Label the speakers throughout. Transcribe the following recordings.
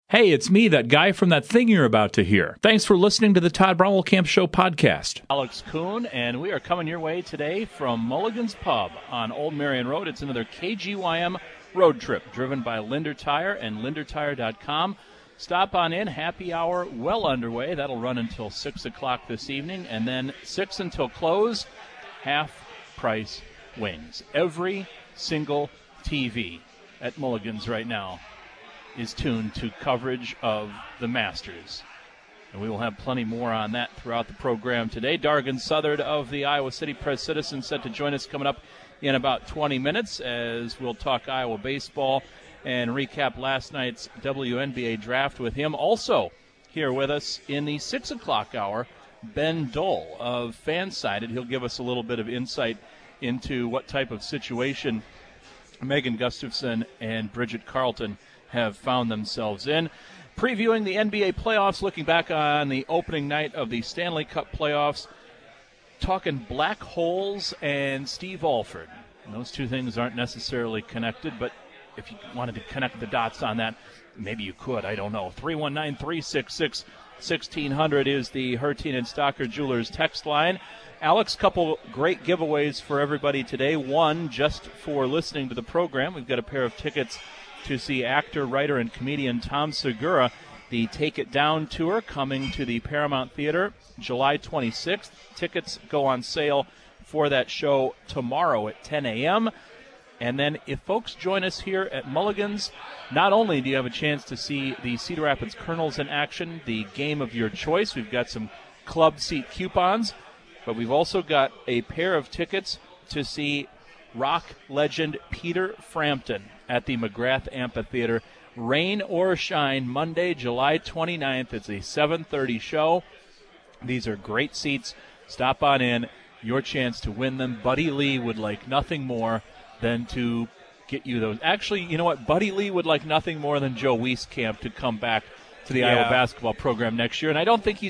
Speaker 1: Hey, it's me, that guy from that thing you're about to hear. Thanks for listening to the Todd Bromwell Camp Show podcast.
Speaker 2: Alex Kuhn, and we are coming your way today from Mulligan's Pub on Old Marion Road. It's another KGYM road trip driven by Linder Tire and LinderTire.com. Stop on in, happy hour well underway. That'll run until 6 o'clock this evening, and then 6 until close, half-price wings. Every single TV at Mulligan's right now is tuned to coverage of the Masters. And we will have plenty more on that throughout the program today. Dargan Southard of the Iowa City Press-Citizen set to join us coming up in about 20 minutes as we'll talk Iowa baseball and recap last night's WNBA draft with him. Also here with us in the 6 o'clock hour, Ben Dole of Fansided. He'll give us a little bit of insight into what type of situation Megan Gustafson and Bridget Carlton have found themselves in. Previewing the NBA playoffs, looking back on the opening night of the Stanley Cup playoffs, talking black holes and Steve Alford. And those two things aren't necessarily connected, but if you wanted to connect the dots on that, maybe you could. I don't know. 319-366-1600 is the Hertine and Stocker Jewelers text line. Alex, couple great giveaways for everybody today. One, just for listening to the program, we've got a pair of tickets to see actor, writer, and comedian Tom Segura, the Take It Down tour, coming to the Paramount Theater July 26th. Tickets go on sale for that show tomorrow at 10 a.m. And then if folks join us here at Mulligan's, not only do you have a chance to see the Cedar Rapids Colonels in action, the game of your choice, we've got some club seat coupons, but we've also got a pair of tickets to see rock legend Peter Frampton at the McGrath Amphitheater. Rain or shine, Monday, July 29th. It's a 7:30 show. These are great seats. Stop on in. Your chance to win them. Buddy Lee would like nothing more than to get you those. Actually, you know what? Buddy Lee would like nothing more than Joe Wieskamp to come back to the Iowa basketball program next year. And I don't think he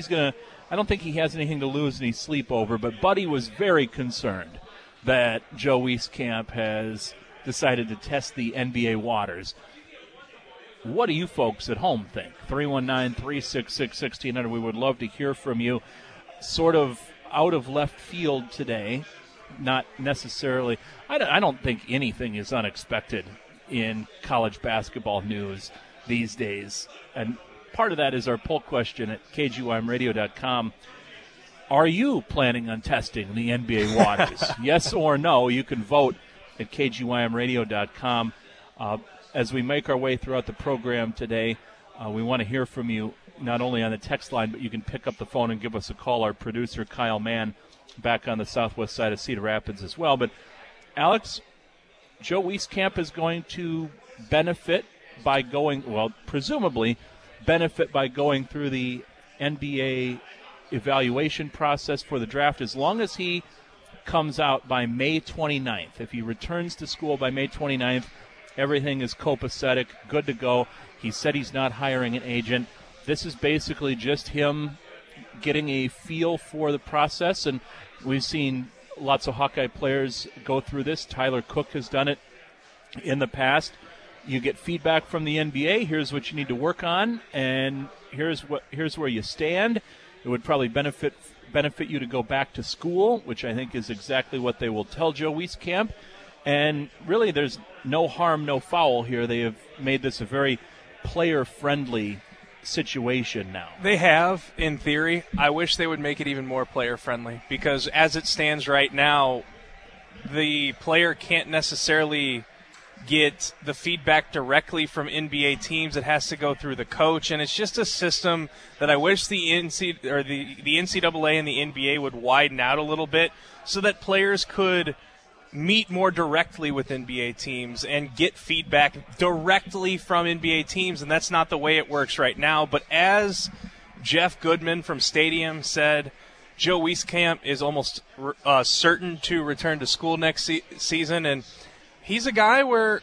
Speaker 2: has anything to lose any sleep over, but Buddy was very concerned that Joe Wieskamp has decided to test the NBA waters. What do you folks at home think? 319-366-1600. We would love to hear from you. Sort of out of left field today, not necessarily. I don't think anything is unexpected in college basketball news these days. And part of that is our poll question at kgymradio.com. Are you planning on testing the NBA waters? Yes or no? You can vote at kgymradio.com. As we make our way throughout the program today, we want to hear from you, not only on the text line, but you can pick up the phone and give us a call. Our producer, Kyle Mann, back on the southwest side of Cedar Rapids as well. But, Alex, Joe Wieskamp is going to benefit by presumably benefit by going through the NBA evaluation process for the draft, as long as he comes out by May 29th. If he returns to school by May 29th, everything is copacetic, good to go. He said he's not hiring an agent. This is basically just him getting a feel for the process, and we've seen lots of Hawkeye players go through this. Tyler Cook has done it in the past. You get feedback from the NBA. Here's what you need to work on, and here's where you stand. It would probably benefit you to go back to school, which I think is exactly what they will tell Joe Wieskamp. And really, there's no harm, no foul here. They have made this a very player-friendly situation now.
Speaker 3: They have, in theory. I wish they would make it even more player-friendly, because as it stands right now, the player can't necessarily get the feedback directly from NBA teams. It has to go through the coach, and it's just a system that I wish the NCAA and the NBA would widen out a little bit so that players could meet more directly with NBA teams and get feedback directly from NBA teams, and that's not the way it works right now. But as Jeff Goodman from Stadium said, Joe Wieskamp is almost certain to return to school next season, and he's a guy where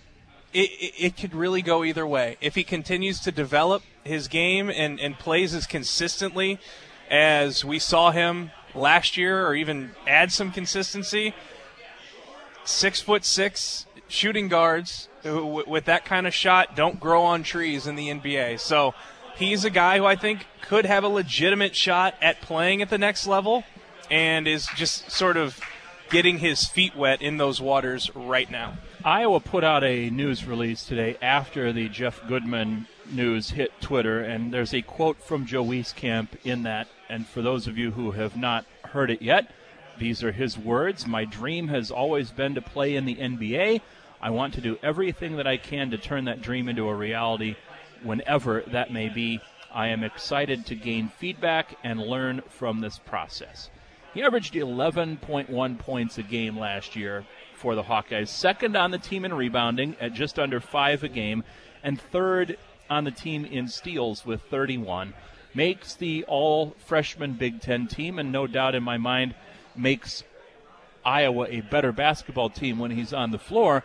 Speaker 3: it could really go either way. If he continues to develop his game and plays as consistently as we saw him last year, or even add some consistency, 6'6", shooting guards who, with that kind of shot, don't grow on trees in the NBA. So he's a guy who I think could have a legitimate shot at playing at the next level and is just sort of getting his feet wet in those waters right now.
Speaker 2: Iowa put out a news release today after the Jeff Goodman news hit Twitter, and there's a quote from Joe Wieskamp in that. And for those of you who have not heard it yet, these are his words. "My dream has always been to play in the NBA. I want to do everything that I can to turn that dream into a reality whenever that may be. I am excited to gain feedback and learn from this process." He averaged 11.1 points a game last year for the Hawkeyes, second on the team in rebounding at just under 5 a game, and third on the team in steals with 31. Makes the all-freshman Big Ten team, and no doubt in my mind makes Iowa a better basketball team when he's on the floor.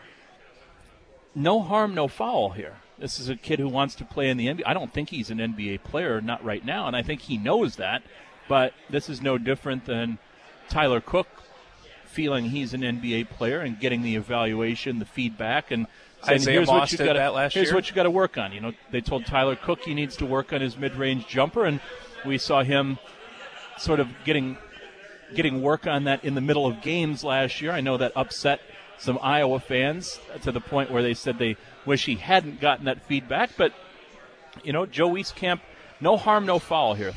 Speaker 2: No harm, no foul here. This is a kid who wants to play in the NBA. I don't think he's an NBA player, not right now, and I think he knows that. But this is no different than Tyler Cook feeling he's an NBA player and getting the evaluation, the feedback, and saying,
Speaker 3: Isaiah Moss did that last year.
Speaker 2: Here's what you got to work on. You know, they told Tyler Cook he needs to work on his mid-range jumper, and we saw him sort of getting work on that in the middle of games last year. I know that upset some Iowa fans to the point where they said they wish he hadn't gotten that feedback. But, you know, Joe Wieskamp, no harm, no foul here.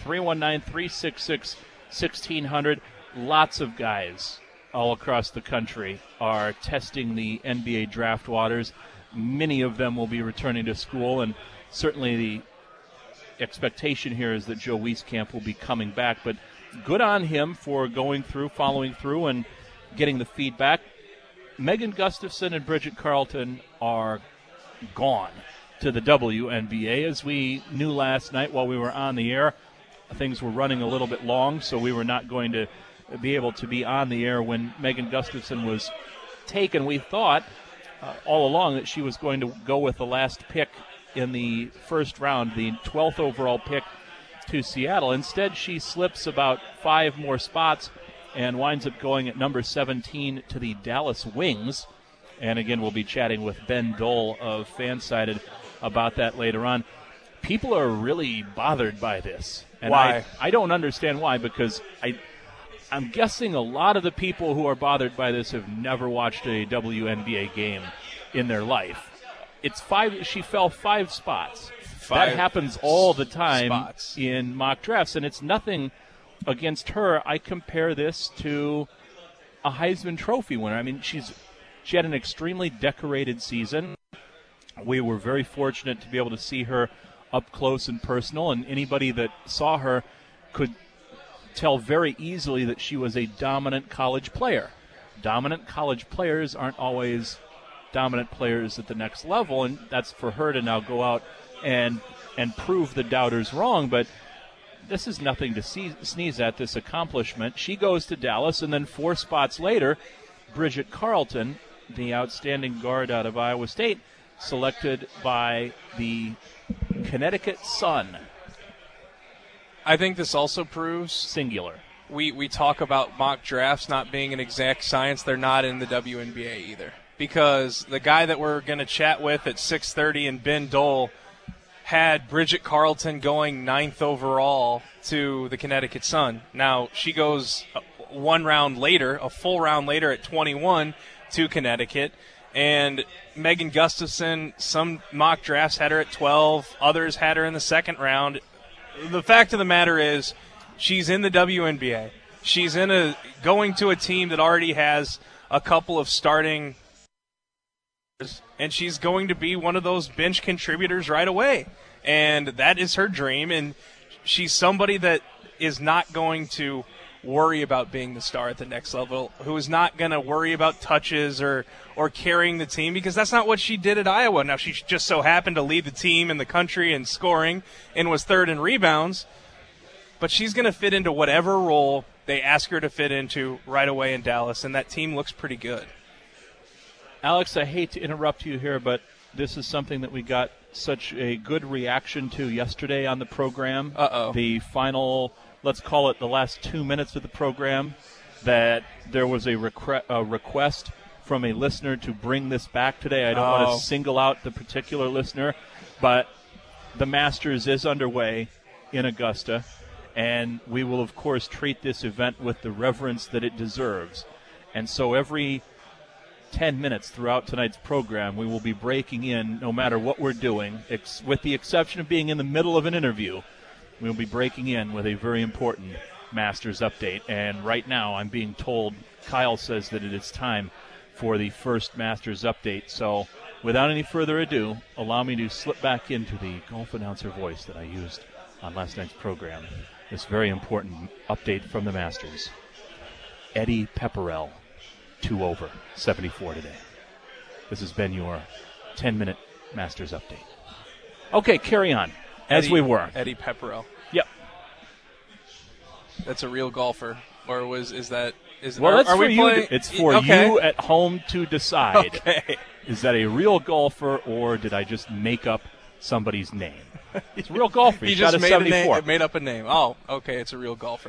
Speaker 2: 319-366-1600. Lots of guys all across the country are testing the NBA draft waters. Many of them will be returning to school, and certainly the expectation here is that Joe Wieskamp will be coming back. But good on him for going through, following through, and getting the feedback. Megan Gustafson and Bridget Carlton are gone to the WNBA. As we knew last night while we were on the air, things were running a little bit long, so we were not going to be able to be on the air when Megan Gustafson was taken. We thought all along that she was going to go with the last pick in the first round, the 12th overall pick to Seattle. Instead, she slips about 5 more spots and winds up going at number 17 to the Dallas Wings. And again, we'll be chatting with Ben Dole of Fansided about that later on. People are really bothered by this. And
Speaker 3: why?
Speaker 2: I don't understand why, because I'm guessing a lot of the people who are bothered by this have never watched a WNBA game in their life. It's 5. She fell 5 spots. That happens all the time in mock drafts, and it's nothing against her. I compare this to a Heisman Trophy winner. I mean, she had an extremely decorated season. We were very fortunate to be able to see her up close and personal, and anybody that saw her could tell very easily that she was a dominant college player. Dominant college players aren't always dominant players at the next level, and that's for her to now go out and prove the doubters wrong. But this is nothing to sneeze at, this accomplishment. She goes to Dallas, and then 4 spots later, Bridget Carlton, the outstanding guard out of Iowa State, selected by the Connecticut Sun.
Speaker 3: I think this also proves
Speaker 2: singular.
Speaker 3: We talk about mock drafts not being an exact science. They're not in the WNBA either. Because the guy that we're going to chat with at 6:30 and Ben Dole had Bridget Carlton going 9th overall to the Connecticut Sun. Now, she goes one round later, a full round later at 21 to Connecticut. And Megan Gustafson, some mock drafts had her at 12. Others had her in the second round. The fact of the matter is she's in the WNBA. She's going to a team that already has a couple of starting, and she's going to be one of those bench contributors right away. And that is her dream, and she's somebody that is not going to worry about being the star at the next level, who is not going to worry about touches or carrying the team, because that's not what she did at Iowa. Now, she just so happened to lead the team in the country in scoring and was 3rd in rebounds, but she's going to fit into whatever role they ask her to fit into right away in Dallas, and that team looks pretty good.
Speaker 2: Alex, I hate to interrupt you here, but this is something that we got such a good reaction to yesterday on the program. The final, let's call it the last 2 minutes of the program, that there was a request from a listener to bring this back today. I don't want to single out the particular listener, but the Masters is underway in Augusta, and we will, of course, treat this event with the reverence that it deserves. And so every 10 minutes throughout tonight's program, we will be breaking in, no matter what we're doing, with the exception of being in the middle of an interview, we'll be breaking in with a very important Masters update. And right now I'm being told, Kyle says that it is time for the first Masters update. So without any further ado, allow me to slip back into the golf announcer voice that I used on last night's program. This very important update from the Masters. Eddie Pepperell, 2 over, 74 today. This has been your 10-minute Masters update. Okay, carry on, as we were.
Speaker 3: Eddie Pepperell.
Speaker 2: Yep.
Speaker 3: That's a real golfer, or is that?
Speaker 2: Well, that's
Speaker 3: are
Speaker 2: for
Speaker 3: we
Speaker 2: you.
Speaker 3: playing?
Speaker 2: It's for you at home to decide.
Speaker 3: Okay.
Speaker 2: Is that a real golfer, or did I just make up somebody's name? It's a real golfer.
Speaker 3: He
Speaker 2: He's got
Speaker 3: just
Speaker 2: a 74.
Speaker 3: made up a name. Oh, okay. It's a real golfer.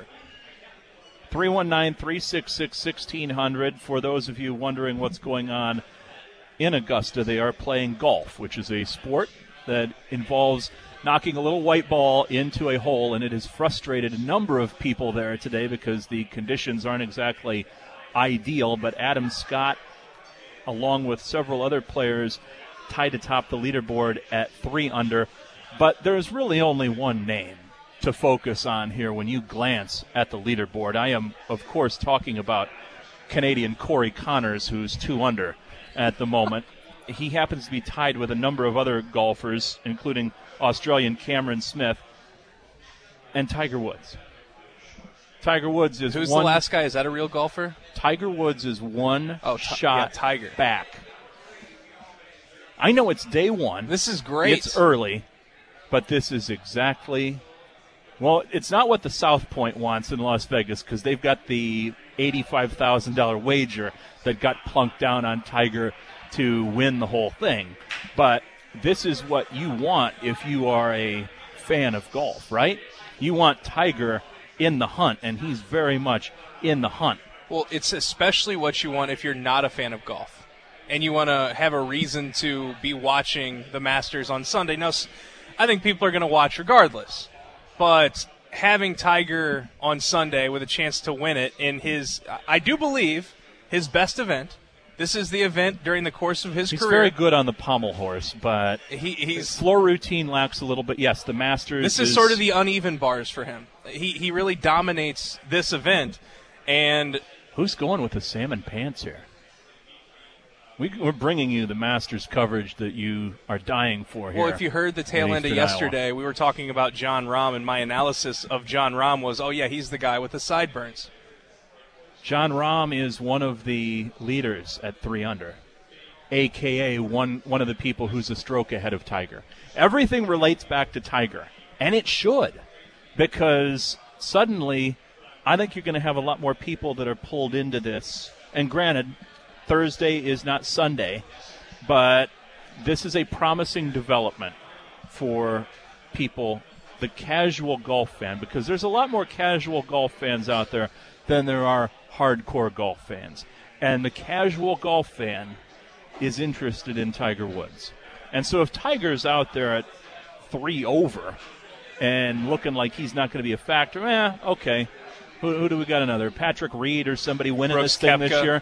Speaker 2: 319-366-1600. For those of you wondering what's going on in Augusta, they are playing golf, which is a sport that involves knocking a little white ball into a hole, and it has frustrated a number of people there today because the conditions aren't exactly ideal. But Adam Scott, along with several other players, tied atop the leaderboard at 3 under. But there's really only one name to focus on here when you glance at the leaderboard. I am, of course, talking about Canadian Corey Connors, who's 2 under at the moment. He happens to be tied with a number of other golfers, including Australian Cameron Smith and Tiger Woods. Tiger Woods is
Speaker 3: Who's the last guy? Is that a real golfer?
Speaker 2: Tiger Woods is one shot
Speaker 3: Tiger.
Speaker 2: back. I know it's day one.
Speaker 3: This is great.
Speaker 2: It's early, but this is exactly... Well, it's not what the South Point wants in Las Vegas because they've got the $85,000 wager that got plunked down on Tiger to win the whole thing. But this is what you want if you are a fan of golf, right? You want Tiger in the hunt, and he's very much in the hunt.
Speaker 3: Well, it's especially what you want if you're not a fan of golf and you want to have a reason to be watching the Masters on Sunday. Now, I think people are going to watch regardless. But having Tiger on Sunday with a chance to win it in his, I do believe, his best event. This is the event during the course of his career.
Speaker 2: He's very good on the pommel horse, but his floor routine lacks a little bit. Yes, the Masters.
Speaker 3: This is sort of the uneven bars for him. He really dominates this event. And
Speaker 2: who's going with the salmon pants here? We're bringing you the Masters coverage that you are dying for here.
Speaker 3: Well, if you heard the tail end of yesterday, we were talking about Jon Rahm, and my analysis of Jon Rahm was, oh, yeah, he's the guy with the sideburns.
Speaker 2: Jon Rahm is one of the leaders at 3 under, a.k.a. one of the people who's a stroke ahead of Tiger. Everything relates back to Tiger, and it should, because suddenly I think you're going to have a lot more people that are pulled into this. And granted, Thursday is not Sunday, but this is a promising development for people, the casual golf fan, because there's a lot more casual golf fans out there than there are hardcore golf fans. And the casual golf fan is interested in Tiger Woods. And so if Tiger's out there at 3 over and looking like he's not going to be a factor, okay. Who do we got another? Patrick Reed or somebody winning
Speaker 3: Brooks
Speaker 2: this thing
Speaker 3: Koepka
Speaker 2: this year?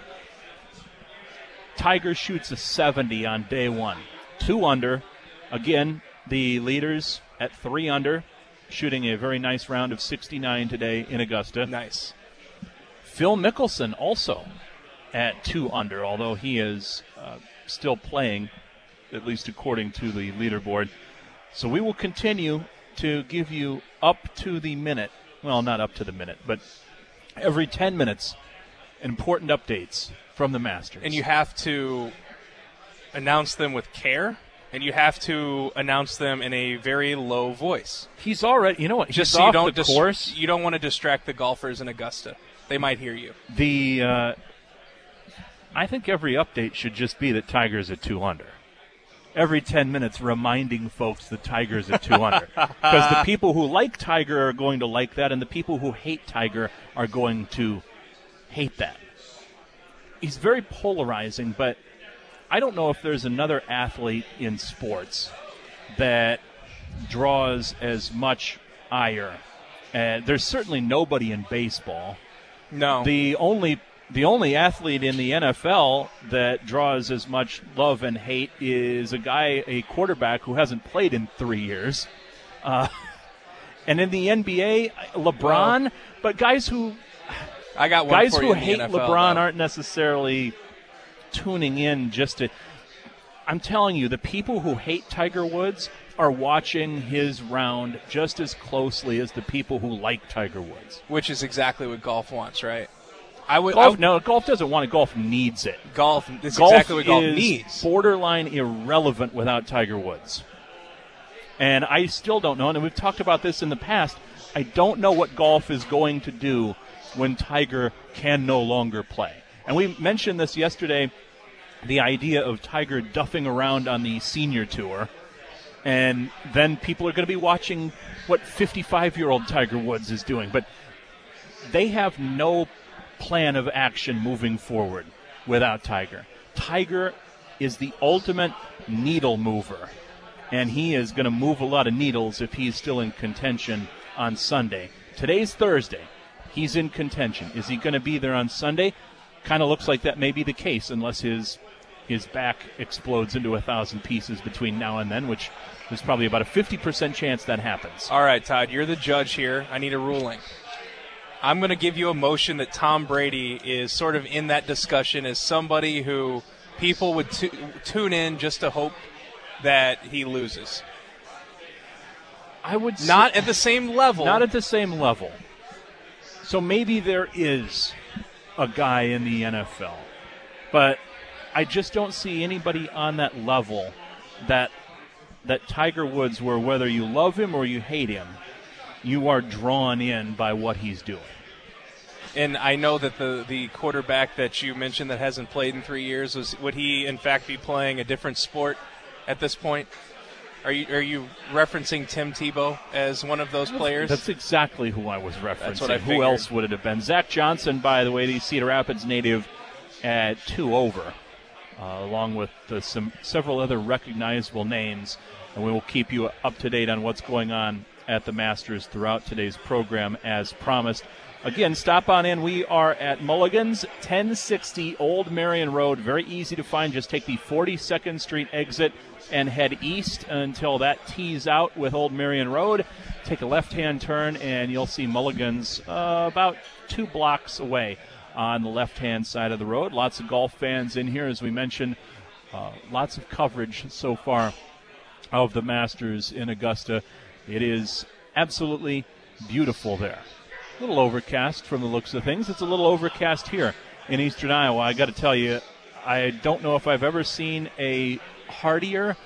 Speaker 2: Tiger shoots a 70 on day 1. 2 under. Again, the leaders at 3 under, shooting a very nice round of 69 today in Augusta.
Speaker 3: Nice.
Speaker 2: Phil Mickelson also at 2 under, although he is still playing, at least according to the leaderboard. So we will continue to give you up to the minute, well, not up to the minute, but every 10 minutes, important updates from the Masters.
Speaker 3: And you have to announce them with care, and you have to announce them in a very low voice.
Speaker 2: He's already, you know what,
Speaker 3: just
Speaker 2: he's
Speaker 3: so
Speaker 2: off
Speaker 3: you don't
Speaker 2: the course.
Speaker 3: You don't want to distract the golfers in Augusta. They might hear you.
Speaker 2: I think every update should just be that Tiger's at 2 under. Every 10 minutes reminding folks that Tiger's at 2 under. Because the people who like Tiger are going to like that, and the people who hate Tiger are going to hate that. he's very polarizing, but I don't know if there's another athlete in sports that draws as much ire. There's certainly nobody in baseball.
Speaker 3: No.
Speaker 2: The only athlete in the NFL that draws as much love and hate is a quarterback who hasn't played in 3 years. And in the NBA, LeBron, but guys who
Speaker 3: I got one
Speaker 2: guys
Speaker 3: for
Speaker 2: who
Speaker 3: you in the
Speaker 2: hate
Speaker 3: NFL,
Speaker 2: LeBron
Speaker 3: though.
Speaker 2: aren't necessarily tuning in just to. I'm telling you, the people who hate Tiger Woods are watching his round just as closely as the people who like Tiger Woods.
Speaker 3: Which is exactly what golf wants, right?
Speaker 2: Golf doesn't want it. Golf needs it.
Speaker 3: Golf. That's
Speaker 2: Golf
Speaker 3: exactly what golf
Speaker 2: is
Speaker 3: needs.
Speaker 2: borderline irrelevant without Tiger Woods. And I still don't know, and we've talked about this in the past, I don't know what golf is going to do when Tiger can no longer play. And we mentioned this yesterday, the idea of Tiger duffing around on the senior tour, and then people are going to be watching what 55-year-old Tiger Woods is doing. But they have no plan of action moving forward without Tiger. Tiger is the ultimate needle mover, and he is going to move a lot of needles if he's still in contention on Sunday. Today's Thursday. He's in contention. Is he going to be there on Sunday? Kind of looks like that may be the case, unless his back explodes into 1,000 pieces between now and then, which there's probably about a 50% chance that happens.
Speaker 3: All right, Todd, you're the judge here. I need a ruling. I'm going to give you a motion that Tom Brady is sort of in that discussion as somebody who people would tune in just to hope that he loses.
Speaker 2: I would
Speaker 3: not at the same level.
Speaker 2: Not at the same level. So maybe there is a guy in the NFL, but I just don't see anybody on that level that Tiger Woods, where whether you love him or you hate him, you are drawn in by what he's doing.
Speaker 3: And I know that the quarterback that you mentioned that hasn't played in 3 years, would he in fact be playing a different sport at this point? Are you referencing Tim Tebow as one of those players?
Speaker 2: That's exactly who I was referencing.
Speaker 3: That's what I figured.
Speaker 2: Who else would it have been? Zach Johnson, by the way, the Cedar Rapids native, at 2 over, along with several other recognizable names. And we will keep you up to date on what's going on at the Masters throughout today's program as promised. Again, stop on in. We are at Mulligan's, 1060 Old Marion Road. Very easy to find. Just take the 42nd Street exit and head east until that tees out with Old Marion Road. Take a left-hand turn, and you'll see Mulligan's about 2 blocks away on the left-hand side of the road. Lots of golf fans in here, as we mentioned. Lots of coverage so far of the Masters in Augusta. It is absolutely beautiful there. A little overcast from the looks of things. It's a little overcast here in eastern Iowa. I got to tell you, I don't know if I've ever seen a heartier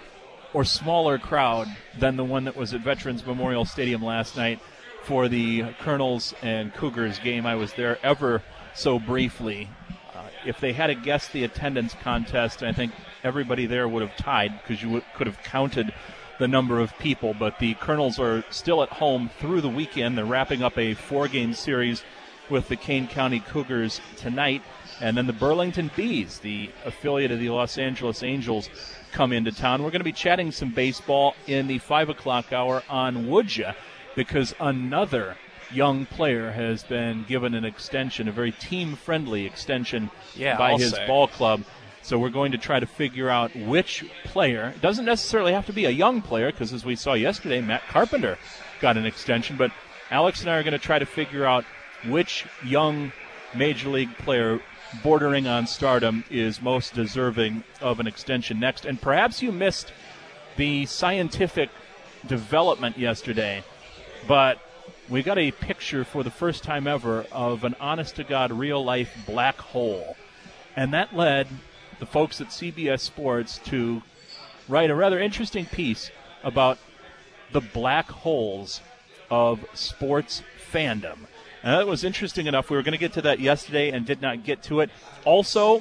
Speaker 2: or smaller crowd than the one that was at Veterans Memorial Stadium last night for the Colonels and Cougars game. I was there ever so briefly. If they had guessed the attendance contest, I think everybody there would have tied, because you could have counted the number of people. But the Colonels are still at home through the weekend. They're wrapping up a 4-game series with the Kane County Cougars tonight. And then the Burlington Bees, the affiliate of the Los Angeles Angels, come into town. We're going to be chatting some baseball in the 5 o'clock hour on Would Ya, because another young player has been given an extension, a very team-friendly extension by his ball club. So we're going to try to figure out which player. It doesn't necessarily have to be a young player, because as we saw yesterday, Matt Carpenter got an extension. But Alex and I are going to try to figure out which young Major League player bordering on stardom is most deserving of an extension next. And perhaps you missed the scientific development yesterday, but we got a picture for the first time ever of an honest-to-God, real-life black hole. And that led the folks at CBS Sports to write a rather interesting piece about the black holes of sports fandom. And that was interesting enough. We were going to get to that yesterday and did not get to it. Also,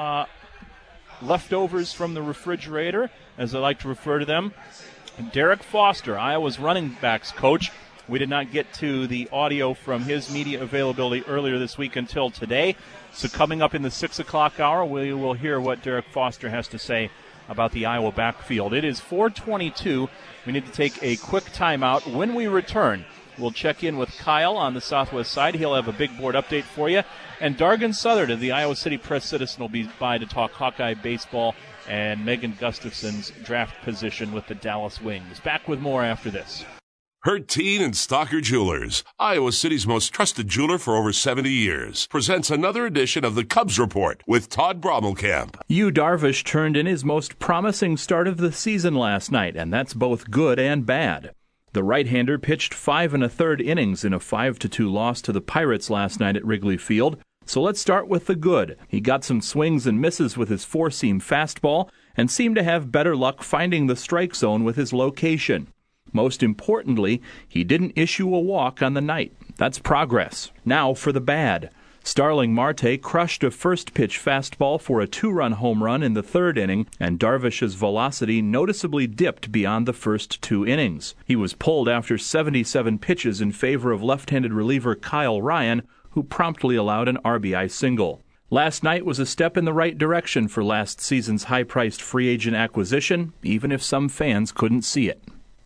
Speaker 2: leftovers from the refrigerator, as I like to refer to them. Derek Foster, Iowa's running backs coach, We did not get to the audio from his media availability earlier this week until today. So coming up in the 6 o'clock hour, we will hear what Derek Foster has to say about the Iowa backfield. It is 4:22. We need to take a quick timeout. When we return, we'll check in with Kyle on the southwest side. He'll have a big board update for you. And Dargan Southard of the Iowa City Press-Citizen will be by to talk Hawkeye baseball and Megan Gustafson's draft position with the Dallas Wings. Back with more after this.
Speaker 4: Herteen and Stalker Jewelers, Iowa City's most trusted jeweler for over 70 years, presents another edition of the Cubs Report with Todd Brommelkamp.
Speaker 1: Yu Darvish turned in his most promising start of the season last night, and that's both good and bad. The right-hander pitched 5 1/3 innings in a 5-2 loss to the Pirates last night at Wrigley Field. So let's start with the good. He got some swings and misses with his four-seam fastball and seemed to have better luck finding the strike zone with his location. Most importantly, he didn't issue a walk on the night. That's progress. Now for the bad. Starling Marte crushed a first-pitch fastball for a 2-run home run in the third inning, and Darvish's velocity noticeably dipped beyond the first 2 innings. He was pulled after 77 pitches in favor of left-handed reliever Kyle Ryan, who promptly allowed an RBI single. Last night was a step in the right direction for last season's high-priced free agent acquisition, even if some fans couldn't see it.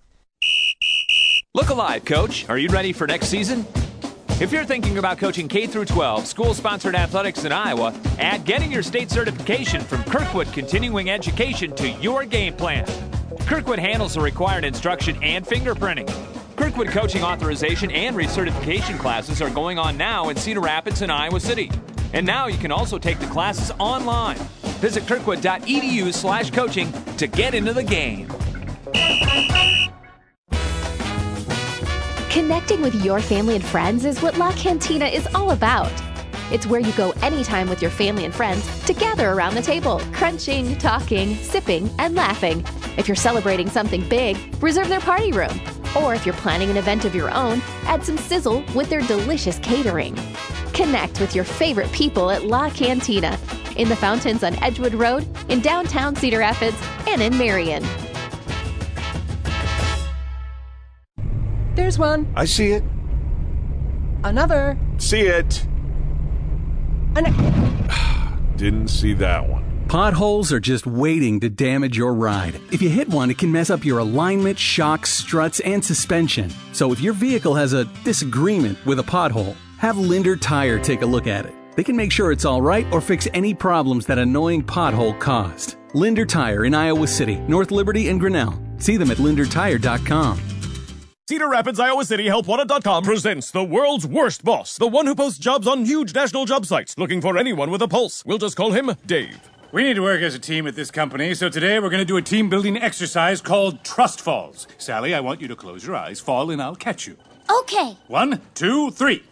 Speaker 5: Look alive, Coach. Are you ready for next season? If you're thinking about coaching K-12 school-sponsored athletics in Iowa, add getting your state certification from Kirkwood Continuing Education to your game plan. Kirkwood handles the required instruction and fingerprinting. Kirkwood coaching authorization and recertification classes are going on now in Cedar Rapids and Iowa City. And now you can also take the classes online. Visit kirkwood.edu/coaching to get into the game.
Speaker 6: Connecting with your family and friends is what La Cantina is all about. It's where you go anytime with your family and friends to gather around the table, crunching, talking, sipping, and laughing. If you're celebrating something big, reserve their party room. Or if you're planning an event of your own, add some sizzle with their delicious catering. Connect with your favorite people at La Cantina, in the fountains on Edgewood Road, in downtown Cedar Rapids, and in Marion.
Speaker 7: There's one.
Speaker 8: I see it.
Speaker 7: Another.
Speaker 8: See it. Didn't see that one.
Speaker 9: Potholes are just waiting to damage your ride. If you hit one, it can mess up your alignment, shocks, struts, and suspension. So if your vehicle has a disagreement with a pothole, have Linder Tire take a look at it. They can make sure it's all right or fix any problems that annoying pothole caused. Linder Tire in Iowa City, North Liberty, and Grinnell. See them at lindertire.com.
Speaker 10: Cedar Rapids, Iowa City, HelpWanted.com presents the world's worst boss, the one who posts jobs on huge national job sites, looking for anyone with a pulse. We'll just call him Dave.
Speaker 11: We need to work as a team at this company, so today we're going to do a team-building exercise called Trust Falls. Sally, I want you to close your eyes, fall, and I'll catch you.
Speaker 12: Okay.
Speaker 11: 1, 2, 3.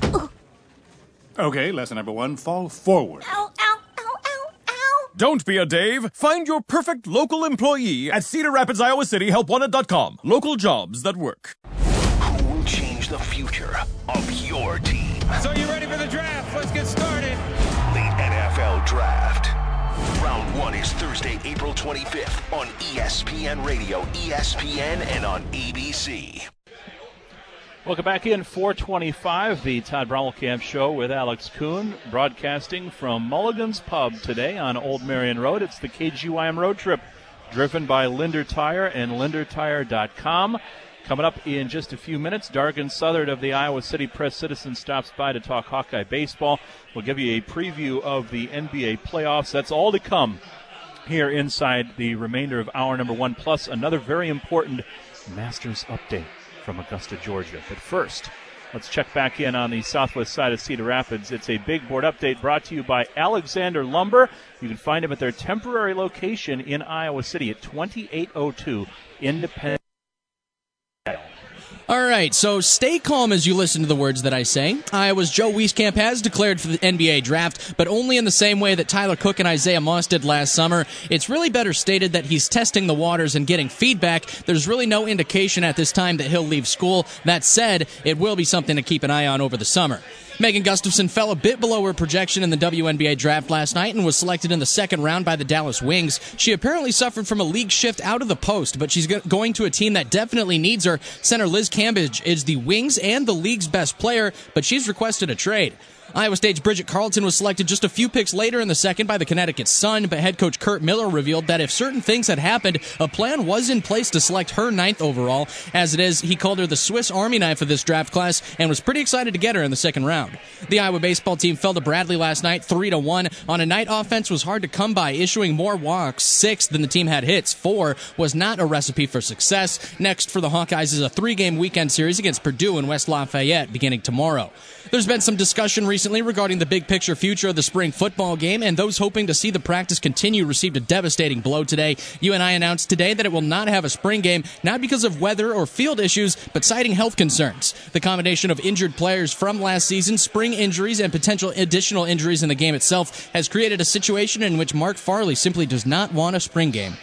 Speaker 11: Okay, lesson number 1, fall forward.
Speaker 12: Ow, ow, ow, ow, ow.
Speaker 10: Don't be a Dave. Find your perfect local employee at Cedar Rapids, Iowa City, HelpWanted.com. Local jobs that work.
Speaker 13: Who will change the future of your team?
Speaker 14: So you ready for the draft? Let's get started.
Speaker 13: The NFL Draft. Round 1 is Thursday, April 25th on ESPN Radio, ESPN, and on ABC.
Speaker 2: Welcome back in 425, the Todd Brommelkamp Show with Alex Kuhn, broadcasting from Mulligan's Pub today on Old Marion Road. It's the KGYM Road Trip, driven by Linder Tire and lindertire.com. Coming up in just a few minutes, Dargan Southard of the Iowa City Press-Citizen stops by to talk Hawkeye baseball. We'll give you a preview of the NBA playoffs. That's all to come here inside the remainder of hour number 1, plus another very important Masters update from Augusta, Georgia. But first, let's check back in on the southwest side of Cedar Rapids. It's a big board update brought to you by Alexander Lumber. You can find them at their temporary location in Iowa City at 2802 Independence.
Speaker 15: All right, so stay calm as you listen to the words that I say. Iowa's Joe Wieskamp has declared for the NBA draft, but only in the same way that Tyler Cook and Isaiah Moss did last summer. It's really better stated that he's testing the waters and getting feedback. There's really no indication at this time that he'll leave school. That said, it will be something to keep an eye on over the summer. Megan Gustafson fell a bit below her projection in the WNBA draft last night and was selected in the second round by the Dallas Wings. She apparently suffered from a league shift out of the post, but she's going to a team that definitely needs her. Center Liz Cambage is the Wings and the league's best player, but she's requested a trade. Iowa State's Bridget Carlton was selected just a few picks later in the second by the Connecticut Sun, but head coach Kurt Miller revealed that if certain things had happened, a plan was in place to select her 9th overall. As it is, he called her the Swiss Army knife of this draft class and was pretty excited to get her in the second round. The Iowa baseball team fell to Bradley last night 3-1. On a night offense was hard to come by, issuing more walks, 6 than the team had hits. 4 was not a recipe for success. Next for the Hawkeyes is a 3-game weekend series against Purdue in West Lafayette beginning tomorrow. There's been some discussion recently regarding the big picture future of the spring football game, and those hoping to see the practice continue received a devastating blow today. UNI announced today that it will not have a spring game, not because of weather or field issues, but citing health concerns. The combination of injured players from last season, spring injuries, and potential additional injuries in the game itself has created a situation in which Mark Farley simply does not want a spring game.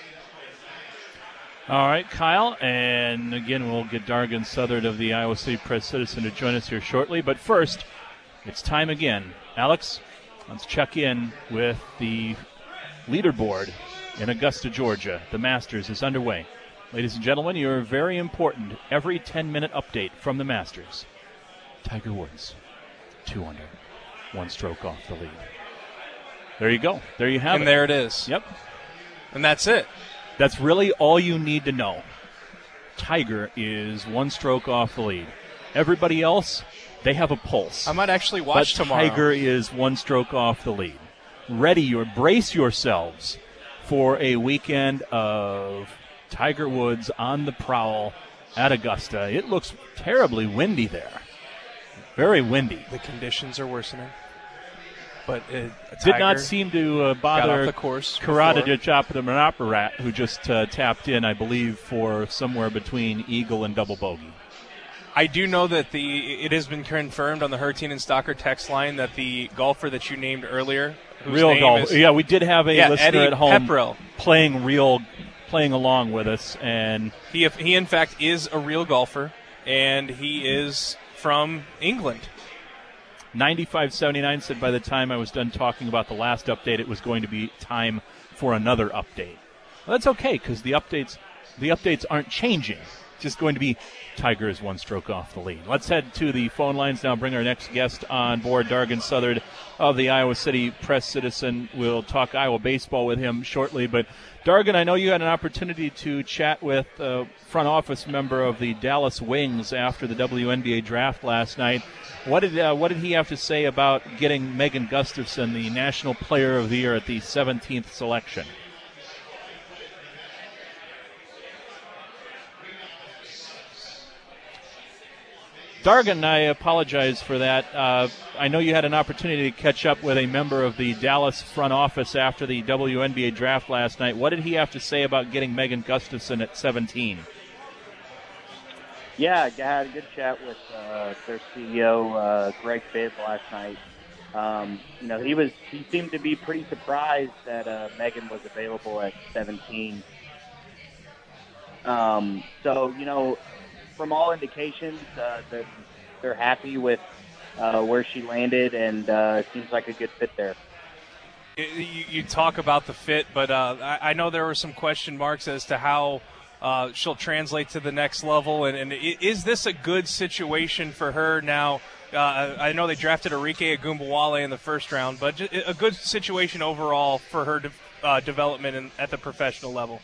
Speaker 2: All right, Kyle, and again, we'll get Dargan Southard of the Iowa City Press-Citizen to join us here shortly. But first, it's time again. Alex, let's check in with the leaderboard in Augusta, Georgia. The Masters is underway. Ladies and gentlemen, your very important every 10-minute update from the Masters. Tiger Woods, 2 under, 1 stroke off the lead. There you go. There you have it.
Speaker 3: And there it is.
Speaker 2: Yep.
Speaker 3: And that's it.
Speaker 2: That's really all you need to know. Tiger is 1 stroke off the lead. Everybody else, they have a pulse.
Speaker 3: I might actually watch tomorrow.
Speaker 2: Tiger is 1 stroke off the lead. Brace yourselves for a weekend of Tiger Woods on the prowl at Augusta. It looks terribly windy there. Very windy.
Speaker 3: The conditions are worsening. But
Speaker 2: did not seem to bother Karadžić Apatomanapparat, who just tapped in, I believe, for somewhere between eagle and double bogey.
Speaker 3: I do know that it has been confirmed on the Hertine and Stalker text line that the golfer that you named earlier,
Speaker 2: real golf. Yeah, we did have a listener
Speaker 3: Eddie
Speaker 2: at home
Speaker 3: Pepperell.
Speaker 2: playing along with us, and
Speaker 3: he in fact is a real golfer, and he is from England.
Speaker 2: 9579 said by the time I was done talking about the last update, it was going to be time for another update. Well, that's okay, because the updates aren't changing. It's just going to be Tiger is 1 stroke off the lead. Let's head to the phone lines now, bring our next guest on board, Dargan Southard of the Iowa City Press-Citizen. We'll talk Iowa baseball with him shortly. But, Dargan, I know you had an opportunity to chat with a front office member of the Dallas Wings after the WNBA draft last night. What did he have to say about getting Megan Gustafson, the National Player of the Year, at the 17th selection? Dargan, I apologize for that. I know you had an opportunity to catch up with a member of the Dallas front office after the WNBA draft last night. What did he have to say about getting Megan Gustafson at 17?
Speaker 16: Yeah, I had a good chat with their CEO, Greg Bibb, last night. He seemed to be pretty surprised that Megan was available at 17. From all indications, they're happy with where she landed, and it seems like a good fit there.
Speaker 3: You talk about the fit, but I know there were some question marks as to how she'll translate to the next level. And is this a good situation for her now? I know they drafted Arike Agumbawale in the first round, but a good situation overall for her development at the professional level.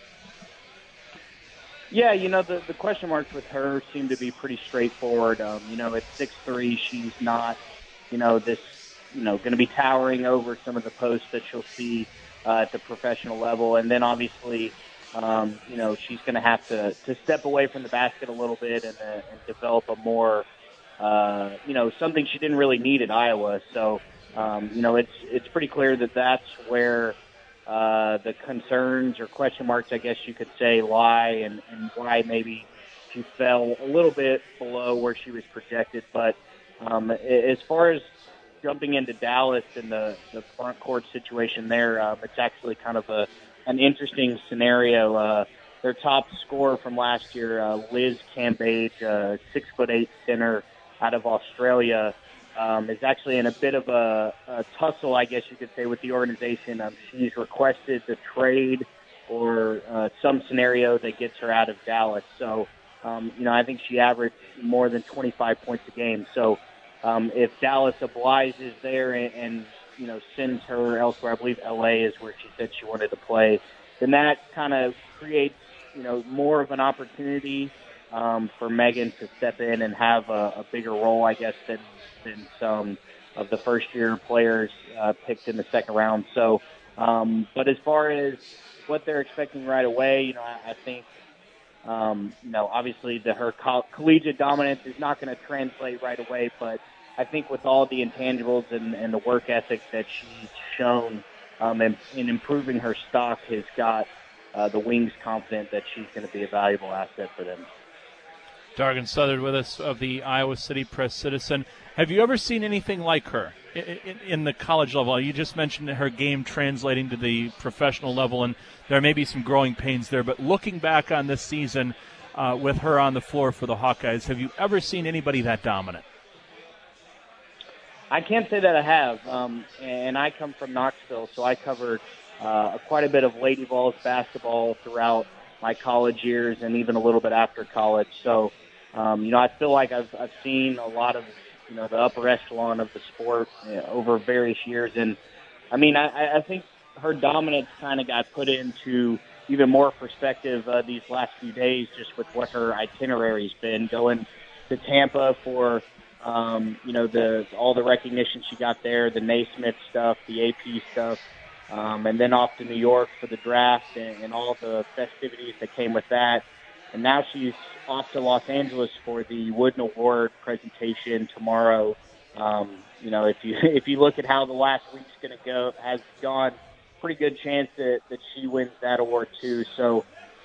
Speaker 16: Yeah, the question marks with her seem to be pretty straightforward. At 6'3", she's not, this, going to be towering over some of the posts that she'll see at the professional level. And then obviously, she's going to have to step away from the basket a little bit and develop a more, something she didn't really need at Iowa. So, it's pretty clear that that's where the concerns or question marks, I guess you could say, lie, and why maybe she fell a little bit below where she was projected. But as far as jumping into Dallas and the front court situation there, it's actually kind of an interesting scenario. Their top scorer from last year, Liz Cambage, 6'8" center out of Australia, is actually in a bit of a tussle, I guess you could say, with the organization. She's requested the trade or some scenario that gets her out of Dallas. So, I think she averaged more than 25 points a game. So if Dallas obliges there and sends her elsewhere, I believe L.A. is where she said she wanted to play, then that kind of creates, more of an opportunity for Megan to step in and have a bigger role, I guess, than some of the first-year players picked in the second round. So, but as far as what they're expecting right away, I think, obviously her collegiate dominance is not going to translate right away, but I think with all the intangibles and the work ethic that she's shown in improving her stock has got the Wings confident that she's going to be a valuable asset for them.
Speaker 2: Dargan Southard with us of the Iowa City Press-Citizen. Have you ever seen anything like her in the college level? You just mentioned her game translating to the professional level, and there may be some growing pains there. But looking back on this season with her on the floor for the Hawkeyes, have you ever seen anybody that dominant?
Speaker 16: I can't say that I have, and I come from Knoxville, so I covered quite a bit of Lady Vols basketball throughout my college years and even a little bit after college. So, I feel like I've seen a lot of, the upper echelon of the sport over various years. And, I think her dominance kind of got put into even more perspective these last few days just with what her itinerary's been, going to Tampa for all the recognition she got there, the Naismith stuff, the AP stuff, and then off to New York for the draft and all the festivities that came with that. And now she's off to Los Angeles for the Wooden Award presentation tomorrow. If you look at how the last week's has gone, pretty good chance that she wins that award too. So,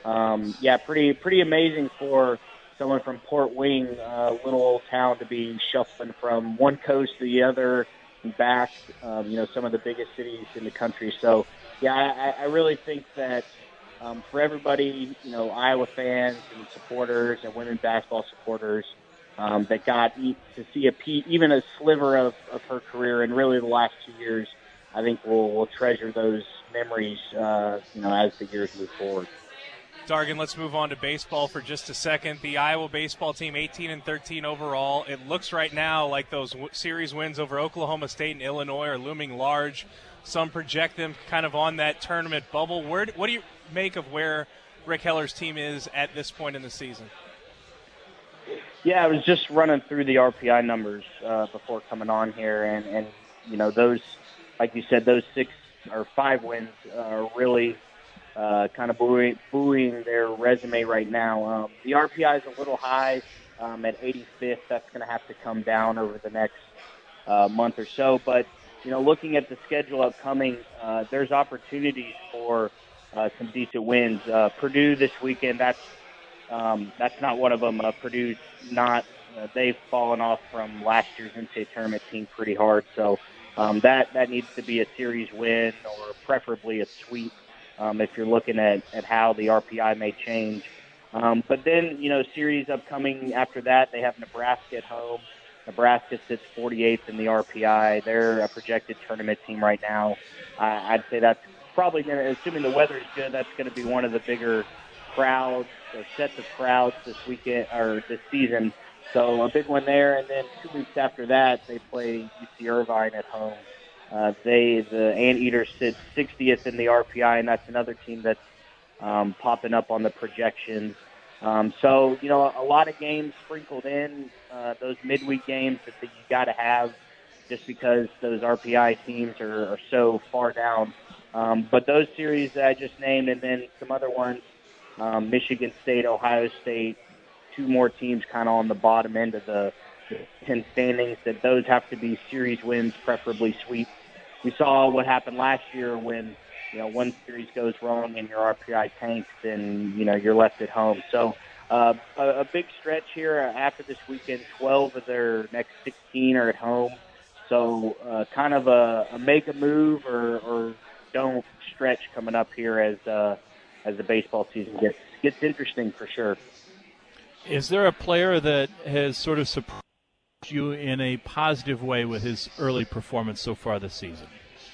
Speaker 16: pretty amazing for someone from Port Wing, a little old town, to be shuffling from one coast to the other and back, some of the biggest cities in the country. So, I really think that for everybody, Iowa fans and supporters and women's basketball supporters that got to see even a sliver of her career in really the last 2 years, I think we'll treasure those memories, as the years move forward.
Speaker 3: Dargan, let's move on to baseball for just a second. The Iowa baseball team, 18-13 overall. It looks right now like those series wins over Oklahoma State and Illinois are looming large. Some project them kind of on that tournament bubble. What do you make of where Rick Heller's team is at this point in the season?
Speaker 16: Yeah, I was just running through the RPI numbers before coming on here, and those, like you said, those 6 or 5 wins are really kind of buoying their resume right now. The RPI is a little high at 85th. That's going to have to come down over the next month or so. But, looking at the schedule upcoming, there's opportunities for some decent wins. Purdue this weekend, that's not one of them. Purdue's not. They've fallen off from last year's NCAA tournament team pretty hard. So that needs to be a series win or preferably a sweep. If you're looking at how the RPI may change. But then, series upcoming after that, they have Nebraska at home. Nebraska sits 48th in the RPI. They're a projected tournament team right now. I'd say that's probably going to, assuming the weather is good, that's going to be one of the bigger crowds or sets of crowds this weekend or this season. So a big one there. And then 2 weeks after that, they play UC Irvine at home. The Anteaters sit 60th in the RPI, and that's another team that's popping up on the projections. So, a lot of games sprinkled in, those midweek games that you got to have just because those RPI teams are so far down. But those series that I just named and then some other ones, Michigan State, Ohio State, 2 more teams kind of on the bottom end of the 10 standings, that those have to be series wins, preferably sweeps. We saw what happened last year when, one series goes wrong and your RPI tanks and, you're left at home. So a big stretch here after this weekend. 12 of their next 16 are at home. So kind of a make a move or don't stretch coming up here as the baseball season gets interesting for sure.
Speaker 2: Is there a player that has sort of surprised you in a positive way with his early performance so far this season?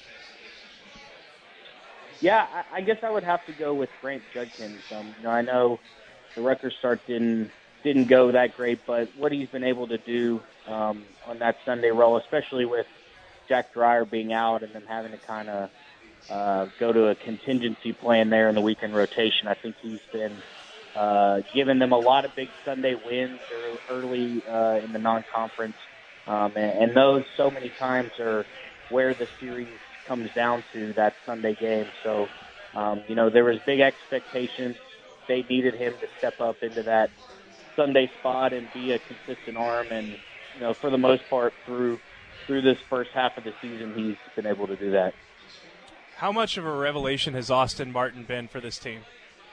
Speaker 16: Yeah, I guess I would have to go with Grant Judkins. I know the Rutgers start didn't go that great, but what he's been able to do on that Sunday roll, especially with Jack Dreyer being out and them having to kind of go to a contingency plan there in the weekend rotation, I think he's been giving them a lot of big Sunday wins early in the non-conference, and those so many times are where the series comes down to, that Sunday game. So, there was big expectations. They needed him to step up into that Sunday spot and be a consistent arm. And, for the most part, through this first half of the season, he's been able to do that.
Speaker 3: How much of a revelation has Austin Martin been for this team?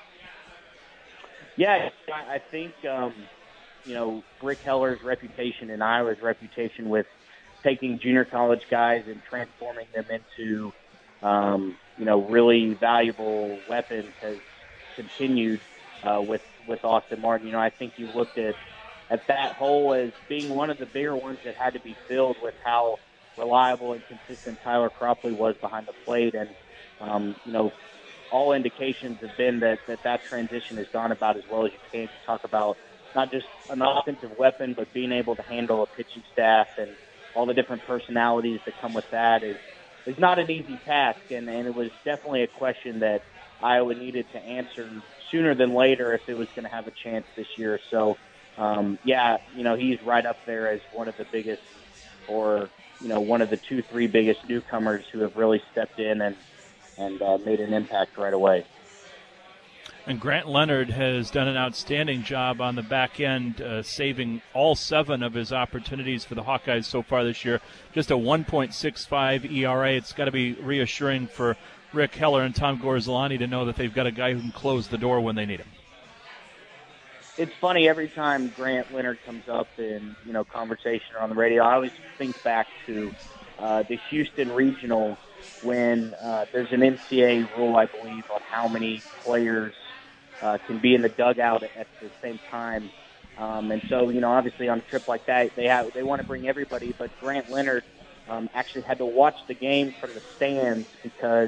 Speaker 16: Yeah, I think, Rick Heller's reputation and Iowa's reputation with taking junior college guys and transforming them into, really valuable weapons has continued with Austin Martin. I think you looked at that hole as being one of the bigger ones that had to be filled with how reliable and consistent Tyler Cropley was behind the plate. And, all indications have been that transition has gone about as well as you can. You talk about not just an offensive weapon, but being able to handle a pitching staff and all the different personalities that come with that is not an easy task. And it was definitely a question that Iowa needed to answer sooner than later if it was going to have a chance this year. So, he's right up there as one of the biggest, or, one of the 2-3 biggest newcomers who have really stepped in and made an impact right away.
Speaker 2: And Grant Leonard has done an outstanding job on the back end, saving all 7 of his opportunities for the Hawkeyes so far this year. Just a 1.65 ERA. It's got to be reassuring for Rick Heller and Tom Gorzolani to know that they've got a guy who can close the door when they need him.
Speaker 16: It's funny, every time Grant Leonard comes up in, conversation or on the radio, I always think back to the Houston Regional when there's an NCAA rule, I believe, on how many players can be in the dugout at the same time. And so, obviously on a trip like that, they want to bring everybody, but Grant Leonard actually had to watch the game from the stands because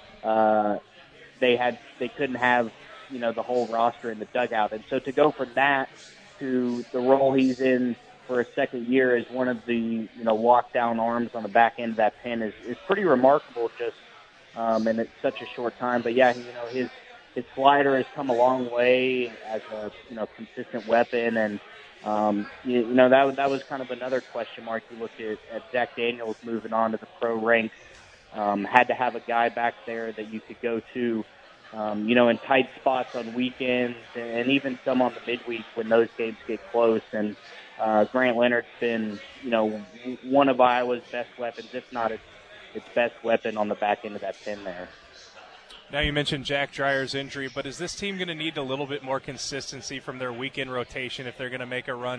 Speaker 16: they couldn't have, the whole roster in the dugout. And so to go from that to the role he's in for a second year as one of the, lockdown arms on the back end of that pen is pretty remarkable just and it's such a short time. But yeah, his slider has come a long way as a, consistent weapon. And, that was kind of another question mark. You look at Zach Daniels moving on to the pro ranks, had to have a guy back there that you could go to, in tight spots on weekends and even some on the midweek when those games get close. And Grant Leonard's been, one of Iowa's best weapons, if not its best weapon on the back end of that pen there.
Speaker 3: Now you mentioned Jack Dreyer's injury, but is this team going to need a little bit more consistency from their weekend rotation if they're going to make a run?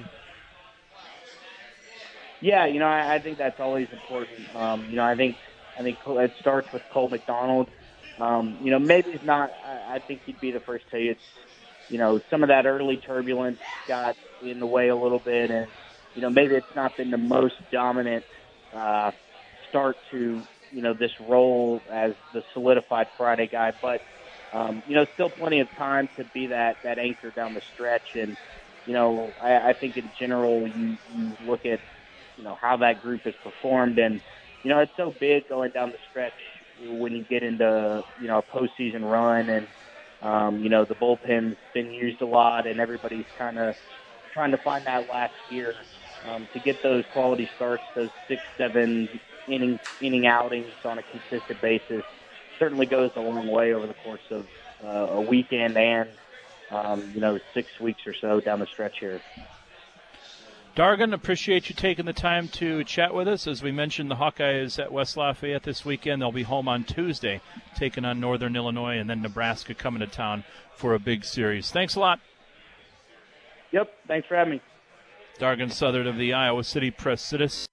Speaker 16: Yeah, I think that's always important. I think it starts with Cole McDonald. Maybe it's not. I think he'd be the first to tell you it's, some of that early turbulence got in the way a little bit, and maybe it's not been the most dominant start to this role as the solidified Friday guy, but still plenty of time to be that anchor down the stretch. And I think in general you look at how that group has performed, and it's so big going down the stretch when you get into a postseason run, and the bullpen's been used a lot, and everybody's kind of trying to find that last gear to get those quality starts, those 6-7 inning outings on a consistent basis. Certainly goes a long way over the course of a weekend and 6 weeks or so down the stretch here.
Speaker 2: Dargan, appreciate you taking the time to chat with us. As we mentioned, the Hawkeyes at West Lafayette this weekend. They'll be home on Tuesday, taking on Northern Illinois, and then Nebraska coming to town for a big series. Thanks a lot.
Speaker 16: Yep, thanks for having me.
Speaker 2: Dargan Southard of the Iowa City Press-Citizen.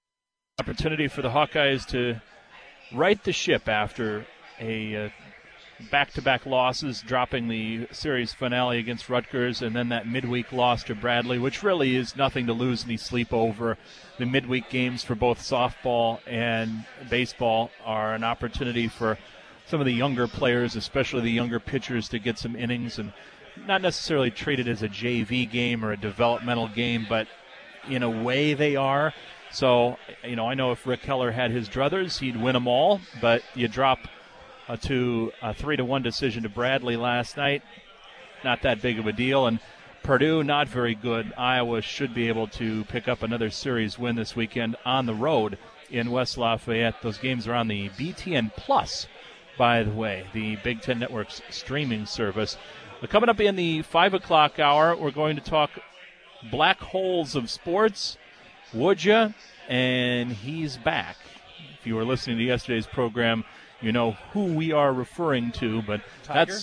Speaker 2: Opportunity for the Hawkeyes to right the ship after a back-to-back losses, dropping the series finale against Rutgers and then that midweek loss to Bradley, which really is nothing to lose any sleep over. The midweek games for both softball and baseball are an opportunity for some of the younger players, especially the younger pitchers, to get some innings, and not necessarily treated as a JV game or a developmental game, but in a way they are. So, I know if Rick Keller had his druthers, he'd win them all, but you drop to a 3-1 decision to Bradley last night, not that big of a deal. And Purdue, not very good. Iowa should be able to pick up another series win this weekend on the road in West Lafayette. Those games are on the BTN Plus, by the way, the Big Ten Network's streaming service. Coming up in the 5 o'clock hour, we're going to talk black holes of sports. Would ya? And he's back. If you were listening to yesterday's program, you know who we are referring to, but
Speaker 3: Tiger?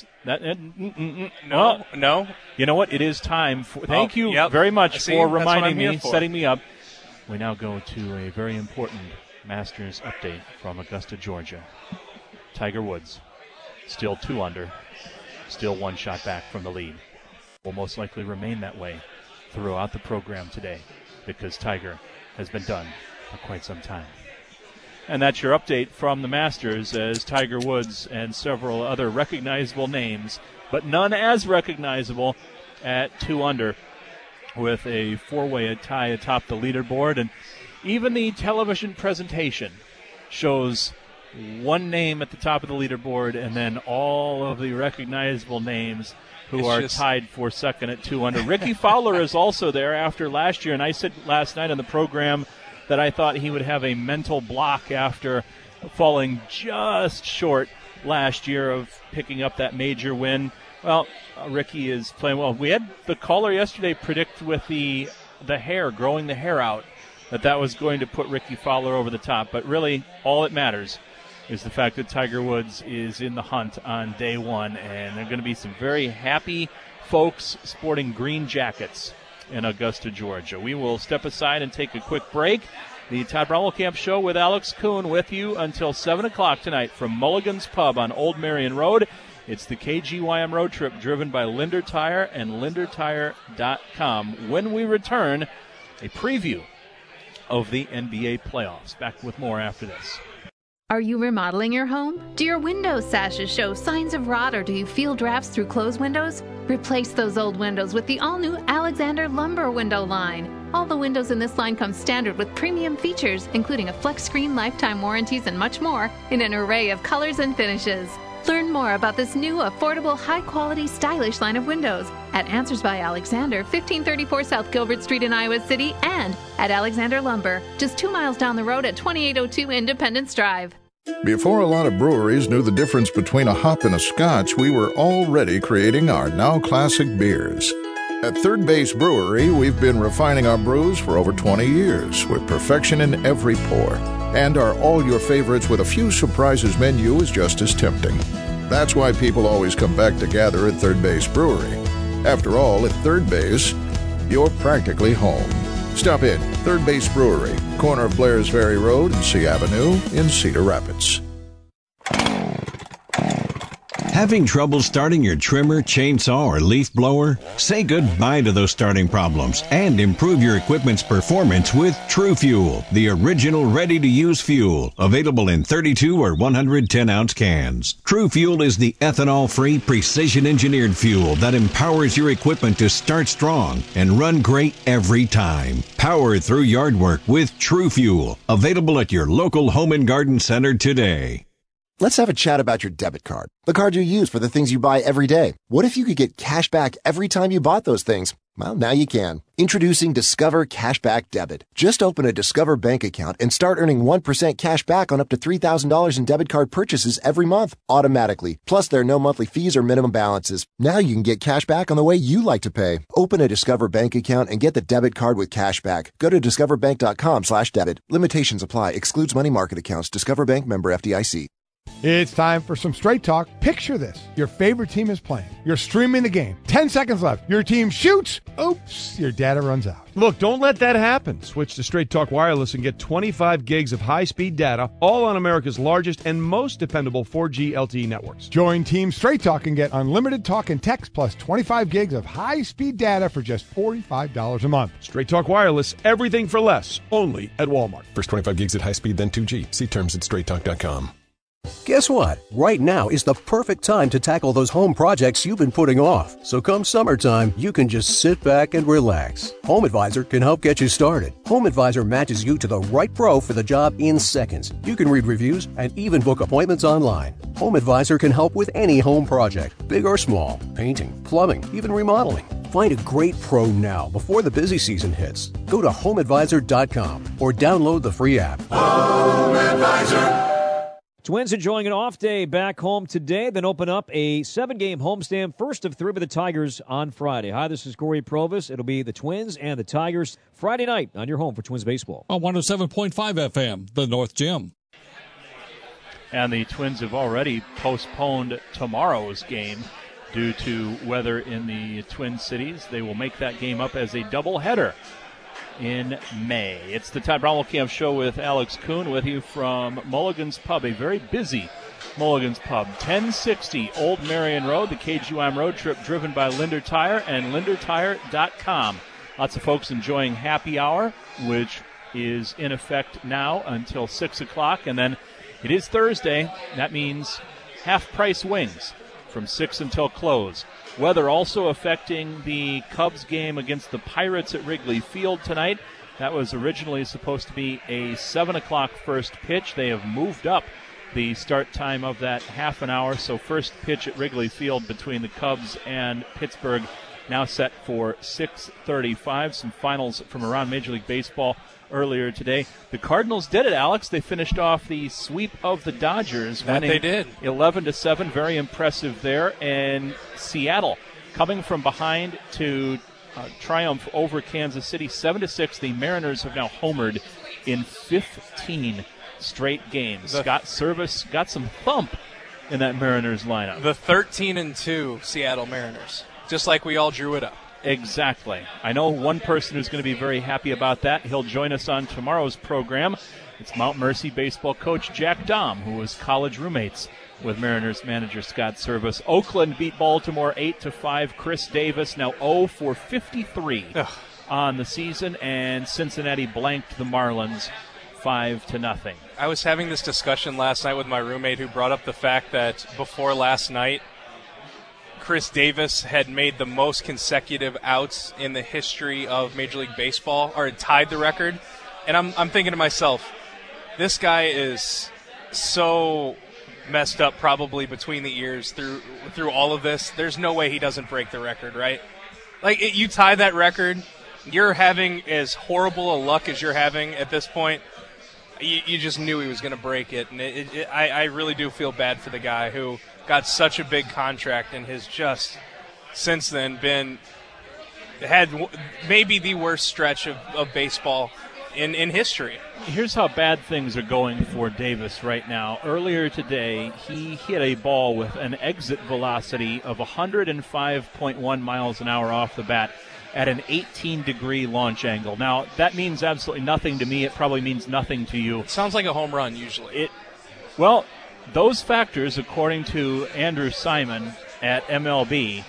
Speaker 2: No.
Speaker 3: No.
Speaker 2: You know what? It is time. Thank you very much for reminding me, setting me up. We now go to a very important Masters update from Augusta, Georgia. Tiger Woods, still 2 under, still 1 shot back from the lead. Will most likely remain that way throughout the program today because Tiger has been done for quite some time. And that's your update from the Masters, as Tiger Woods and several other recognizable names, but none as recognizable, at 2 under with a 4-way tie atop the leaderboard. And even the television presentation shows one name at the top of the leaderboard and then all of the recognizable names who are tied for second at 2 under. Ricky Fowler is also there after last year, and I said last night on the program that I thought he would have a mental block after falling just short last year of picking up that major win. Well, Ricky is playing well. We had the caller yesterday predict with the hair, growing the hair out, that was going to put Ricky Fowler over the top. But really, all that matters is the fact that Tiger Woods is in the hunt on day one, and there are going to be some very happy folks sporting green jackets in Augusta, Georgia. We will step aside and take a quick break. The Todd Brommelkamp Show with Alex Kuhn with you until 7 o'clock tonight from Mulligan's Pub on Old Marion Road. It's the KGYM Road Trip driven by Linder Tire and LinderTire.com. When we return, a preview of the NBA playoffs. Back with more after this.
Speaker 17: Are you remodeling your home? Do your window sashes show signs of rot, or do you feel drafts through closed windows? Replace those old windows with the all-new Alexander Lumber window line. All the windows in this line come standard with premium features, including a flex screen, lifetime warranties, and much more in an array of colors and finishes. Learn more about this new, affordable, high-quality, stylish line of windows at Answers by Alexander, 1534 South Gilbert Street in Iowa City, and at Alexander Lumber, just 2 miles down the road at 2802 Independence Drive.
Speaker 18: Before a lot of breweries knew the difference between a hop and a scotch, we were already creating our now classic beers. At Third Base Brewery, we've been refining our brews for over 20 years with perfection in every pour. And our All Your Favorites with a Few Surprises menu is just as tempting. That's why people always come back to gather at Third Base Brewery. After all, at Third Base, you're practically home. Stop in, Third Base Brewery, corner of Blairs Ferry Road and C Avenue in Cedar Rapids.
Speaker 19: Having trouble starting your trimmer, chainsaw, or leaf blower? Say goodbye to those starting problems and improve your equipment's performance with True Fuel, the original ready-to-use fuel, available in 32 or 110-ounce cans. True Fuel is the ethanol-free, precision-engineered fuel that empowers your equipment to start strong and run great every time. Power through yard work with True Fuel, available at your local home and garden center today.
Speaker 20: Let's have a chat about your debit card, the card you use for the things you buy every day. What if you could get cash back every time you bought those things? Well, now you can. Introducing Discover Cashback Debit. Just open a Discover bank account and start earning 1% cash back on up to $3,000 in debit card purchases every month, automatically. Plus, there are no monthly fees or minimum balances. Now you can get cash back on the way you like to pay. Open a Discover bank account and get the debit card with cash back. Go to discoverbank.com/debit. Limitations apply. Excludes money market accounts. Discover Bank, member FDIC.
Speaker 21: It's time for some Straight Talk. Picture this. Your favorite team is playing. You're streaming the game. 10 seconds left. Your team shoots. Oops, your data runs out.
Speaker 8: Look, don't let that happen. Switch to Straight Talk Wireless and get 25 gigs of high-speed data, all on America's largest and most dependable 4G LTE networks.
Speaker 21: Join Team Straight Talk and get unlimited talk and text plus 25 gigs of high-speed data for just $45 a month.
Speaker 8: Straight Talk Wireless, everything for less, only at Walmart.
Speaker 22: First 25 gigs at high speed, then 2G. See terms at straighttalk.com.
Speaker 23: Guess what? Right now is the perfect time to tackle those home projects you've been putting off. So come summertime, you can just sit back and relax. Home Advisor can help get you started. Home Advisor matches you to the right pro for the job in seconds. You can read reviews and even book appointments online. Home Advisor can help with any home project, big or small, painting, plumbing, even remodeling. Find a great pro now before the busy season hits. Go to homeadvisor.com or download the free app.
Speaker 24: Home Advisor.
Speaker 25: Twins enjoying an off day back home today, then open up a 7-game homestand, first of 3 with the Tigers on Friday. Hi, this is Corey Provis. It'll be the Twins and the Tigers Friday night on your home for Twins baseball.
Speaker 26: On 107.5 FM, the North Gym.
Speaker 2: And the Twins have already postponed tomorrow's game due to weather in the Twin Cities. They will make that game up as a doubleheader in May. It's the Todd Brown Camp Show with Alex Kuhn with you from Mulligan's Pub, a very busy Mulligan's Pub. 1060 Old Marion Road, the KGUM road trip driven by Linder Tire and LinderTire.com. Lots of folks enjoying happy hour, which is in effect now until 6 o'clock. And then it is Thursday. That means half-price wings from 6 until close. Weather also affecting the Cubs game against the Pirates at Wrigley Field tonight. That was originally supposed to be a 7 o'clock first pitch. They have moved up the start time of that half an hour. So first pitch at Wrigley Field between the Cubs and Pittsburgh now set for 6:35. Some finals from around Major League Baseball earlier today. The Cardinals did it, Alex. They finished off the sweep of the Dodgers.
Speaker 3: That they did.
Speaker 2: 11-7. Very impressive there. And Seattle coming from behind to triumph over Kansas City 7-6. The Mariners have now homered in 15 straight games. Scott Service got some thump in that Mariners lineup.
Speaker 3: The 13-2 Seattle Mariners. Just like we all drew it up.
Speaker 2: Exactly. I know one person who's going to be very happy about that. He'll join us on tomorrow's program. It's Mount Mercy baseball coach Jack Dahm, who was college roommates with Mariners manager Scott Service. Oakland beat Baltimore 8-5. Chris Davis now 0 for 53 on the season, and Cincinnati blanked the Marlins 5-0.
Speaker 3: I was having this discussion last night with my roommate who brought up the fact that before last night, Chris Davis had made the most consecutive outs in the history of Major League Baseball, or had tied the record. And I'm thinking to myself, this guy is so messed up probably between the ears through all of this. There's no way he doesn't break the record, right? Like, you tie that record, you're having as horrible a luck as you're having at this point. You just knew he was going to break it. And I really do feel bad for the guy who got such a big contract and has just since then had maybe the worst stretch of baseball in history.
Speaker 2: Here's how bad things are going for Davis right now. Earlier today, he hit a ball with an exit velocity of 105.1 miles an hour off the bat at an 18-degree launch angle. Now, that means absolutely nothing to me. It probably means nothing to you.
Speaker 3: It sounds like a home run usually.
Speaker 2: Well, those factors, according to Andrew Simon at MLB,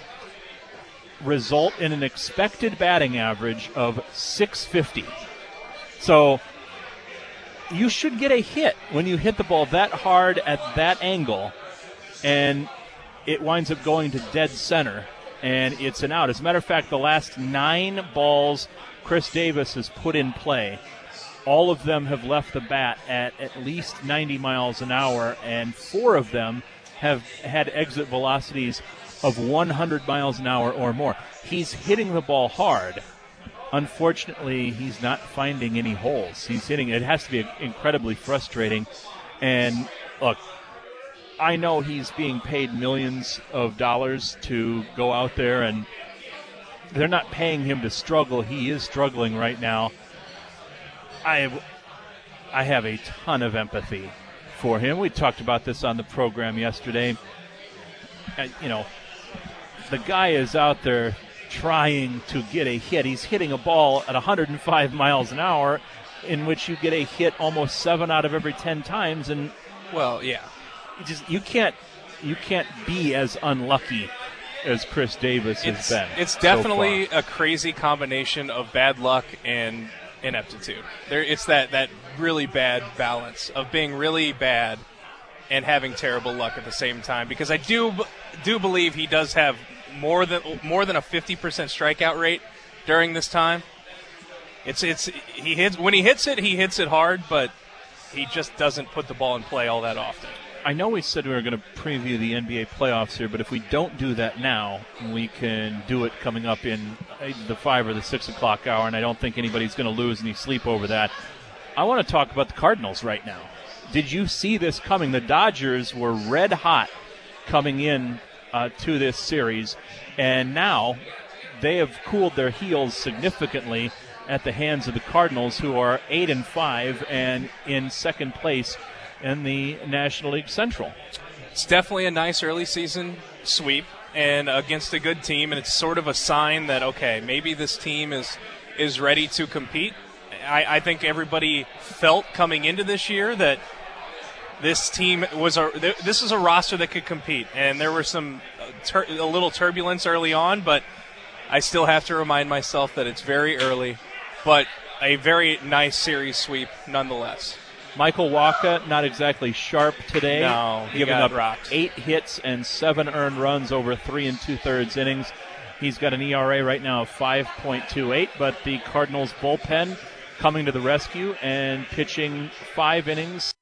Speaker 2: result in an expected batting average of 650. So you should get a hit when you hit the ball that hard at that angle, and it winds up going to dead center, and it's an out. As a matter of fact, the last 9 balls Chris Davis has put in play, all of them have left the bat at least 90 miles an hour, and 4 of them have had exit velocities of 100 miles an hour or more. He's hitting the ball hard. Unfortunately, he's not finding any holes. He's hitting it. It has to be incredibly frustrating. And, look, I know he's being paid millions of dollars to go out there, and they're not paying him to struggle. He is struggling right now. I have a ton of empathy for him. We talked about this on the program yesterday. The guy is out there trying to get a hit. He's hitting a ball at 105 miles an hour, in which you get a hit almost 7 out of every 10 times. And
Speaker 3: well, yeah,
Speaker 2: you can't be as unlucky as Chris Davis has been.
Speaker 3: It's definitely a crazy combination of bad luck and ineptitude. It's that really bad balance of being really bad and having terrible luck at the same time. Because I do believe he does have more than a 50% strikeout rate during this time. When he hits it hard, but he just doesn't put the ball in play all that often.
Speaker 2: I know we said we were going to preview the NBA playoffs here, but if we don't do that now, we can do it coming up in the 5 or the 6 o'clock hour, and I don't think anybody's going to lose any sleep over that. I want to talk about the Cardinals right now. Did you see this coming? The Dodgers were red hot coming in to this series, and now they have cooled their heels significantly at the hands of the Cardinals, who are 8-5 and in second place in the National League Central.
Speaker 3: It's definitely a nice early season sweep and against a good team, and it's sort of a sign that, okay, maybe this team is ready to compete. I think everybody felt coming into this year that this team this is a roster that could compete, and there were some a little turbulence early on, but I still have to remind myself that it's very early, but a very nice series sweep nonetheless.
Speaker 2: Michael Wacha, not exactly sharp today.
Speaker 3: No, he
Speaker 2: giving
Speaker 3: got
Speaker 2: up
Speaker 3: rocked.
Speaker 2: 8 hits and 7 earned runs over 3 2/3 innings. He's got an ERA right now of 5.28, but the Cardinals bullpen coming to the rescue and pitching 5 innings,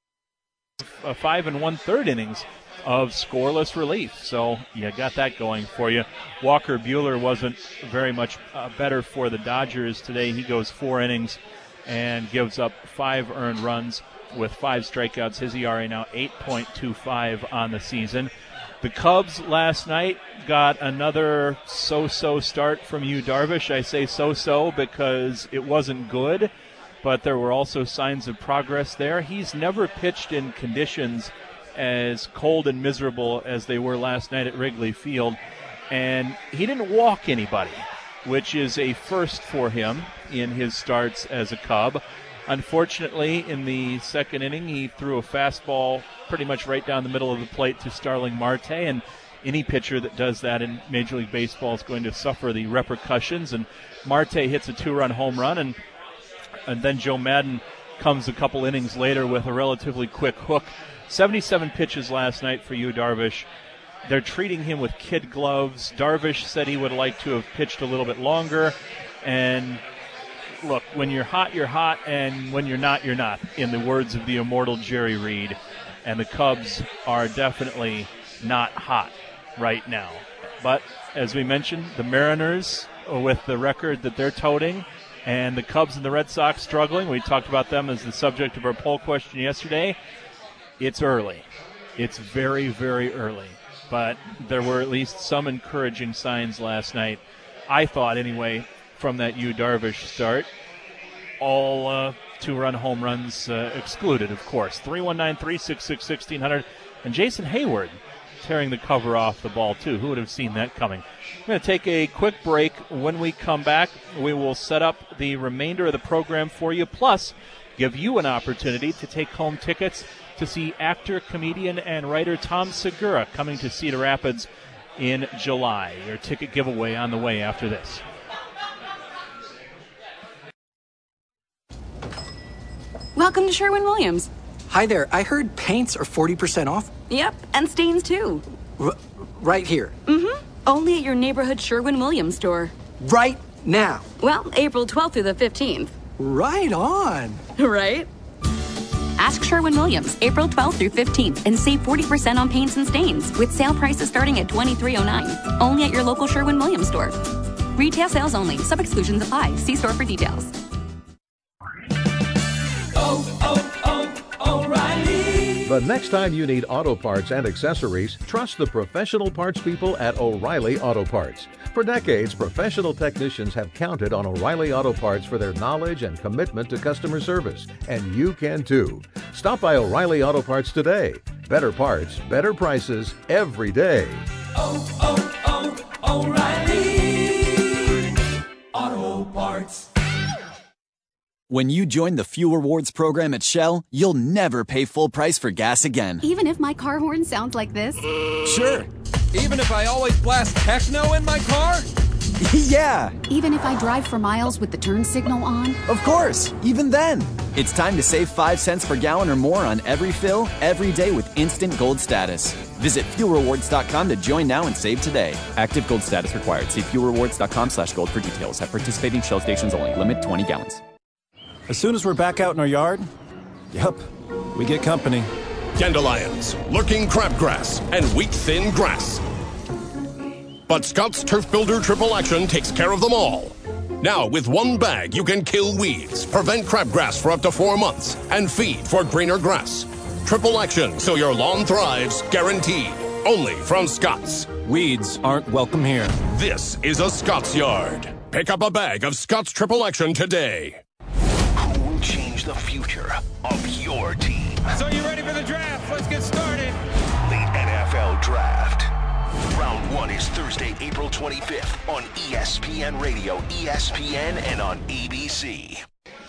Speaker 2: 5 1/3 innings of scoreless relief. So you got that going for you. Walker Buehler wasn't very much better for the Dodgers today. He goes 4 innings and gives up 5 earned runs with 5 strikeouts. His ERA now 8.25 on the season. The Cubs last night got another so-so start from Yu Darvish. I say so-so because it wasn't good, but there were also signs of progress there. He's never pitched in conditions as cold and miserable as they were last night at Wrigley Field, and he didn't walk anybody, which is a first for him in his starts as a Cub. Unfortunately, in the second inning, he threw a fastball pretty much right down the middle of the plate to Starling Marte, and any pitcher that does that in Major League Baseball is going to suffer the repercussions. And Marte hits a 2-run home run, and then Joe Madden comes a couple innings later with a relatively quick hook. 77 pitches last night for Yu Darvish. They're treating him with kid gloves. Darvish said he would like to have pitched a little bit longer. And look, when you're hot, and when you're not, in the words of the immortal Jerry Reed. And the Cubs are definitely not hot right now. But as we mentioned, the Mariners, with the record that they're toting, and the Cubs and the Red Sox struggling, we talked about them as the subject of our poll question yesterday. It's early. It's very, very early. But there were at least some encouraging signs last night, I thought anyway, from that Yu Darvish start. All 2-run home runs excluded, of course. 319-366-1600. And Jason Hayward tearing the cover off the ball, too. Who would have seen that coming? We're going to take a quick break. When we come back, we will set up the remainder of the program for you, plus give you an opportunity to take home tickets to see actor, comedian, and writer Tom Segura coming to Cedar Rapids in July. Your ticket giveaway on the way after this.
Speaker 1: Welcome to Sherwin-Williams.
Speaker 4: Hi there. I heard paints are 40% off.
Speaker 1: Yep, and stains too.
Speaker 4: Right here.
Speaker 1: Mm-hmm. Only at your neighborhood Sherwin-Williams store.
Speaker 4: Right now.
Speaker 1: Well, April 12th through the 15th.
Speaker 4: Right on.
Speaker 1: Right? Ask Sherwin-Williams, April 12th through 15th, and save 40% on paints and stains, with sale prices starting at $23.09. Only at your local Sherwin-Williams store. Retail sales only. Some exclusions apply. See store for details.
Speaker 24: O'Reilly
Speaker 5: But next time you need auto parts and accessories, trust the professional parts people at O'Reilly Auto Parts. For decades, professional technicians have counted on O'Reilly Auto Parts for their knowledge and commitment to customer service, and you can too. Stop by O'Reilly Auto Parts today. Better parts, better prices, every day.
Speaker 24: O'Reilly Auto Parts.
Speaker 6: When you join the Fuel Rewards program at Shell, you'll never pay full price for gas again.
Speaker 1: Even if my car horn sounds like this?
Speaker 6: Sure.
Speaker 14: Even if I always blast techno in my car?
Speaker 6: Yeah.
Speaker 1: Even if I drive for miles with the turn signal on?
Speaker 6: Of course. Even then. It's time to save 5 cents per gallon or more on every fill, every day with instant gold status. Visit fuelrewards.com to join now and save today. Active gold status required. See fuelrewards.com/gold for details. At participating Shell stations only. Limit 20 gallons.
Speaker 7: As soon as we're back out in our yard, we get company.
Speaker 10: Dandelions, lurking crabgrass, and wheat-thin grass. But Scott's Turf Builder Triple Action takes care of them all. Now, with one bag, you can kill weeds, prevent crabgrass for up to 4 months, and feed for greener grass. Triple Action, so your lawn thrives, guaranteed. Only from Scott's.
Speaker 7: Weeds aren't welcome here.
Speaker 10: This is a Scott's Yard. Pick up a bag of Scott's Triple Action today.
Speaker 13: Who will change the future of your team?
Speaker 14: So you ready for the draft? Let's get started.
Speaker 13: Late NFL Draft. Round 1 is Thursday, April 25th on ESPN Radio, ESPN, and on ABC.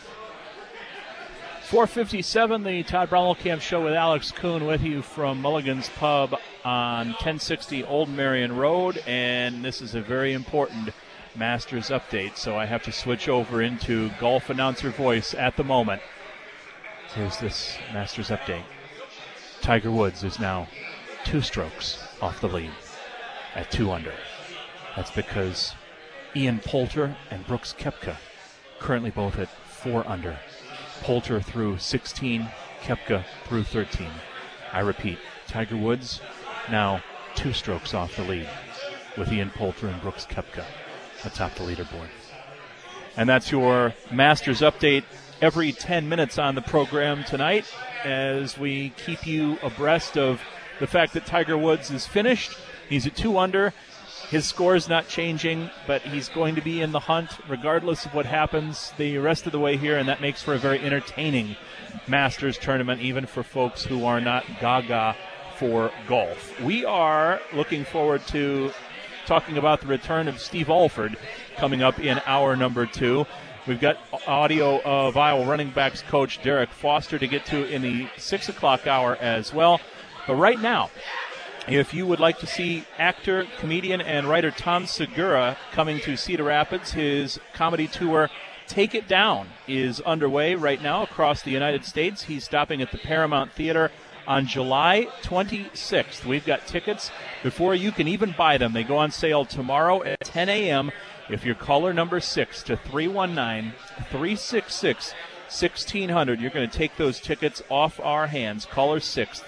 Speaker 2: 4:57, the Todd Brommelkamp Show with Alex Kuhn with you from Mulligan's Pub on 1060 Old Marion Road, and this is a very important Masters update, so I have to switch over into golf announcer voice at the moment. Here's this Masters update. Tiger Woods is now 2 strokes off the lead at 2 under. That's because Ian Poulter and Brooks Koepka currently both at 4 under. Poulter through 16, Koepka through 13. I repeat, Tiger Woods now 2 strokes off the lead with Ian Poulter and Brooks Koepka atop the leaderboard. And that's your Masters update every 10 minutes on the program tonight as we keep you abreast of the fact that Tiger Woods is finished. He's at 2 under. His score is not changing, but he's going to be in the hunt regardless of what happens the rest of the way here, and that makes for a very entertaining Masters tournament, even for folks who are not gaga for golf. We are looking forward to talking about the return of Steve Alford coming up in hour number 2. We've got audio of Iowa running backs coach Derek Foster to get to in the 6 o'clock hour as well. But right now, if you would like to see actor, comedian, and writer Tom Segura coming to Cedar Rapids, his comedy tour Take It Down is underway right now across the United States. He's stopping at the Paramount Theater on July 26th. We've got tickets before you can even buy them. They go on sale tomorrow at 10 a.m. If you're caller number 6 to 319-366-1600, you're going to take those tickets off our hands. Caller 6,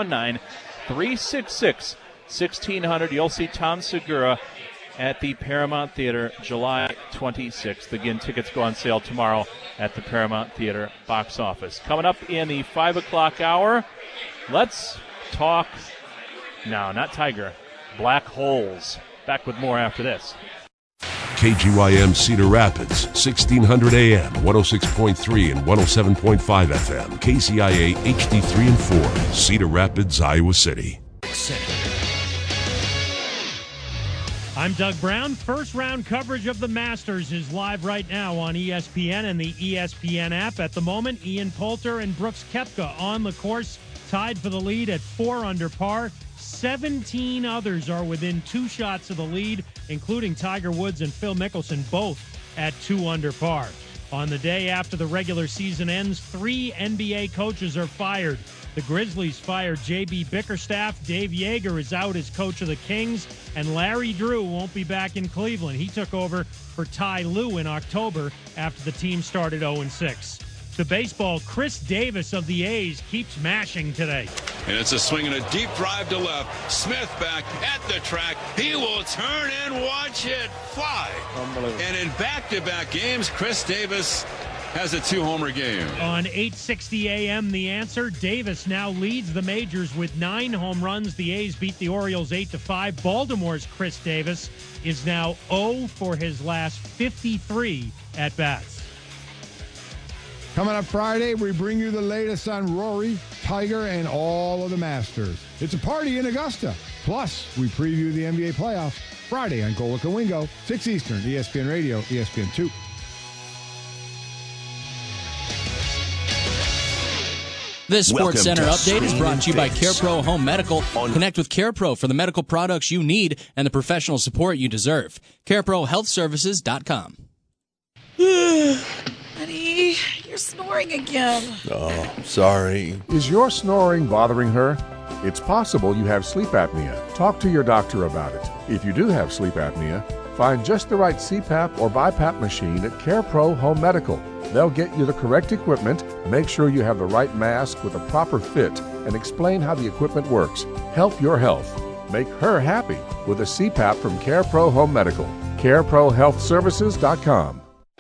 Speaker 2: 319-366-1600. You'll see Tom Segura at the Paramount Theater July 26th. Again, tickets go on sale tomorrow at the Paramount Theater box office. Coming up in the 5 o'clock hour, let's talk, no, not Tiger, black holes. Back with more after this.
Speaker 9: KGYM Cedar Rapids, 1600 AM, 106.3 and 107.5 FM, KCIA HD3 and 4, Cedar Rapids, Iowa City.
Speaker 11: I'm Doug Brown. First round coverage of the Masters is live right now on ESPN and the ESPN app. At the moment, Ian Poulter and Brooks Koepka on the course, tied for the lead at 4 under par. 17 others are within 2 shots of the lead, including Tiger Woods and Phil Mickelson, both at 2 under par. On the day after the regular season ends, 3 NBA coaches are fired. The Grizzlies fired J.B. Bickerstaff, Dave Yeager is out as coach of the Kings, and Larry Drew won't be back in Cleveland. He took over for Ty Lue in October after the team started 0-6. To baseball, Chris Davis of the A's keeps mashing today.
Speaker 12: And it's a swing and a deep drive to left. Smith back at the track. He will turn and watch it fly. And in back-to-back games, Chris Davis has a 2-homer game.
Speaker 11: On 8:60 a.m., The Answer. Davis now leads the majors with 9 home runs. The A's beat the Orioles 8-5. Baltimore's Chris Davis is now 0 for his last 53 at-bats.
Speaker 21: Coming up Friday, we bring you the latest on Rory, Tiger, and all of the Masters. It's a party in Augusta. Plus, we preview the NBA playoffs Friday on Golic and Wingo, 6 Eastern, ESPN Radio, ESPN2.
Speaker 15: This Sports Center update is brought to you by CarePro Home Medical. Connect with CarePro for the medical products you need and the professional support you deserve. CareProHealthServices.com.
Speaker 16: Honey, you're snoring again.
Speaker 17: Oh, sorry. Is your snoring bothering her? It's possible you have sleep apnea. Talk to your doctor about it. If you do have sleep apnea, find just the right CPAP or BiPAP machine at CarePro Home Medical. They'll get you the correct equipment, make sure you have the right mask with a proper fit, and explain how the equipment works. Help your health. Make her happy with a CPAP from CarePro Home Medical. CareProHealthServices.com.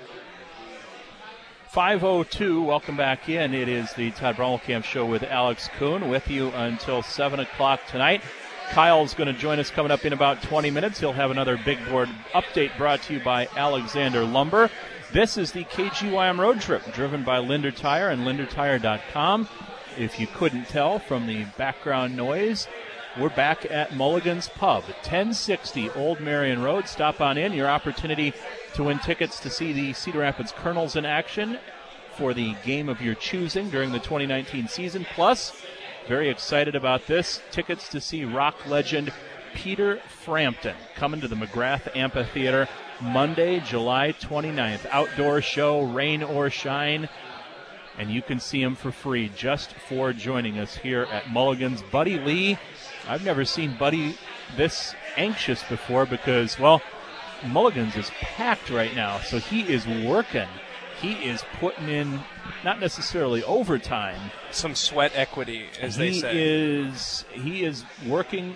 Speaker 2: 5:02, welcome back in. It is the Todd Brommelkamp Show with Alex Kuhn with you until 7 o'clock tonight. Kyle's going to join us coming up in about 20 minutes. He'll have another big board update brought to you by Alexander Lumber. This is the KGYM Road Trip, driven by Linder Tire and LinderTire.com. If you couldn't tell from the background noise, we're back at Mulligan's Pub, 1060 Old Marion Road. Stop on in. Your opportunity to win tickets to see the Cedar Rapids Colonels in action for the game of your choosing during the 2019 season. Plus, very excited about this, tickets to see rock legend Peter Frampton coming to the McGrath Amphitheater Monday, July 29th. Outdoor show, rain or shine, and you can see him for free just for joining us here at Mulligan's. Buddy Lee, I've never seen Buddy this anxious before because, well, Mulligan's is packed right now, so he is working. He is putting in not necessarily overtime.
Speaker 3: Some sweat equity, as they say.
Speaker 2: He is working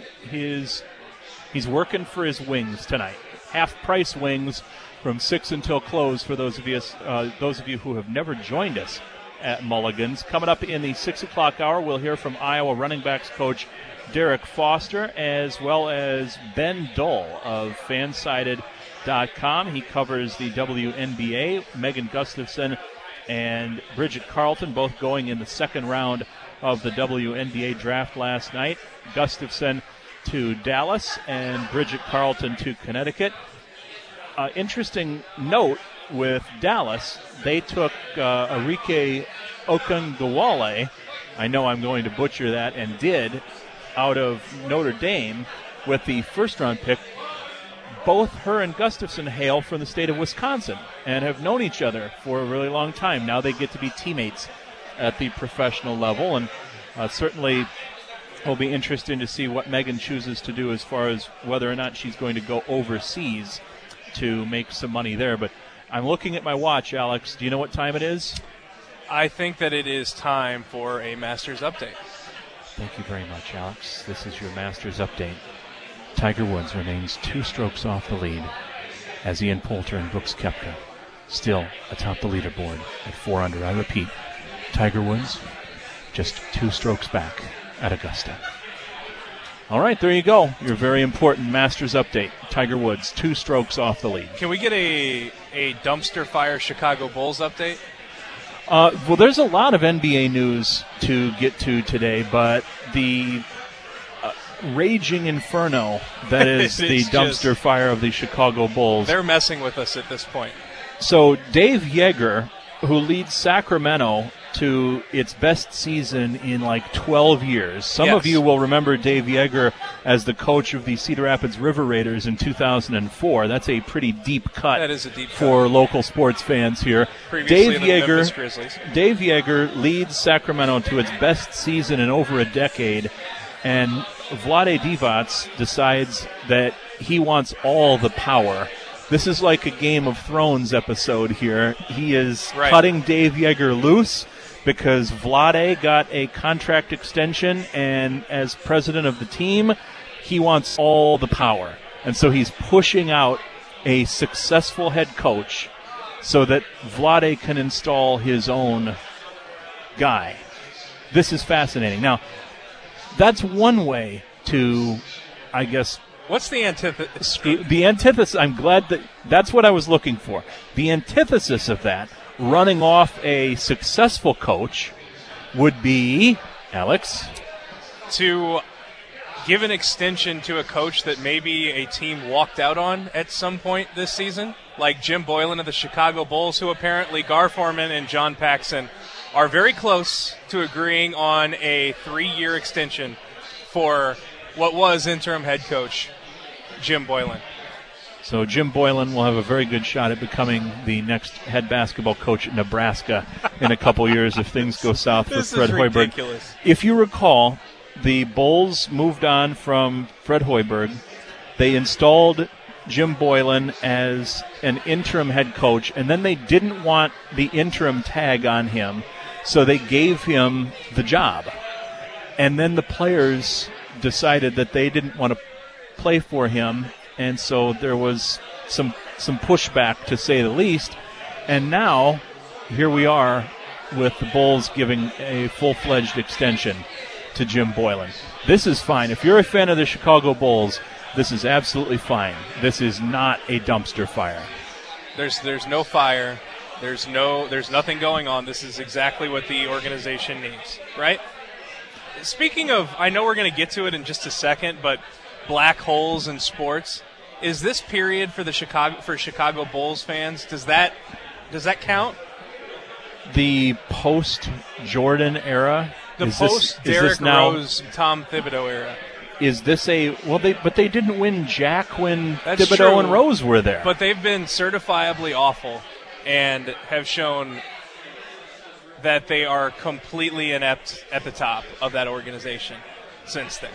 Speaker 2: he's working for his wings tonight. Half-price wings from 6 until close for those of you who have never joined us at Mulligan's. Coming up in the 6 o'clock hour, we'll hear from Iowa running backs coach Derek Foster, as well as Ben Dull of Fansided.com. He covers the WNBA. Megan Gustafson and Bridget Carlton both going in the second round of the WNBA draft last night. Gustafson to Dallas and Bridget Carlton to Connecticut. Interesting note with Dallas, they took Arike Okungwale, I know I'm going to butcher that, and did, out of Notre Dame with the first-round pick. Both her and Gustafson hail from the state of Wisconsin and have known each other for a really long time. Now they get to be teammates at the professional level, and certainly will be interesting to see what Megan chooses to do as far as whether or not she's going to go overseas to make some money there. But I'm looking at my watch, Alex. Do you know what time it is?
Speaker 3: I think that it is time for a Masters update.
Speaker 2: Thank you very much, Alex. This is your Masters update. Tiger Woods remains 2 strokes off the lead as Ian Poulter and Brooks Koepka still atop the leaderboard at 4 under. I repeat, Tiger Woods just 2 strokes back at Augusta. All right, there you go. Your very important Masters update. Tiger Woods 2 strokes off the lead.
Speaker 3: Can we get a dumpster fire Chicago Bulls update?
Speaker 2: Well, there's a lot of NBA news to get to today, but the raging inferno that is the dumpster fire of the Chicago Bulls.
Speaker 3: They're messing with us at this point.
Speaker 2: So Dave Yeager, who leads Sacramento to its best season in like 12 years. Some of you will remember Dave Yeager as the coach of the Cedar Rapids River Raiders in 2004. That's a pretty deep cut.
Speaker 3: That is a deep cut
Speaker 2: for local sports fans here.
Speaker 3: Previously the Memphis Grizzlies.
Speaker 2: Dave Yeager leads Sacramento to its best season in over a decade, and Vlade Divac decides that he wants all the power. This is like a Game of Thrones episode here. He is cutting Dave Yeager loose because Vlade got a contract extension, and as president of the team, he wants all the power. And so he's pushing out a successful head coach so that Vlade can install his own guy. This is fascinating. Now, that's one way to, I guess...
Speaker 3: What's the antithesis?
Speaker 2: The antithesis, I'm glad that's what I was looking for. The antithesis of that, running off a successful coach, would be, Alex?
Speaker 3: To give an extension to a coach that maybe a team walked out on at some point this season, like Jim Boylan of the Chicago Bulls, who apparently Gar Forman and John Paxson are very close to agreeing on a 3-year extension for what was interim head coach Jim Boylan.
Speaker 2: So Jim Boylan will have a very good shot at becoming the next head basketball coach at Nebraska in a couple years if things go south for Fred Hoiberg.
Speaker 3: Ridiculous.
Speaker 2: If you recall, the Bulls moved on from Fred Hoiberg. They installed Jim Boylan as an interim head coach, and then they didn't want the interim tag on him, so they gave him the job. And then the players decided that they didn't want to play for him, and so there was some pushback, to say the least. And now, here we are with the Bulls giving a full-fledged extension to Jim Boylan. This is fine. If you're a fan of the Chicago Bulls, this is absolutely fine. This is not a dumpster fire.
Speaker 3: There's no fire. There's nothing going on. This is exactly what the organization needs, right? Speaking of, I know we're going to get to it in just a second, but black holes in sports, is this period for Chicago Bulls fans, does that count?
Speaker 2: The post-Jordan era?
Speaker 3: The post-Derrick Rose, Tom Thibodeau era.
Speaker 2: Is this but they didn't win jack when Thibodeau and Rose were there.
Speaker 3: But they've been certifiably awful and have shown that they are completely inept at the top of that organization since then.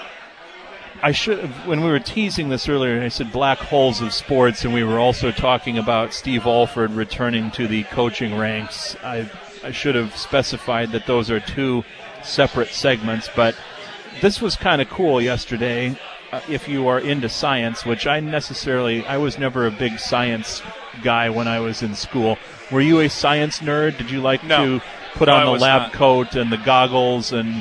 Speaker 2: When we were teasing this earlier, I said black holes of sports, and we were also talking about Steve Alford returning to the coaching ranks. I should have specified that those are two separate segments, but this was kind of cool yesterday. If you are into science, which I was never a big science guy when I was in school. Were you a science nerd? Did you like to put on the lab coat and the goggles and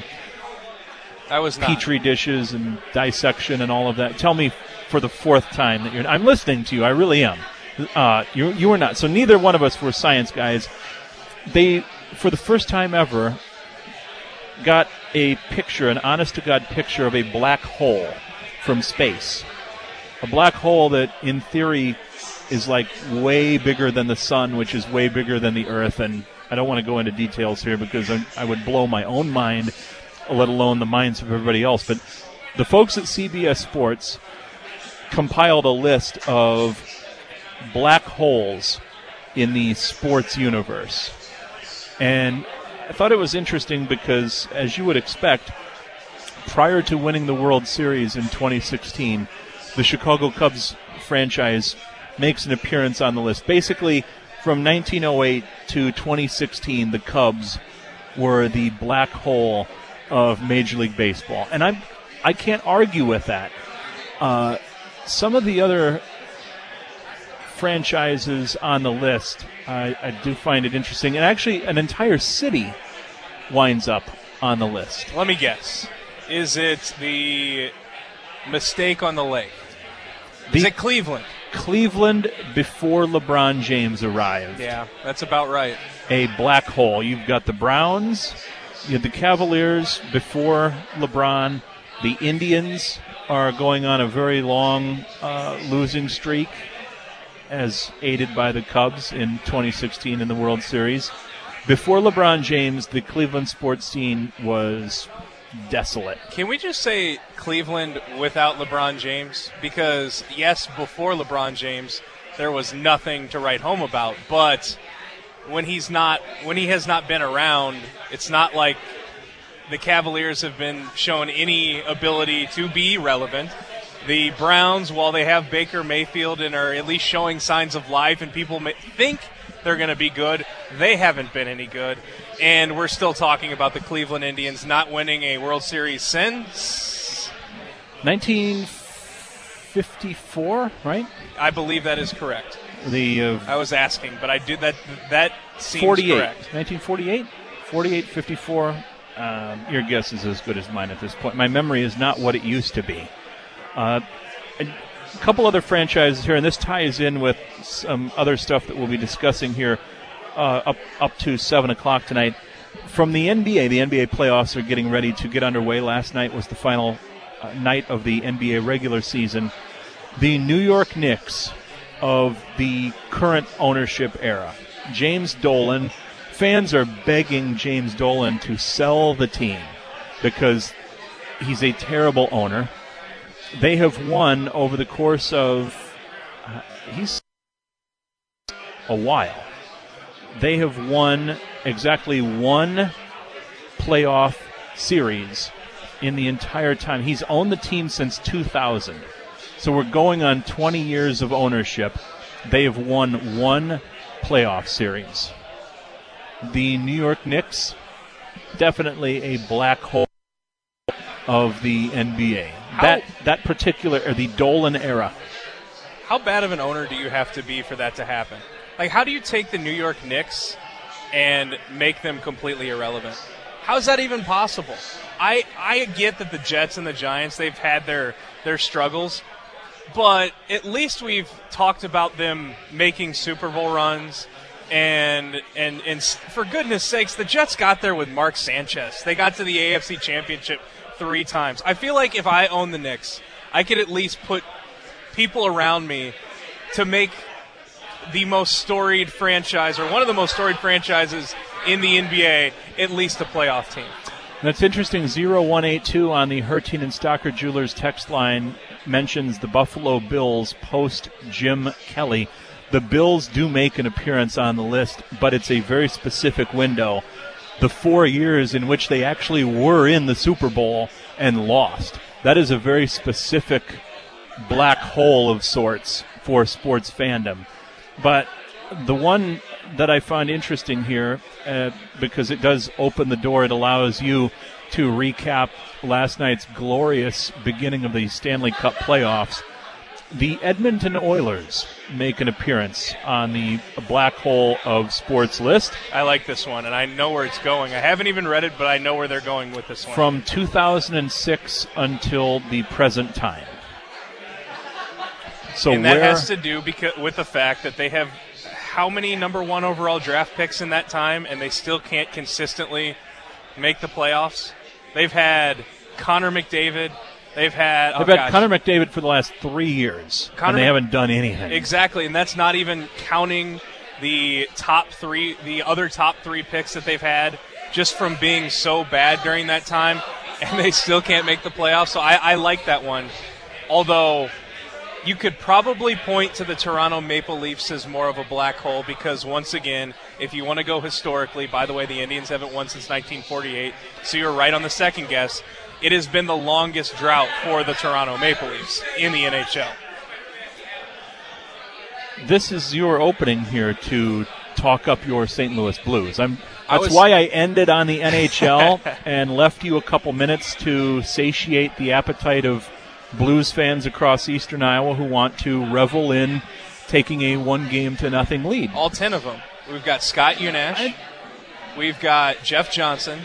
Speaker 3: I was not.
Speaker 2: Petri dishes and dissection and all of that? Tell me for the fourth time that I'm listening to you. I really am. You were not. So neither one of us were science guys. They, for the first time ever, got a picture, an honest-to-God picture of a black hole from space. A black hole that, in theory, is like way bigger than the sun, which is way bigger than the Earth. And I don't want to go into details here because I would blow my own mind, let alone the minds of everybody else. But the folks at CBS Sports compiled a list of black holes in the sports universe. And I thought it was interesting because, as you would expect, prior to winning the World Series in 2016, the Chicago Cubs franchise makes an appearance on the list. Basically, from 1908 to 2016, the Cubs were the black hole of Major League Baseball. And I can't argue with that. Some of the other franchises on the list, I do find it interesting. And actually, an entire city winds up on the list.
Speaker 3: Let me guess. Is it the mistake on the lake? Is it Cleveland?
Speaker 2: Cleveland before LeBron James arrived.
Speaker 3: Yeah, that's about right.
Speaker 2: A black hole. You've got the Browns, you have the Cavaliers before LeBron. The Indians are going on a very long losing streak, as aided by the Cubs in 2016 in the World Series. Before LeBron James, the Cleveland sports scene was desolate.
Speaker 3: Can we just say Cleveland without LeBron James? Because, yes, before LeBron James, there was nothing to write home about. But when he has not been around, it's not like the Cavaliers have been shown any ability to be relevant. The Browns, while they have Baker Mayfield and are at least showing signs of life and people think they're going to be good, they haven't been any good. And we're still talking about the Cleveland Indians not winning a World Series since
Speaker 2: 1954, right?
Speaker 3: I believe that is correct. I was asking, but I do that. That seems
Speaker 2: 48,
Speaker 3: correct.
Speaker 2: 1948, 48, 54. Your guess is as good as mine at this point. My memory is not what it used to be. A couple other franchises here, and this ties in with some other stuff that we'll be discussing here up to 7 o'clock tonight. From the NBA playoffs are getting ready to get underway. Last night was the final night of the NBA regular season. The New York Knicks of the current ownership era, James Dolan, fans are begging James Dolan to sell the team because he's a terrible owner. They have won over the course of a while. They have won exactly one playoff series in the entire time. He's owned the team since 2000. So we're going on 20 years of ownership. They have won one playoff series. The New York Knicks, definitely a black hole of the NBA. That particular, or the Dolan era.
Speaker 3: How bad of an owner do you have to be for that to happen? Like, how do you take the New York Knicks and make them completely irrelevant? How is that even possible? I get that the Jets and the Giants, they've had their struggles, but at least we've talked about them making Super Bowl runs, and for goodness sakes, the Jets got there with Mark Sanchez. They got to the AFC Championship 3 times. I feel like if I own the Knicks, I could at least put people around me to make the most storied franchise, or one of the most storied franchises in the NBA, at least a playoff team.
Speaker 2: That's interesting. 0182 on the Hertine and Stocker Jewelers text line mentions the Buffalo Bills post Jim Kelly. The Bills do make an appearance on the list, but it's a very specific window. The 4 years in which they actually were in the Super Bowl and lost. That is a very specific black hole of sorts for sports fandom. But the one that I find interesting here, because it does open the door, it allows you to recap last night's glorious beginning of the Stanley Cup playoffs. The Edmonton Oilers make an appearance on the black hole of sports list.
Speaker 3: I like this one, and I know where it's going. I haven't even read it, but I know where they're going with this one.
Speaker 2: From 2006 until the present time. So
Speaker 3: and that has to do with the fact that they have how many number 1 overall draft picks in that time, and they still can't consistently make the playoffs? They've had Connor McDavid. They've had
Speaker 2: Connor McDavid for the last 3 years, and they haven't done anything.
Speaker 3: Exactly, and that's not even counting the other top 3 picks that they've had just from being so bad during that time, and they still can't make the playoffs. So I like that one, although you could probably point to the Toronto Maple Leafs as more of a black hole because, once again, if you want to go historically, by the way, the Indians haven't won since 1948, so you're right on the second guess. It has been the longest drought for the Toronto Maple Leafs in the NHL.
Speaker 2: This is your opening here to talk up your St. Louis Blues. That's why I ended on the NHL and left you a couple minutes to satiate the appetite of Blues fans across eastern Iowa who want to revel in taking a 1-0 lead.
Speaker 3: All 10 of them. We've got Scott Unash. We've got Jeff Johnson.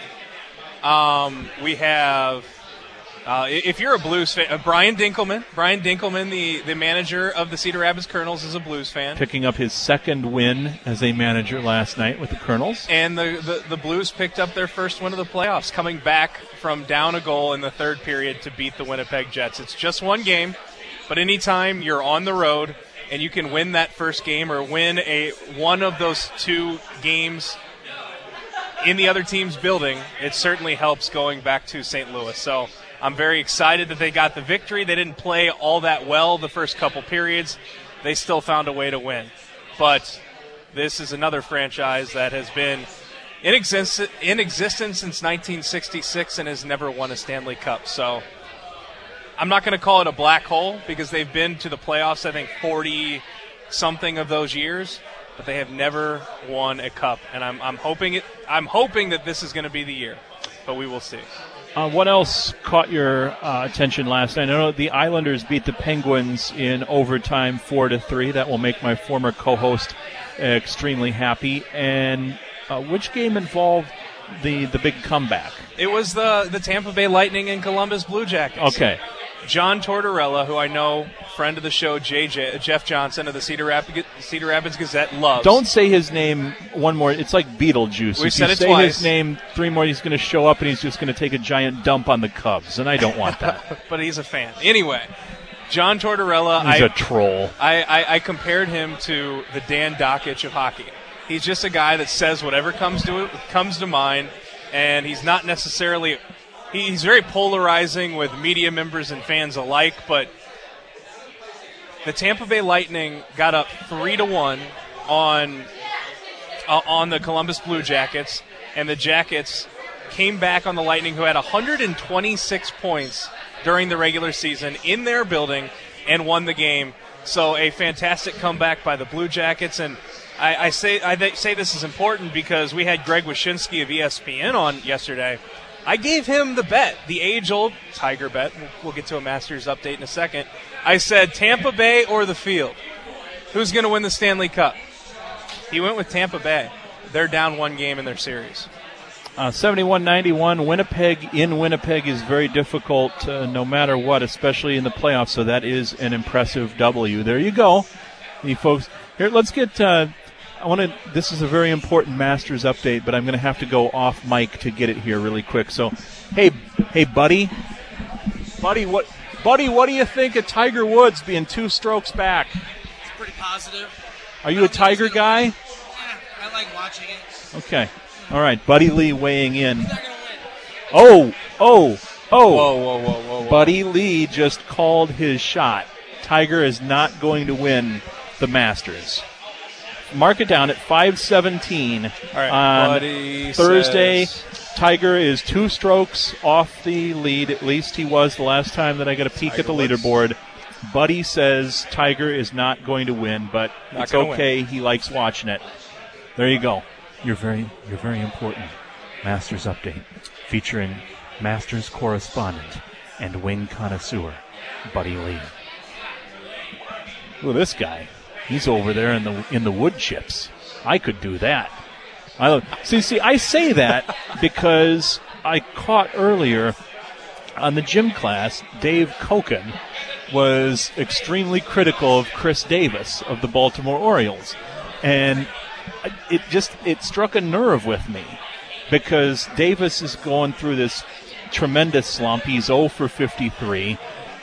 Speaker 3: We have, if you're a Blues fan, Brian Dinkelman. Brian Dinkelman, the manager of the Cedar Rapids Colonels, is a Blues fan.
Speaker 2: Picking up his second win as a manager last night with the Colonels.
Speaker 3: And the Blues picked up their first win of the playoffs, coming back from down a goal in the third period to beat the Winnipeg Jets. It's just one game, but anytime you're on the road and you can win that first game or win one of those 2 games in the other team's building, it certainly helps going back to St. Louis. So I'm very excited that they got the victory. They didn't play all that well the first couple periods. They still found a way to win. But this is another franchise that has been in existence since 1966 and has never won a Stanley Cup. So I'm not going to call it a black hole because they've been to the playoffs, I think, 40-something of those years. But they have never won a cup, and I'm hoping that this is going to be the year, but we will see.
Speaker 2: What else caught your attention last night? I know the Islanders beat the Penguins in overtime 4-3. That will make my former co-host extremely happy. And which game involved the big comeback?
Speaker 3: It was the Tampa Bay Lightning and Columbus Blue Jackets.
Speaker 2: Okay.
Speaker 3: John Tortorella, who I know, friend of the show, Jeff Johnson of the Cedar Rapids Gazette, loves.
Speaker 2: Don't say his name one more. It's like Beetlejuice.
Speaker 3: We've said it
Speaker 2: twice. If you say his name 3 more, he's going to show up and he's just going to take a giant dump on the Cubs, and I don't want that.
Speaker 3: But he's a fan. Anyway, John Tortorella.
Speaker 2: He's a troll.
Speaker 3: I compared him to the Dan Dockich of hockey. He's just a guy that says whatever comes to mind, and he's not necessarily... He's very polarizing with media members and fans alike, but the Tampa Bay Lightning got up 3-1 on the Columbus Blue Jackets, and the Jackets came back on the Lightning, who had 126 points during the regular season in their building, and won the game. So a fantastic comeback by the Blue Jackets, and I say this is important because we had Greg Wyshynski of ESPN on yesterday. I gave him the bet, the age-old Tiger bet. We'll get to a Masters update in a second. I said Tampa Bay or the field. Who's going to win the Stanley Cup? He went with Tampa Bay. They're down 1 game in their series.
Speaker 2: 71-91. Winnipeg is very difficult no matter what, especially in the playoffs, so that is an impressive W. There you go. You folks, here, let's get... this is a very important Masters update, but I'm going to have to go off mic to get it here really quick. So, hey, buddy, what do you think of Tiger Woods being 2 strokes back?
Speaker 8: It's pretty positive.
Speaker 2: Are you a Tiger guy?
Speaker 8: Yeah, I like watching it.
Speaker 2: Okay, all right. Buddy Lee weighing in. Oh!
Speaker 3: Whoa.
Speaker 2: Buddy Lee just called his shot. Tiger is not going to win the Masters. Mark it down at 5:17 on Thursday. Tiger is 2 strokes off the lead. At least he was the last time that I got a peek at the leaderboard. Buddy says Tiger is not going to win, but it's okay. He likes watching it. There you go. You're very important. Masters update featuring Masters correspondent and wing connoisseur Buddy Lee. Look at this guy. He's over there in the wood chips. I could do that. See, I say that because I caught earlier on the gym class, Dave Koken was extremely critical of Chris Davis of the Baltimore Orioles. And it struck a nerve with me because Davis is going through this tremendous slump. He's 0 for 53.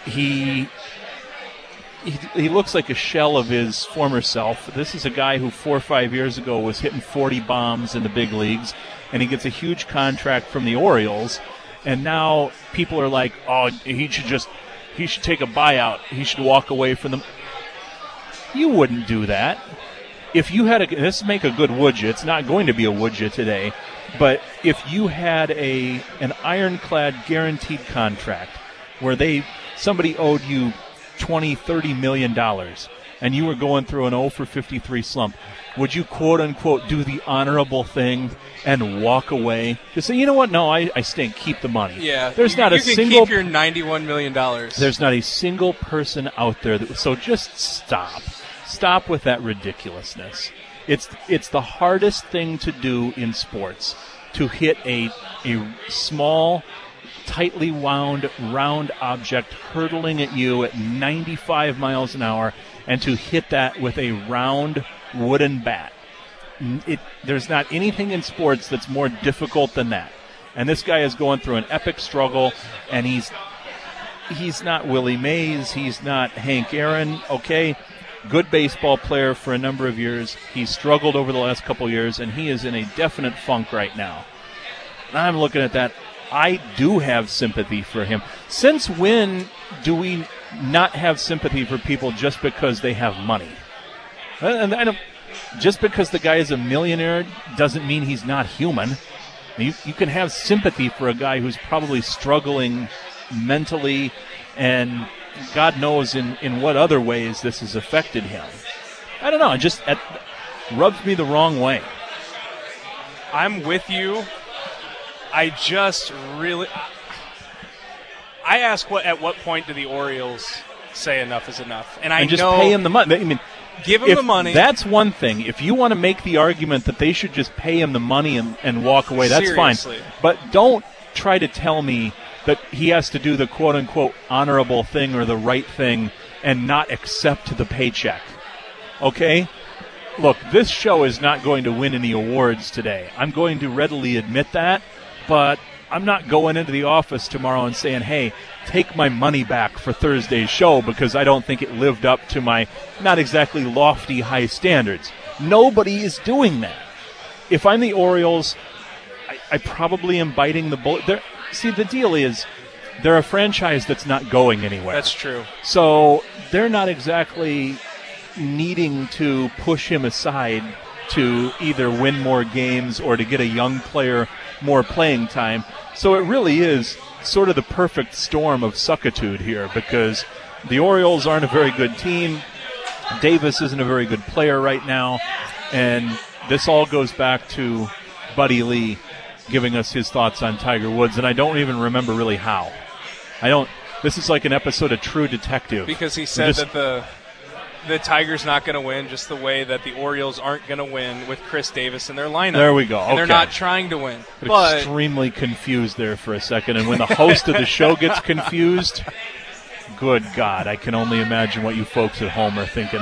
Speaker 2: He looks like a shell of his former self. This is a guy who 4 or 5 years ago was hitting 40 bombs in the big leagues, and he gets a huge contract from the Orioles. And now people are like, oh, he should take a buyout. He should walk away from them. You wouldn't do that. If you had this make a good would you? It's not going to be a would you today, but if you had an ironclad guaranteed contract where somebody owed you $20-30 million, and you were going through an 0 for 53 slump, would you quote-unquote do the honorable thing and walk away? Just say, you know what, no, I stink, keep the money.
Speaker 3: Yeah,
Speaker 2: there's not a single...
Speaker 3: You can keep your $91 million.
Speaker 2: There's not a single person out there so just stop. Stop with that ridiculousness. It's the hardest thing to do in sports, to hit a small... tightly wound, round object hurtling at you at 95 miles an hour, and to hit that with a round wooden bat. There's not anything in sports that's more difficult than that. And this guy is going through an epic struggle, and he's not Willie Mays, he's not Hank Aaron, okay? Good baseball player for a number of years. He's struggled over the last couple years, and he is in a definite funk right now. And I'm looking at that. I do have sympathy for him. Since when do we not have sympathy for people just because they have money? And just because the guy is a millionaire doesn't mean he's not human. You can have sympathy for a guy who's probably struggling mentally, and God knows in what other ways this has affected him. I don't know. It rubs me the wrong way.
Speaker 3: I'm with you. I just really... I ask at what point do the Orioles say enough is enough? And
Speaker 2: just pay him the money. I mean,
Speaker 3: give him the money.
Speaker 2: That's one thing. If you want to make the argument that they should just pay him the money and walk away, that's
Speaker 3: Seriously.
Speaker 2: fine. But don't try to tell me that he has to do the quote-unquote honorable thing or the right thing and not accept the paycheck. Okay? Look, this show is not going to win any awards today. I'm going to readily admit that, but I'm not going into the office tomorrow and saying, hey, take my money back for Thursday's show because I don't think it lived up to my not exactly lofty high standards. Nobody is doing that. If I'm the Orioles, I probably am biting the bullet. See, the deal is they're a franchise that's not going anywhere.
Speaker 3: That's true.
Speaker 2: So they're not exactly needing to push him aside to either win more games or to get a young player more playing time. So it really is sort of the perfect storm of suckitude here because the Orioles aren't a very good team. Davis isn't a very good player right now. And this all goes back to Buddy Lee giving us his thoughts on Tiger Woods, and I don't even remember really how. This is like an episode of True Detective.
Speaker 3: Because he said that the Tigers not going to win just the way that the Orioles aren't going to win with Chris Davis in their lineup.
Speaker 2: There we go.
Speaker 3: And they're not trying to win.
Speaker 2: But extremely confused there for a second, and when the host of the show gets confused, good God, I can only imagine what you folks at home are thinking.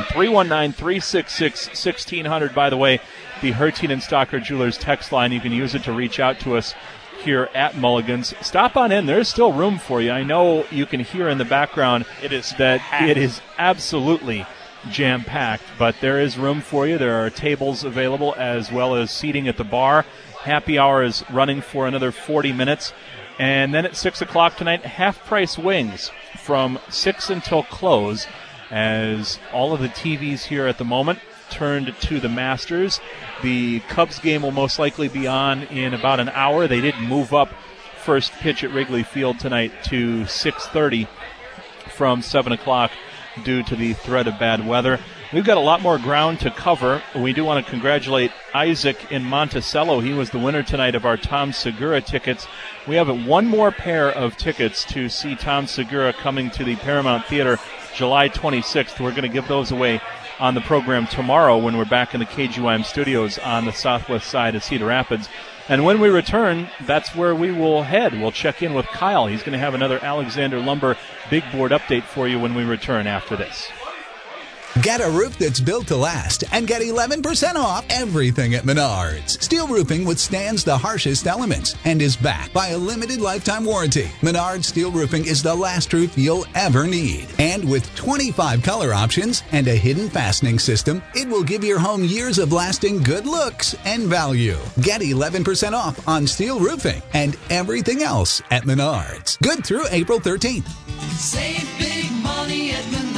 Speaker 2: 319-366-1600, by the way, the Hertine and Stocker Jewelers text line. You can use it to reach out to us here at Mulligan's. Stop on in. There's still room for you. I know you can hear in the background it is absolutely jam-packed, but there is room for you. There are tables available as well as seating at the bar. Happy hour is running for another 40 minutes. And then at 6 o'clock tonight, half-price wings from 6 until close as all of the TVs here at the moment turned to the Masters. The Cubs game will most likely be on in about an hour. They did move up first pitch at Wrigley Field tonight to 6:30 from 7 o'clock due to the threat of bad weather. We've got a lot more ground to cover. We do want to congratulate Isaac in Monticello. He was the winner tonight of our Tom Segura tickets. We have one more pair of tickets to see Tom Segura coming to the Paramount Theater July 26th. We're going to give those away on the program tomorrow when we're back in the KGYM studios on the southwest side of Cedar Rapids. And when we return, that's where we will head. We'll check in with Kyle. He's going to have another Alexander Lumber big board update for you when we return after this.
Speaker 18: Get a roof that's built to last and get 11% off everything at Menards. Steel roofing withstands the harshest elements and is backed by a limited lifetime warranty. Menards Steel Roofing is the last roof you'll ever need. And with 25 color options and a hidden fastening system, it will give your home years of lasting good looks and value. Get 11% off on steel roofing and everything else at Menards. Good through April 13th.
Speaker 24: Save big money at Menards.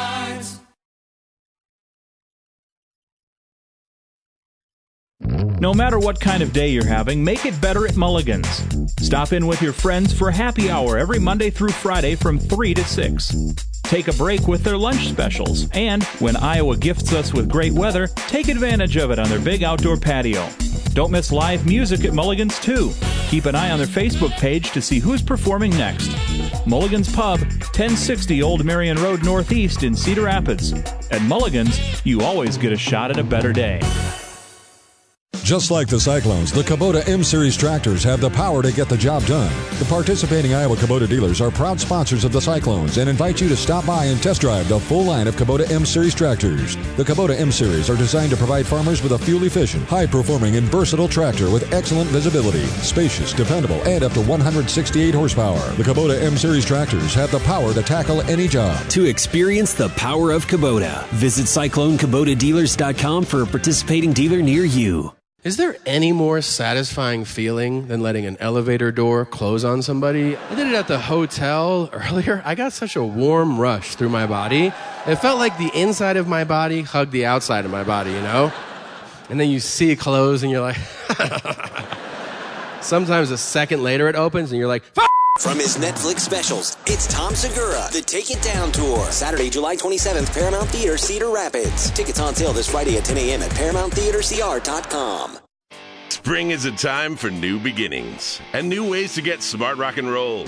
Speaker 2: No matter what kind of day you're having, make it better at Mulligan's. Stop in with your friends for happy hour every Monday through Friday from 3 to 6. Take a break with their lunch specials. And when Iowa gifts us with great weather, take advantage of it on their big outdoor patio. Don't miss live music at Mulligan's, too. Keep an eye on their Facebook page to see who's performing next. Mulligan's Pub, 1060 Old Marion Road Northeast in Cedar Rapids. At Mulligan's, you always get a shot at a better day.
Speaker 26: Just like the Cyclones, the Kubota M-Series tractors have the power to get the job done. The participating Iowa Kubota dealers are proud sponsors of the Cyclones and invite you to stop by and test drive the full line of Kubota M-Series tractors. The Kubota M-Series are designed to provide farmers with a fuel-efficient, high-performing, and versatile tractor with excellent visibility, spacious, dependable, and up to 168 horsepower. The Kubota M-Series tractors have the power to tackle any job.
Speaker 19: To experience the power of Kubota, visit CycloneKubotaDealers.com for a participating dealer near you.
Speaker 20: Is there any more satisfying feeling than letting an elevator door close on somebody? I did it at the hotel earlier. I got such a warm rush through my body. It felt like the inside of my body hugged the outside of my body, you know? And then you see it close and you're like... Sometimes a second later it opens and you're like...
Speaker 22: From his Netflix specials, it's Tom Segura, The Take It Down Tour. Saturday, July 27th, Paramount Theater, Cedar Rapids. Tickets on sale this Friday at 10 a.m. at ParamountTheaterCR.com.
Speaker 23: Spring is a time for new beginnings and new ways to get smart rock and roll.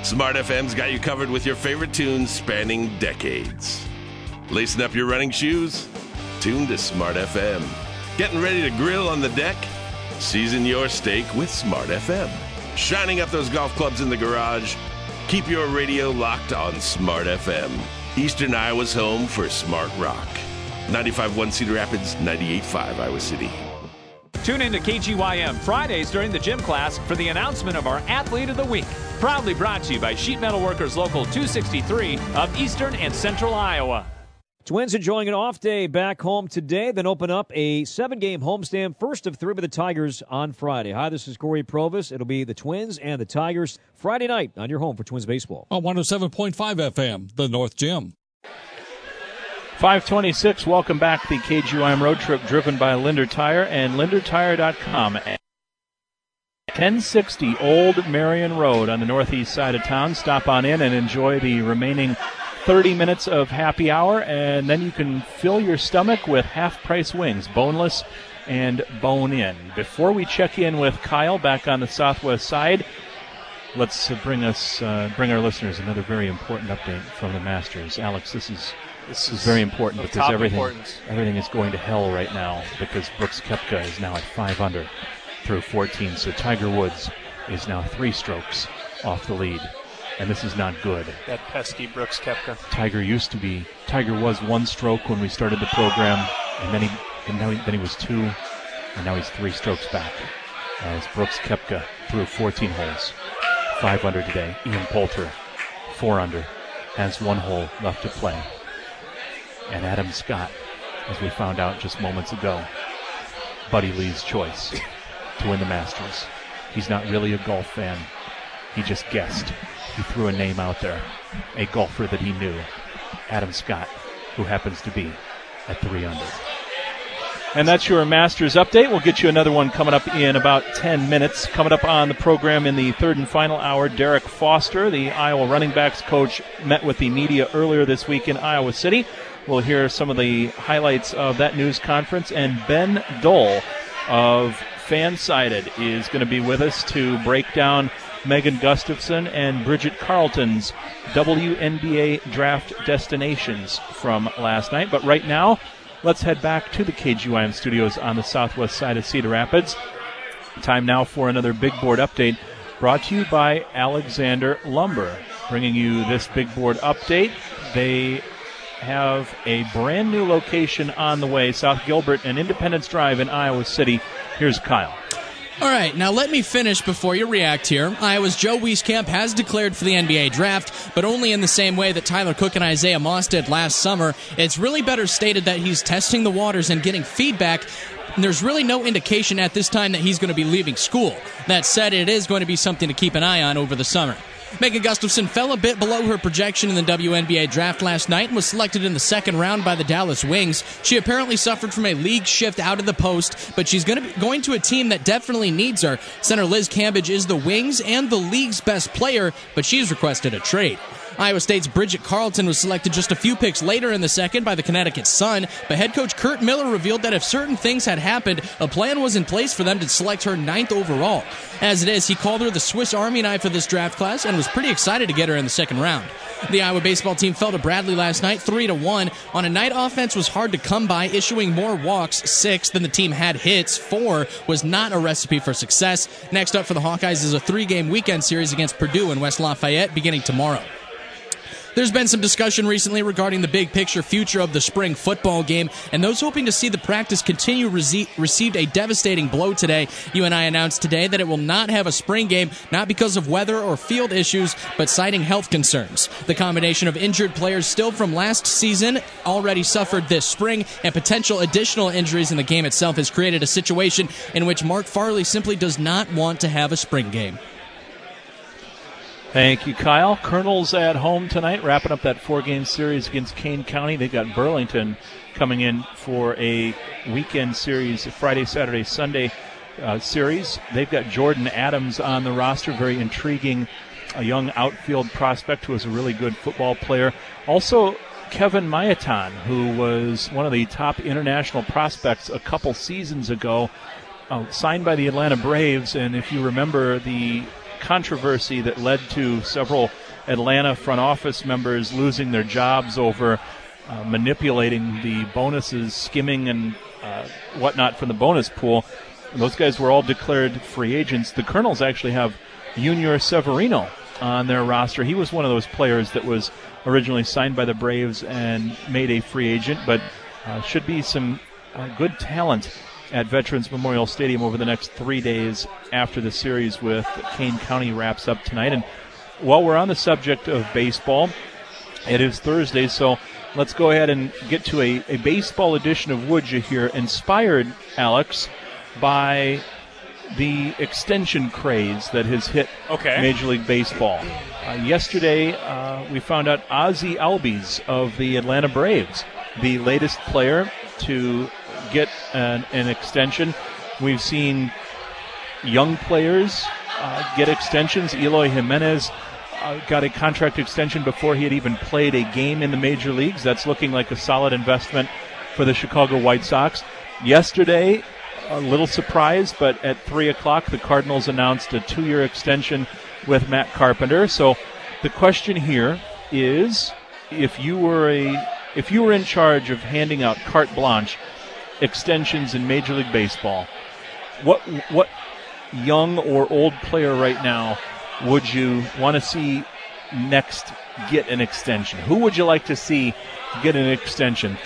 Speaker 1: Smart FM's got you covered with your favorite tunes spanning decades. Lacing up your running shoes? Tune to Smart FM. Getting ready to grill on the deck? Season your steak with Smart FM. Shining up those golf clubs in the garage? Keep your radio locked on Smart FM. Eastern Iowa's home for Smart Rock. 95.1 Cedar Rapids, 98.5 Iowa City.
Speaker 4: Tune in to KGYM Fridays during the gym class for the announcement of our Athlete of the Week. Proudly brought to you by Sheet Metal Workers Local 263 of Eastern and Central Iowa.
Speaker 5: Twins enjoying an off day back home today, then open up a 7-game homestand, first of 3 with the Tigers on Friday. Hi, this is Corey Provis. It'll be the Twins and the Tigers Friday night on your home for Twins baseball.
Speaker 26: On 107.5 FM, the North Gym.
Speaker 2: 526, welcome back to the KGYM Road Trip driven by Linder Tire and LinderTire.com. 1060 Old Marion Road on the northeast side of town. Stop on in and enjoy the remaining 30 minutes of happy hour, and then you can fill your stomach with half-price wings, boneless and bone-in. Before we check in with Kyle back on the southwest side, let's bring our listeners another very important update from the Masters. Alex, this is very important because everything is going to hell right now because Brooks Koepka is now at 5 under through 14, so Tiger Woods is now 3 strokes off the lead. And this is not good.
Speaker 3: That pesky Brooks Koepka.
Speaker 2: Tiger was 1 stroke when we started the program, and then he was 2, and now he's 3 strokes back. As Brooks Koepka through 14 holes, 5 under today. Ian Poulter, 4 under, has 1 hole left to play. And Adam Scott, as we found out just moments ago, Buddy Lee's choice to win the Masters. He's not really a golf fan. He just guessed. He threw a name out there, a golfer that he knew, Adam Scott, who happens to be at 3 under. And that's your Masters update. We'll get you another one coming up in about 10 minutes. Coming up on the program in the third and final hour, Derek Foster, the Iowa running backs coach, met with the media earlier this week in Iowa City. We'll hear some of the highlights of that news conference. And Ben Dole of Fansided is going to be with us to break down Megan Gustafson and Bridget Carlton's WNBA draft destinations from last night. But right now, let's head back to the KGYM studios on the southwest side of Cedar Rapids. Time now for another Big Board update brought to you by Alexander Lumber. Bringing you this Big Board update. They have a brand new location on the way, South Gilbert and Independence Drive in Iowa City. Here's Kyle.
Speaker 15: All right, now let me finish before you react here. Iowa's Joe Wieskamp has declared for the NBA draft, but only in the same way that Tyler Cook and Isaiah Moss did last summer. It's really better stated that he's testing the waters and getting feedback. There's really no indication at this time that he's going to be leaving school. That said, it is going to be something to keep an eye on over the summer. Megan Gustafson fell a bit below her projection in the WNBA draft last night and was selected in the second round by the Dallas Wings. She apparently suffered from a league shift out of the post, but she's going to a team that definitely needs her. Center Liz Cambage is the Wings and the league's best player, but she's requested a trade. Iowa State's Bridget Carlton was selected just a few picks later in the second by the Connecticut Sun, but head coach Kurt Miller revealed that if certain things had happened, a plan was in place for them to select her 9th overall. As it is, he called her the Swiss Army knife of this draft class and was pretty excited to get her in the second round. The Iowa baseball team fell to Bradley last night 3-1. On a night offense was hard to come by, issuing more walks, 6, than the team had hits. 4 was not a recipe for success. Next up for the Hawkeyes is a 3-game weekend series against Purdue in West Lafayette beginning tomorrow. There's been some discussion recently regarding the big picture future of the spring football game, and those hoping to see the practice continue received a devastating blow today. UNI announced today that it will not have a spring game, not because of weather or field issues, but citing health concerns. The combination of injured players still from last season already suffered this spring, and potential additional injuries in the game itself has created a situation in which Mark Farley simply does not want to have a spring game.
Speaker 2: Thank you, Kyle. Colonels at home tonight, wrapping up that 4-game series against Kane County. They've got Burlington coming in for a weekend series, Friday, Saturday, Sunday series. They've got Jordan Adams on the roster, very intriguing, a young outfield prospect who is a really good football player. Also, Kevin Mayatan, who was one of the top international prospects a couple seasons ago, signed by the Atlanta Braves. And if you remember, the controversy that led to several Atlanta front office members losing their jobs over manipulating the bonuses, skimming and whatnot from the bonus pool. And those guys were all declared free agents. The Colonels actually have Junior Severino on their roster. He was one of those players that was originally signed by the Braves and made a free agent, but should be some good talent at Veterans Memorial Stadium over the next 3 days after the series with Kane County wraps up tonight. And while we're on the subject of baseball, it is Thursday, so let's go ahead and get to a baseball edition of Would You here, inspired, Alex, by the extension craze that has hit Major League Baseball. Yesterday, we found out Ozzie Albies of the Atlanta Braves, the latest player to get an extension. We've seen young players get extensions. Eloy Jimenez got a contract extension before he had even played a game in the major leagues. That's looking like a solid investment for the Chicago White Sox. Yesterday, a little surprise, but at 3 o'clock, the Cardinals announced a 2-year extension with Matt Carpenter. So the question here is, if you were in charge of handing out carte blanche extensions in Major League Baseball, what young or old player right now would you want to see next get an extension? Who would you like to see get an extension?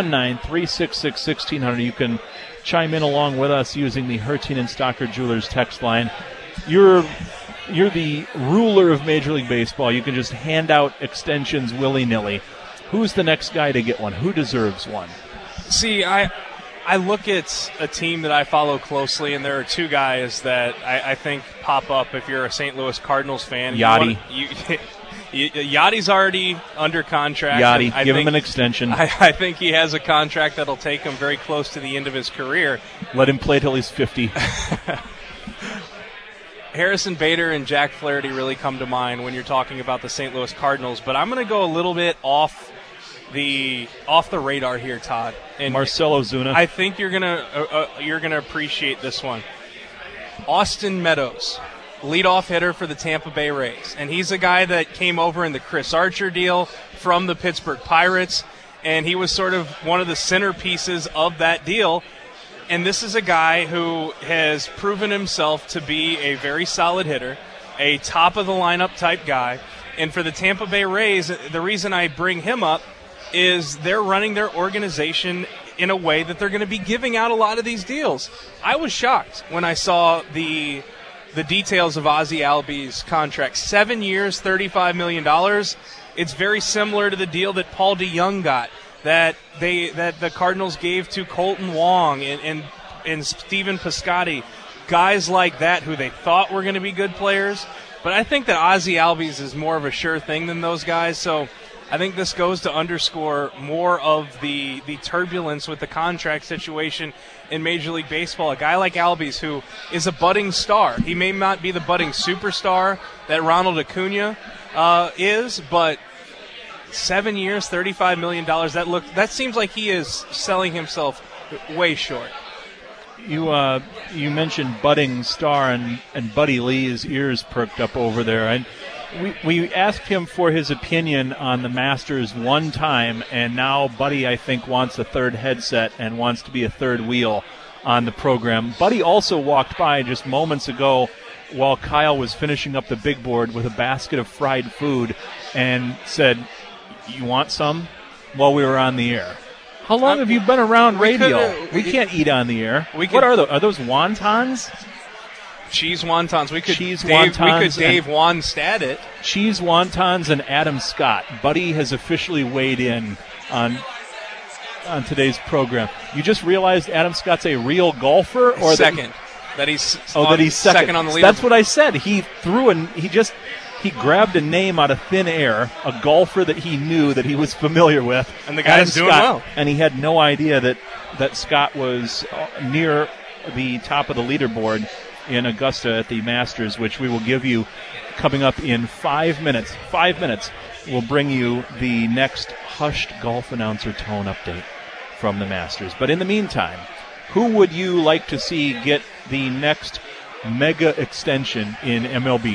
Speaker 2: 319-366-1600. You can chime in along with us using the Hertien and Stocker Jewelers text line. You're the ruler of Major League Baseball. You can just hand out extensions willy-nilly. Who's the next guy to get one? Who deserves one?
Speaker 3: See, I look at a team that I follow closely, and there are two guys that I think pop up if you're a St. Louis Cardinals fan.
Speaker 2: Yachty.
Speaker 3: Yachty's already under contract.
Speaker 2: Yachty, give him an extension.
Speaker 3: I think he has a contract that'll take him very close to the end of his career.
Speaker 2: Let him play till he's 50.
Speaker 3: Harrison Bader and Jack Flaherty really come to mind when you're talking about the St. Louis Cardinals, but I'm going to go a little bit off the radar here, Todd. And
Speaker 2: Marcell Ozuna.
Speaker 3: I think you're gonna appreciate this one. Austin Meadows, leadoff hitter for the Tampa Bay Rays, and he's a guy that came over in the Chris Archer deal from the Pittsburgh Pirates, and he was sort of one of the centerpieces of that deal. And this is a guy who has proven himself to be a very solid hitter, a top of the lineup type guy. And for the Tampa Bay Rays, the reason I bring him up is they're running their organization in a way that they're going to be giving out a lot of these deals. I was shocked when I saw the details of Ozzie Albies' contract. 7 years, $35 million. It's very similar to the deal that Paul DeJong got, that the Cardinals gave to Colton Wong and Stephen Piscotty, guys like that who they thought were going to be good players. But I think that Ozzie Albies is more of a sure thing than those guys, so I think this goes to underscore more of the turbulence with the contract situation in Major League Baseball. A guy like Albies, who is a budding star. He may not be the budding superstar that Ronald Acuna is, but 7 years, $35 million, that seems like he is selling himself way short.
Speaker 2: You mentioned budding star, and Buddy Lee's ears perked up over there. And we asked him for his opinion on the Masters one time, and now Buddy, I think, wants a third headset and wants to be a third wheel on the program. Buddy also walked by just moments ago while Kyle was finishing up the big board with a basket of fried food and said, "You want some?" while we were on the air. How long have you been around radio? We can't eat on the air. What are those? Are those wontons?
Speaker 3: Cheese wontons. We could Dave Wonstad it.
Speaker 2: Cheese wontons and Adam Scott. Buddy has officially weighed in on today's program. You just realized Adam Scott's a real golfer, or
Speaker 3: second. That he's
Speaker 2: second
Speaker 3: on the leaderboard.
Speaker 2: That's what I said. He grabbed a name out of thin air, a golfer that he knew, that he was familiar with,
Speaker 3: and the guy's doing well.
Speaker 2: And he had no idea that Scott was near the top of the leaderboard in Augusta at the Masters, which we will give you coming up in 5 minutes. 5 minutes, we'll bring you the next hushed golf announcer tone update from the Masters. But in the meantime, who would you like to see get the next mega extension in MLB.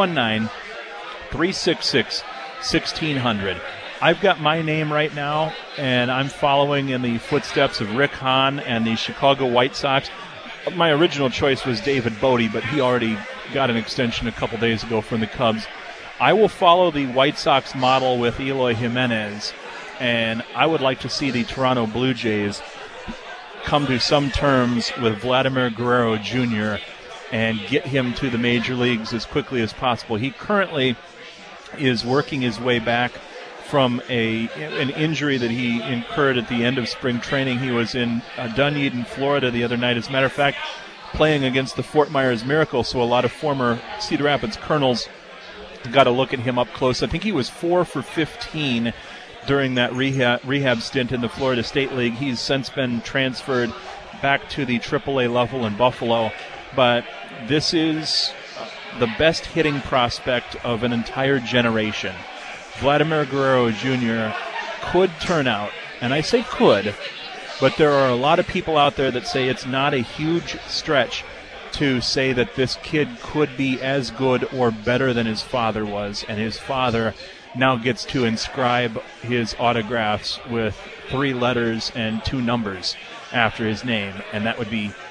Speaker 2: 319-366-1600. I've got my name right now, and I'm following in the footsteps of Rick Hahn and the Chicago White Sox. My original choice was David Bote, but he already got an extension a couple days ago from the Cubs. I will follow the White Sox model with Eloy Jimenez, and I would like to see the Toronto Blue Jays come to some terms with Vladimir Guerrero Jr. and get him to the major leagues as quickly as possible. He currently is working his way back from an injury that he incurred at the end of spring training. He was in Dunedin, Florida the other night. As a matter of fact, playing against the Fort Myers Miracle, so a lot of former Cedar Rapids Colonels got to look at him up close. I think he was 4 for 15 during that rehab stint in the Florida State League. He's since been transferred back to the AAA level in Buffalo. But this is the best hitting prospect of an entire generation. Vladimir Guerrero Jr. could turn out, and I say could, but there are a lot of people out there that say it's not a huge stretch to say that this kid could be as good or better than his father was, and his father now gets to inscribe his autographs with 3 letters and 2 numbers after his name, and that would be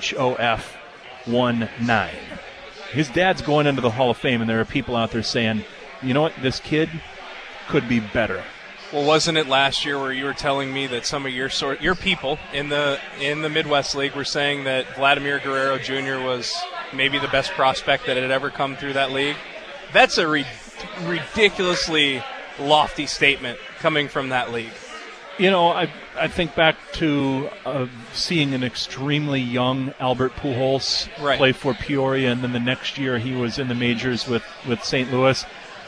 Speaker 2: HOF19. His dad's going into the Hall of Fame, and there are people out there saying, you know what, this kid could be better.
Speaker 3: Well, wasn't it last year where you were telling me that some of your people in the Midwest League were saying that Vladimir Guerrero Jr. was maybe the best prospect that had ever come through that league? That's a ridiculously lofty statement coming from that league.
Speaker 2: You know, I think back to seeing an extremely young Albert Pujols play for Peoria, and then the next year he was in the majors with St. Louis.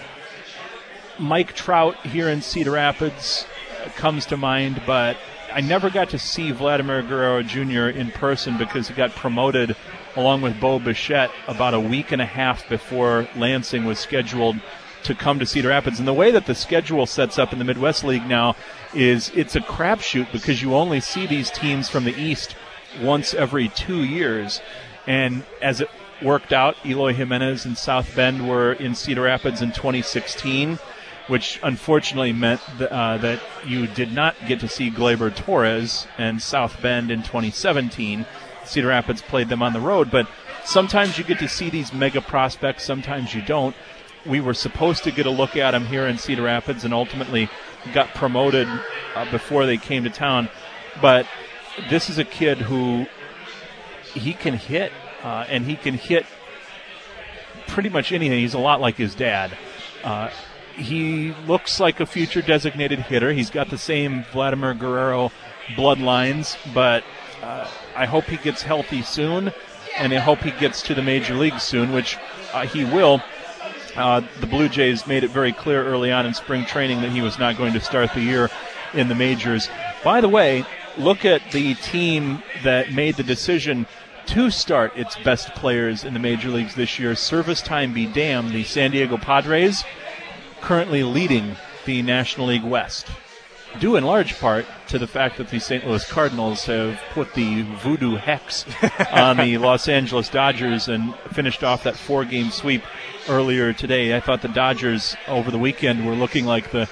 Speaker 2: Mike Trout here in Cedar Rapids comes to mind, but I never got to see Vladimir Guerrero Jr. in person because he got promoted along with Bo Bichette about a week and a half before Lansing was scheduled to come to Cedar Rapids. And the way that the schedule sets up in the Midwest League now is it's a crapshoot because you only see these teams from the East once every 2 years. And as it worked out, Eloy Jimenez and South Bend were in Cedar Rapids in 2016, which unfortunately meant that you did not get to see Gleyber Torres and South Bend in 2017. Cedar Rapids played them on the road, but sometimes you get to see these mega prospects, sometimes you don't. We were supposed to get a look at them here in Cedar Rapids and ultimately got promoted before they came to town. But this is a kid who he can hit, and he can hit pretty much anything. He's a lot like his dad. He looks like a future designated hitter. He's got the same Vladimir Guerrero bloodlines, but I hope he gets healthy soon, and I hope he gets to the major leagues soon, which he will. The Blue Jays made it very clear early on in spring training that he was not going to start the year in the majors. By the way, look at the team that made the decision to start its best players in the major leagues this year. Service time be damned, the San Diego Padres, currently leading the National League West, due in large part to the fact that the St. Louis Cardinals have put the voodoo hex on the Los Angeles Dodgers and finished off that 4-game sweep earlier today. I thought the Dodgers over the weekend were looking like the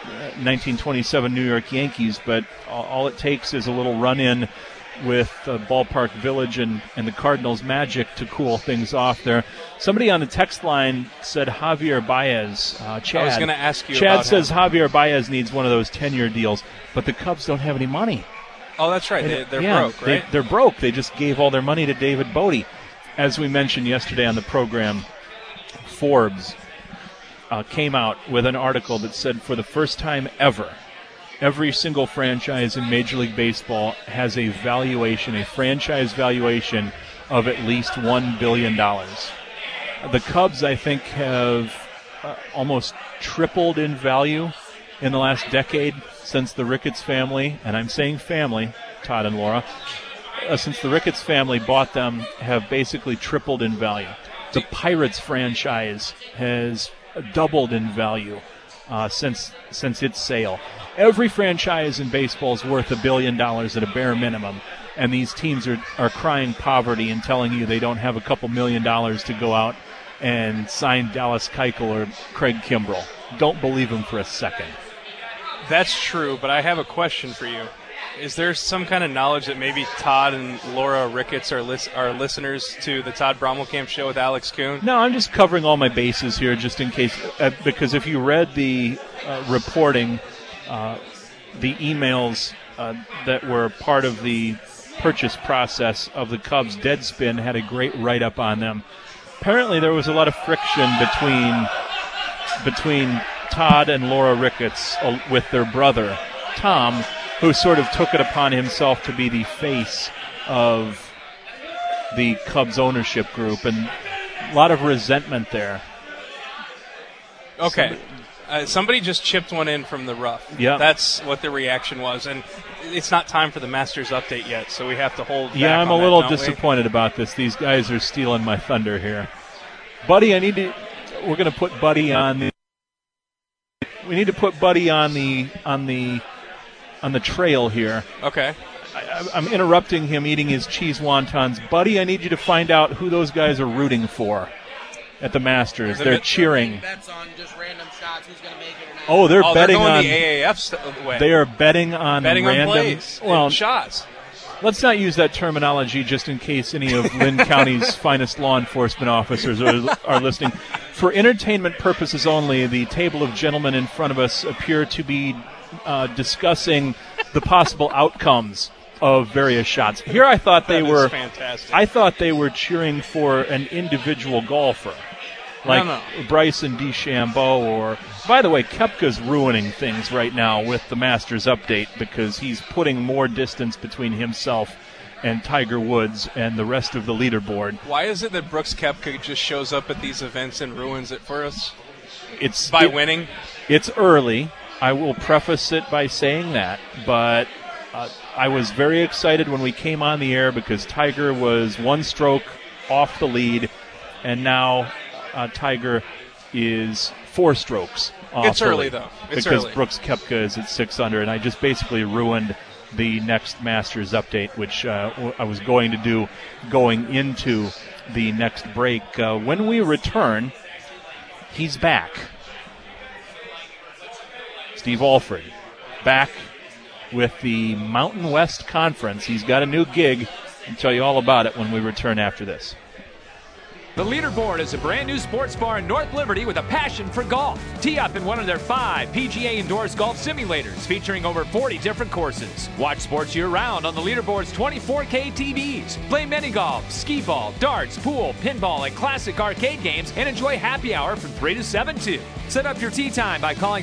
Speaker 2: 1927 New York Yankees, but all it takes is a little run-in with Ballpark Village and the Cardinals' magic to cool things off there. Somebody on the text line said Javier Baez. Chad,
Speaker 3: I was going to ask you
Speaker 2: Chad
Speaker 3: about
Speaker 2: says
Speaker 3: him.
Speaker 2: Javier Baez needs one of those 10-year deals, but the Cubs don't have any money.
Speaker 3: Oh, that's right. They're broke, right?
Speaker 2: They're broke. They just gave all their money to David Bote. As we mentioned yesterday on the program, Forbes came out with an article that said for the first time ever, every single franchise in Major League Baseball has a valuation, a franchise valuation of at least $1 billion. The Cubs, I think, have almost tripled in value in the last decade since the Ricketts family, and I'm saying family, Todd and Laura, since the Ricketts family bought them, have basically tripled in value. The Pirates franchise has doubled in value since its sale. Every franchise in baseball is worth $1 billion at a bare minimum. and these teams are crying poverty and telling you they don't have a couple $1 million to go out and sign Dallas Keuchel or Craig Kimbrell. Don't believe them for a second.
Speaker 3: That's true, but I have a question for you. Is there some kind of knowledge that maybe Todd and Laura Ricketts are listeners to the Todd Brommelkamp Show with Alex Kuhn?
Speaker 2: No, I'm just covering all my bases here just in case, because if you read the reporting, the emails that were part of the purchase process of the Cubs, Deadspin had a great write-up on them. Apparently there was a lot of friction between Todd and Laura Ricketts with their brother, Tom, who sort of took it upon himself to be the face of the Cubs ownership group, and a lot of resentment there.
Speaker 3: Okay. Somebody just chipped one in from the rough.
Speaker 2: Yeah.
Speaker 3: That's what the reaction was, and it's not time for the Masters update yet, so we have to hold back.
Speaker 2: Yeah, I'm
Speaker 3: on
Speaker 2: a little
Speaker 3: that, don't
Speaker 2: disappointed about this. These guys are stealing my thunder here. Buddy, we're going to put Buddy on the... We need to put Buddy on the trail here.
Speaker 3: Okay.
Speaker 2: I'm interrupting him eating his cheese wontons. Buddy, I need you to find out who those guys are rooting for at the Masters. They're cheering.
Speaker 8: Bets on just random shots, who's going to make it or not.
Speaker 2: Oh, they're betting
Speaker 3: going
Speaker 2: on
Speaker 3: the AAF way.
Speaker 2: They are betting on random
Speaker 3: plays,
Speaker 2: well,
Speaker 3: shots.
Speaker 2: Let's not use that terminology just in case any of Lynn County's finest law enforcement officers are listening. For entertainment purposes only, the table of gentlemen in front of us appear to be discussing the possible outcomes of various shots. Here I thought they were
Speaker 3: fantastic.
Speaker 2: I thought they were cheering for an individual golfer. Like
Speaker 3: No.
Speaker 2: Bryson DeChambeau, or, by the way, Koepka's ruining things right now with the Masters update because he's putting more distance between himself and Tiger Woods and the rest of the leaderboard.
Speaker 3: Why is it that Brooks Koepka just shows up at these events and ruins it for us?
Speaker 2: It's
Speaker 3: winning?
Speaker 2: It's early. I will preface it by saying that, but I was very excited when we came on the air because Tiger was one stroke off the lead, and now Tiger is 4 strokes off
Speaker 3: It's
Speaker 2: the
Speaker 3: early,
Speaker 2: lead
Speaker 3: though. It's
Speaker 2: because
Speaker 3: early.
Speaker 2: Brooks Koepka is at 6 under, and I just basically ruined the next Masters update, which I was going to do going into the next break. When we return, he's back. Steve Alford, back with the Mountain West Conference. He's got a new gig. I'll tell you all about it when we return after this.
Speaker 4: The Leaderboard is a brand new sports bar in North Liberty with a passion for golf. Tee up in one of their 5 PGA-endorsed golf simulators featuring over 40 different courses. Watch sports year-round on the Leaderboard's 24K TVs. Play mini-golf, skee-ball, darts, pool, pinball, and classic arcade games, and enjoy happy hour from 3 to 7, too. Set up your tee time by calling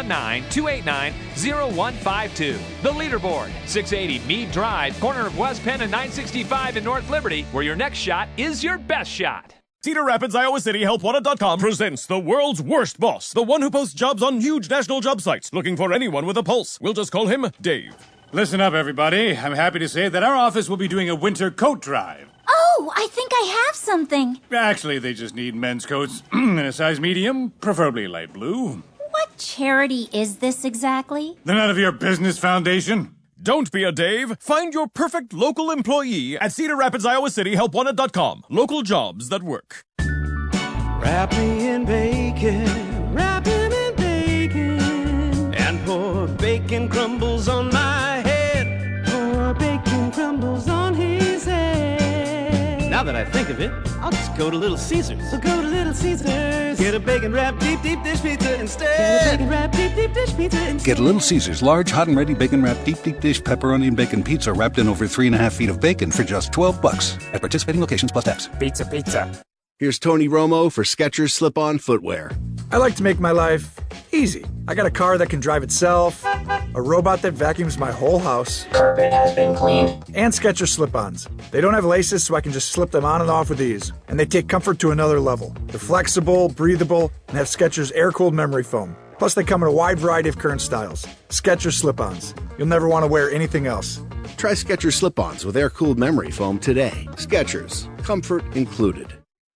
Speaker 4: 319-289-0152. The Leaderboard, 680 Meade Drive, corner of West Penn and 965 in North Liberty, where your next shot is your best shot.
Speaker 6: Cedar Rapids, Iowa City, HelpWanted.com presents the world's worst boss, the one who posts jobs on huge national job sites, looking for anyone with a pulse. We'll just call him Dave.
Speaker 7: Listen up, everybody. I'm happy to say that our office will be doing a winter coat drive.
Speaker 10: Oh, I think I have something.
Speaker 7: Actually, they just need men's coats in a size medium, preferably light blue.
Speaker 10: What charity is this exactly?
Speaker 7: They're none of your business, Foundation.
Speaker 6: Don't be a Dave. Find your perfect local employee at Cedar Rapids, Iowa City, HelpWanted.com. Local jobs that work.
Speaker 14: Wrap me in bacon, wrap him in bacon, and pour bacon crumbles on my head. Pour bacon crumbles on his head. Now that I think of it, I'll just go to Little Caesars. So go to Little Caesars. Get a bacon wrapped deep dish pizza instead. Get a bacon wrapped deep dish pizza instead.
Speaker 23: Get Little Caesars large, hot and ready bacon wrapped deep dish pepperoni and bacon pizza wrapped in over 3.5 feet of bacon for just $12 at participating locations plus tax.
Speaker 25: Pizza. Here's Tony Romo for Skechers Slip-On Footwear.
Speaker 27: I like to make my life easy. I got a car that can drive itself, a robot that vacuums my whole house, carpet has been cleaned, and Skechers slip-ons. They don't have laces, so I can just slip them on and off with ease. And they take comfort to another level. They're flexible, breathable, and have Skechers air-cooled memory foam. Plus, they come in a wide variety of current styles. Skechers slip-ons. You'll never want to wear anything else.
Speaker 25: Try Skechers Slip-Ons with air-cooled memory foam today. Skechers, comfort included.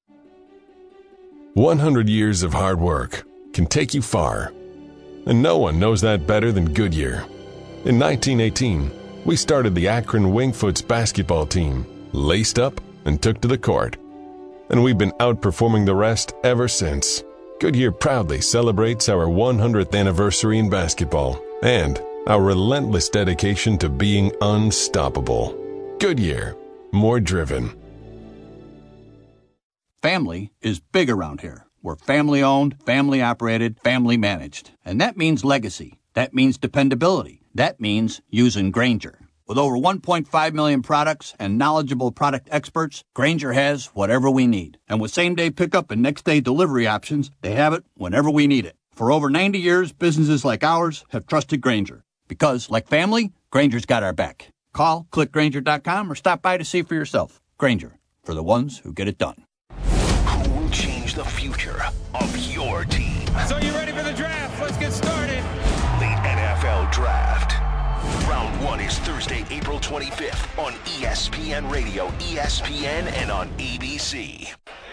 Speaker 9: 100 years of hard work can take you far. And no one knows that better than Goodyear. In 1918,
Speaker 11: we started the Akron Wingfoots basketball team, laced up and took to the court. And we've been outperforming the rest ever since. Goodyear proudly celebrates our 100th anniversary in basketball and our relentless dedication to being unstoppable. Goodyear, more driven.
Speaker 12: Family is big around here. We're family-owned, family-operated, family-managed. And that means legacy. That means dependability. That means using Grainger. With over 1.5 million products and knowledgeable product experts, Grainger has whatever we need. And with same-day pickup and next-day delivery options, they have it whenever we need it. For over 90 years, businesses like ours have trusted Grainger. Because, like family, Grainger's got our back. Call, click Grainger.com, or stop by to see for yourself. Grainger, for the ones who get it done.
Speaker 13: Who will change the future of your team?
Speaker 24: So you ready for the draft? Let's get started.
Speaker 13: The NFL Draft. Round 1 is Thursday, April 25th on ESPN Radio, ESPN, and on ABC.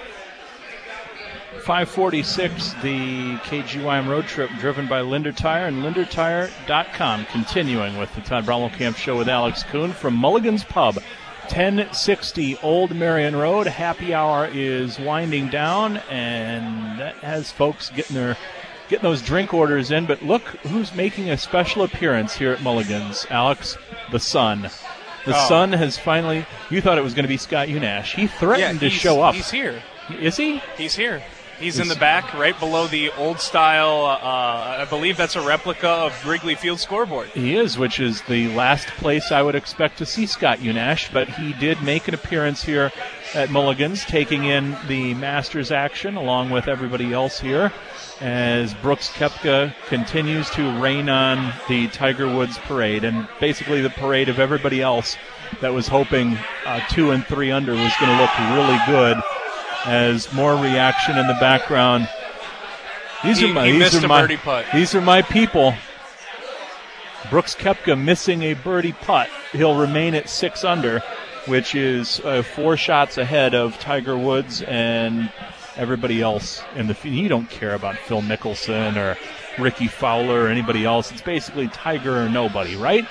Speaker 2: 546, the KGYM road trip driven by Linder Tire and LinderTire.com. Continuing with the Todd Brownlow Camp Show with Alex Kuhn from Mulligan's Pub, 1060 Old Marion Road. Happy hour is winding down, and that has folks getting those drink orders in. But look who's making a special appearance here at Mulligan's, Alex, the Sun. The Sun has finally, you thought it was going to be Scott Unash. He threatened to show up.
Speaker 3: He's here.
Speaker 2: Is he?
Speaker 3: He's here. He's in the back, right below the old style, I believe that's a replica of Wrigley Field scoreboard.
Speaker 2: He is, which is the last place I would expect to see Scott Unash, but he did make an appearance here at Mulligan's, taking in the Masters action along with everybody else here, as Brooks Koepka continues to rain on the Tiger Woods parade, and basically the parade of everybody else that was hoping 2 and 3 under was going to look really good. As more reaction in the background. These are my people. Brooks Koepka missing a birdie putt. He'll remain at 6 under, which is 4 shots ahead of Tiger Woods and everybody else in the field. You don't care about Phil Mickelson or Ricky Fowler or anybody else. It's basically Tiger or nobody, right?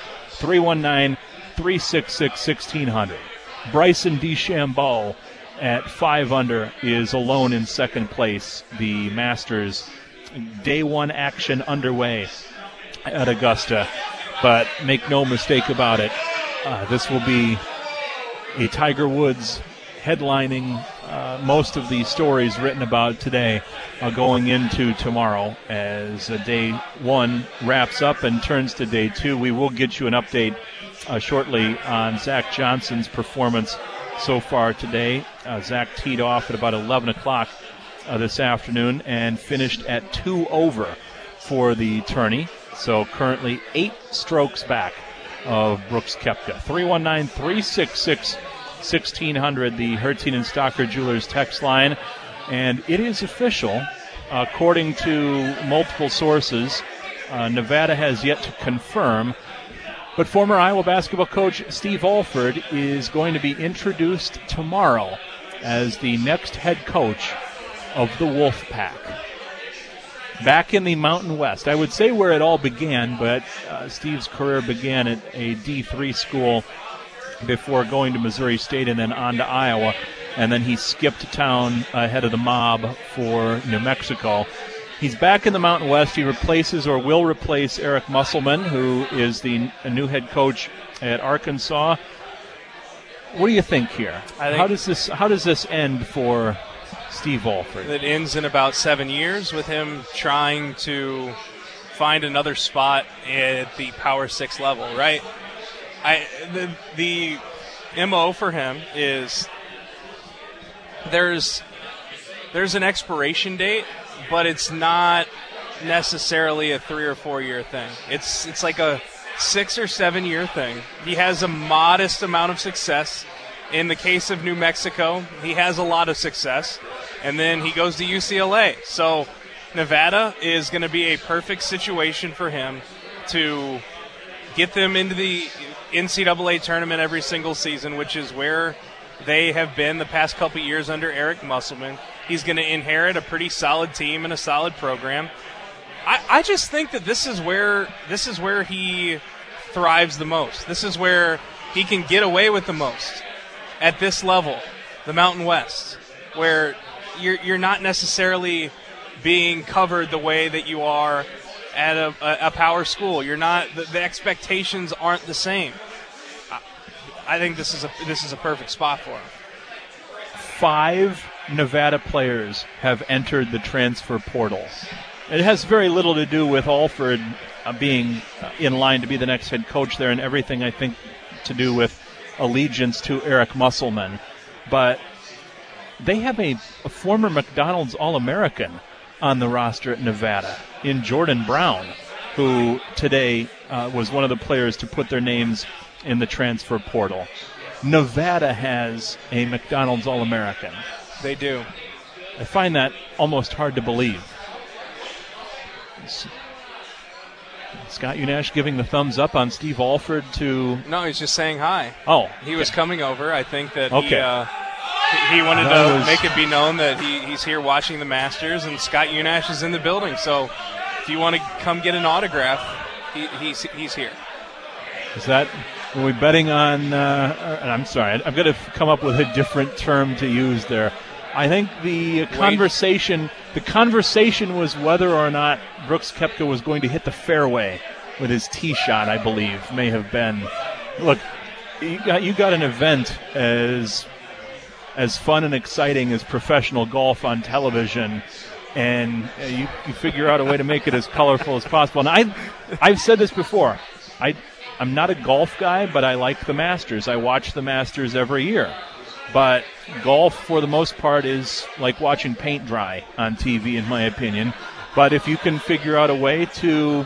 Speaker 2: 319-366-1600. Bryson DeChambeau at 5 under is alone in second place. The Masters day 1 action underway at Augusta. But make no mistake about it, this will be a Tiger Woods headlining most of the stories written about today going into tomorrow as day 1 wraps up and turns to day 2. We will get you an update shortly on Zach Johnson's performance so far today. Zach teed off at about 11 o'clock this afternoon and finished at 2 over for the tourney. So currently 8 strokes back of Brooks Koepka. 319-366-1600, the Hertzing and Stocker Jewelers text line. And it is official, according to multiple sources. Nevada has yet to confirm, but former Iowa basketball coach Steve Alford is going to be introduced tomorrow as the next head coach of the Wolfpack. Back in the Mountain West, I would say where it all began, but Steve's career began at a D3 school before going to Missouri State and then on to Iowa, and then he skipped town ahead of the mob for New Mexico. He's back in the Mountain West. He replaces or will replace Eric Musselman, who is the new head coach at Arkansas. What do you think here? How does this end for Steve Alford?
Speaker 3: It ends in about 7 years with him trying to find another spot at the Power 6 level, right? The MO for him is there's an expiration date, but it's not necessarily a 3 or 4 year thing. It's like a 6 or 7 year thing. He has a modest amount of success. In the case of New Mexico, he has a lot of success. And then he goes to UCLA. So Nevada is going to be a perfect situation for him to get them into the NCAA tournament every single season, which is where they have been the past couple years under Eric Musselman. He's going to inherit a pretty solid team and a solid program. I just think that this is where he thrives the most. This is where he can get away with the most at this level, the Mountain West, where you're not necessarily being covered the way that you are at a power school. You're not, the expectations aren't the same. I think this is a perfect spot for him.
Speaker 2: 5 Nevada players have entered the transfer portal. It has very little to do with Alford being in line to be the next head coach there, and everything, I think, to do with allegiance to Eric Musselman. But they have a former McDonald's All-American on the roster at Nevada in Jordan Brown, who today was one of the players to put their names in the transfer portal. Nevada has a McDonald's All-American.
Speaker 3: They do.
Speaker 2: I find that almost hard to believe. Scott Unash giving the thumbs up on Steve Alford to...
Speaker 3: No, he's just saying hi.
Speaker 2: Oh.
Speaker 3: He was coming over. I think that
Speaker 2: okay.
Speaker 3: He wanted to make it be known that he's here watching the Masters, and Scott Unash is in the building. So if you want to come get an autograph, he's here.
Speaker 2: Is that... Are we betting on... I'm sorry. I'm going to come up with a different term to use there. I think the conversation was whether or not Brooks Koepka was going to hit the fairway with his tee shot, I believe, may have been. Look, you got an event as fun and exciting as professional golf on television, and you figure out a way to make it as colorful as possible. And I've said this before. I'm not a golf guy, but I like the Masters. I watch the Masters every year. But golf, for the most part, is like watching paint dry on TV, in my opinion. But if you can figure out a way to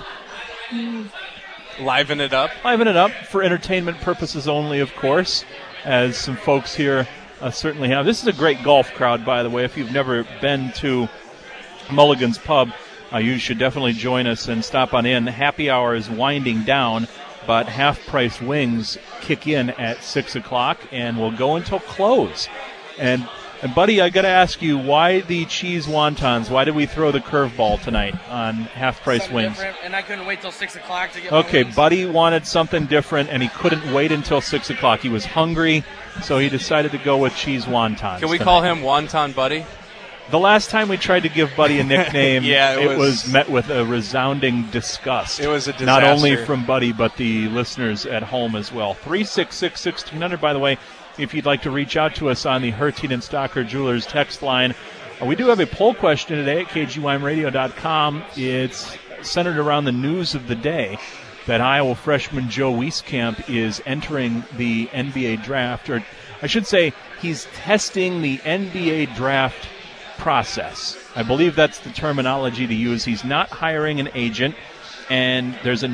Speaker 3: liven it up
Speaker 2: for entertainment purposes only, of course, as some folks here certainly have. This is a great golf crowd, by the way. If you've never been to Mulligan's Pub, you should definitely join us and stop on in. Happy hour is winding down, but half-price wings kick in at 6 o'clock and will go until close. And buddy, I got to ask you, why the cheese wontons? Why did we throw the curveball tonight on half-price wings?
Speaker 8: And I couldn't wait till 6 o'clock to get
Speaker 2: Okay,
Speaker 8: my wings.
Speaker 2: Buddy wanted something different, and he couldn't wait until 6 o'clock. He was hungry, so he decided to go with cheese wontons.
Speaker 3: Can we call him Wonton Buddy?
Speaker 2: The last time we tried to give Buddy a nickname,
Speaker 3: yeah,
Speaker 2: it was met with a resounding disgust.
Speaker 3: It was a disaster.
Speaker 2: Not only from Buddy, but the listeners at home as well. 366-1600, by the way, if you'd like to reach out to us on the Hertien and Stocker Jewelers text line. We do have a poll question today at KGYMradio.com. It's centered around the news of the day that Iowa freshman Joe Wieskamp is entering the NBA draft, or I should say he's testing the NBA draft process. I believe that's the terminology to use. He's not hiring an agent, and there's a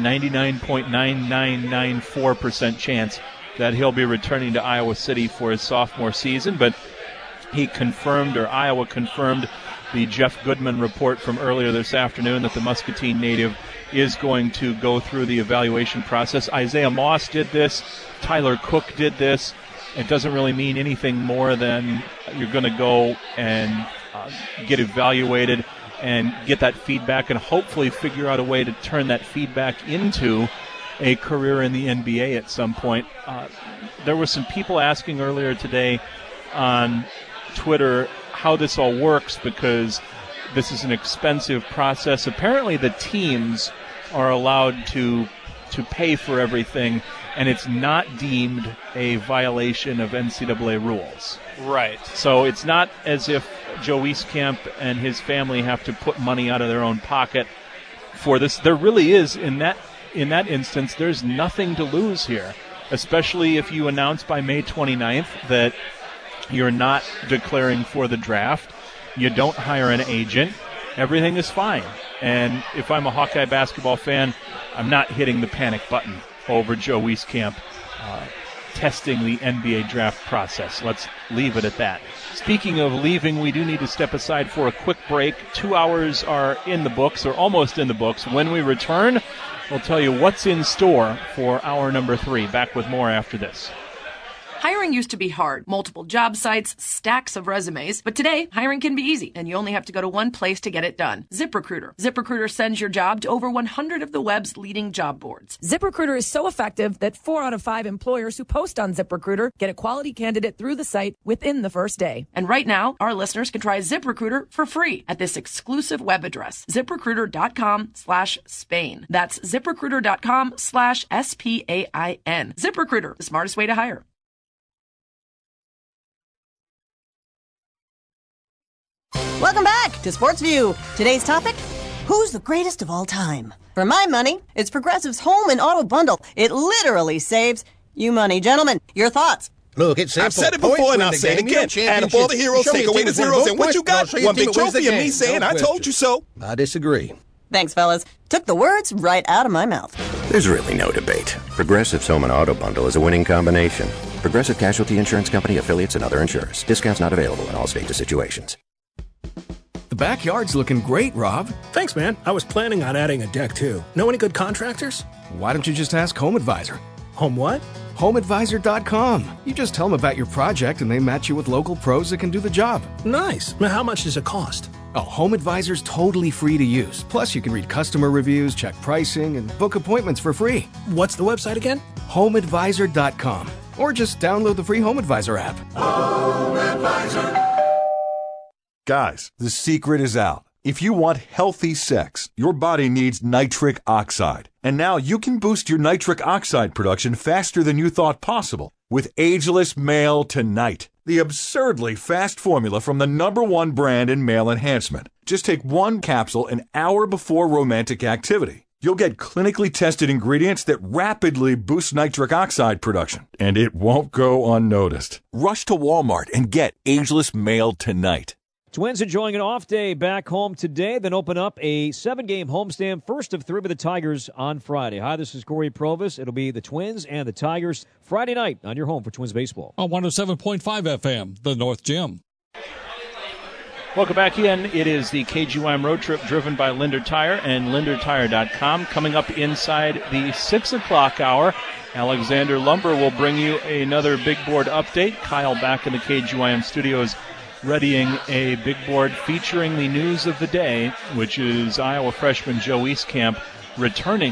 Speaker 2: 99.9994% chance that he'll be returning to Iowa City for his sophomore season, but he confirmed, or Iowa confirmed, the Jeff Goodman report from earlier this afternoon that the Muscatine native is going to go through the evaluation process. Isaiah Moss did this. Tyler Cook did this. It doesn't really mean anything more than you're going to go and get evaluated and get that feedback and hopefully figure out a way to turn that feedback into a career in the NBA at some point. There were some people asking earlier today on Twitter how this all works, because this is an expensive process. Apparently the teams are allowed to pay for everything, and it's not deemed a violation of NCAA rules.
Speaker 3: Right.
Speaker 2: So it's not as if Joe Wieskamp and his family have to put money out of their own pocket for this. There really is, in that instance, there's nothing to lose here, especially if you announce by May 29th that you're not declaring for the draft. You don't hire an agent. Everything is fine. And if I'm a Hawkeye basketball fan, I'm not hitting the panic button over Joe Wieskamp testing the NBA draft process. Let's leave it at that. Speaking of leaving, we do need to step aside for a quick break. 2 hours are in the books, or almost in the books. When we return, we'll tell you what's in store for hour number 3. Back with more after this.
Speaker 16: Hiring used to be hard. Multiple job sites, stacks of resumes. But today, hiring can be easy, and you only have to go to one place to get it done. ZipRecruiter. ZipRecruiter sends your job to over 100 of the web's leading job boards.
Speaker 17: ZipRecruiter is so effective that 4 out of 5 employers who post on ZipRecruiter get a quality candidate through the site within the first day.
Speaker 16: And right now, our listeners can try ZipRecruiter for free at this exclusive web address, ZipRecruiter.com/Spain. That's ZipRecruiter.com/SPAIN. ZipRecruiter, the smartest way to hire.
Speaker 18: Welcome back to Sports View. Today's topic, who's the greatest of all time? For my money, it's Progressive's Home and Auto Bundle. It literally saves you money. Gentlemen, your thoughts?
Speaker 19: Look, it's simple.
Speaker 20: I've said it before and I'll say it again. Add up all the heroes, take away the zeros, and what you got? One big trophy of me saying, I told you so.
Speaker 19: I disagree.
Speaker 18: Thanks, fellas. Took the words right out of my mouth.
Speaker 21: There's really no debate. Progressive's Home and Auto Bundle is a winning combination. Progressive Casualty Insurance Company, affiliates, and other insurers. Discounts not available in all states or situations.
Speaker 22: The backyard's looking great, Rob.
Speaker 28: Thanks, man. I was planning on adding a deck, too. Know any good contractors?
Speaker 22: Why don't you just ask Home Advisor?
Speaker 28: Home what?
Speaker 22: HomeAdvisor.com. You just tell them about your project and they match you with local pros that can do the job.
Speaker 28: Nice. Now, how much does it cost?
Speaker 22: Oh, Home Advisor's totally free to use. Plus, you can read customer reviews, check pricing, and book appointments for free.
Speaker 28: What's the website again?
Speaker 22: HomeAdvisor.com. Or just download the free Home Advisor app.
Speaker 29: Home Advisor. Guys, the secret is out. If you want healthy sex, your body needs nitric oxide. And now you can boost your nitric oxide production faster than you thought possible with Ageless Male Tonight, the absurdly fast formula from the #1 brand in male enhancement. Just take one capsule an hour before romantic activity. You'll get clinically tested ingredients that rapidly boost nitric oxide production, and it won't go unnoticed. Rush to Walmart and get Ageless Male Tonight.
Speaker 5: Twins enjoying an off day back home today, then open up a 7-game homestand, first of 3 with the Tigers on Friday. Hi, this is Corey Provis. It'll be the Twins and the Tigers Friday night on your home for Twins baseball.
Speaker 26: On 107.5 FM, the North Gym.
Speaker 2: Welcome back in. It is the KGYM Road Trip driven by Linder Tire and LinderTire.com. Coming up inside the 6 o'clock hour, Alexander Lumber will bring you another big board update. Kyle back in the KGYM studios readying a big board featuring the news of the day, which is Iowa freshman Joe Wieskamp returning,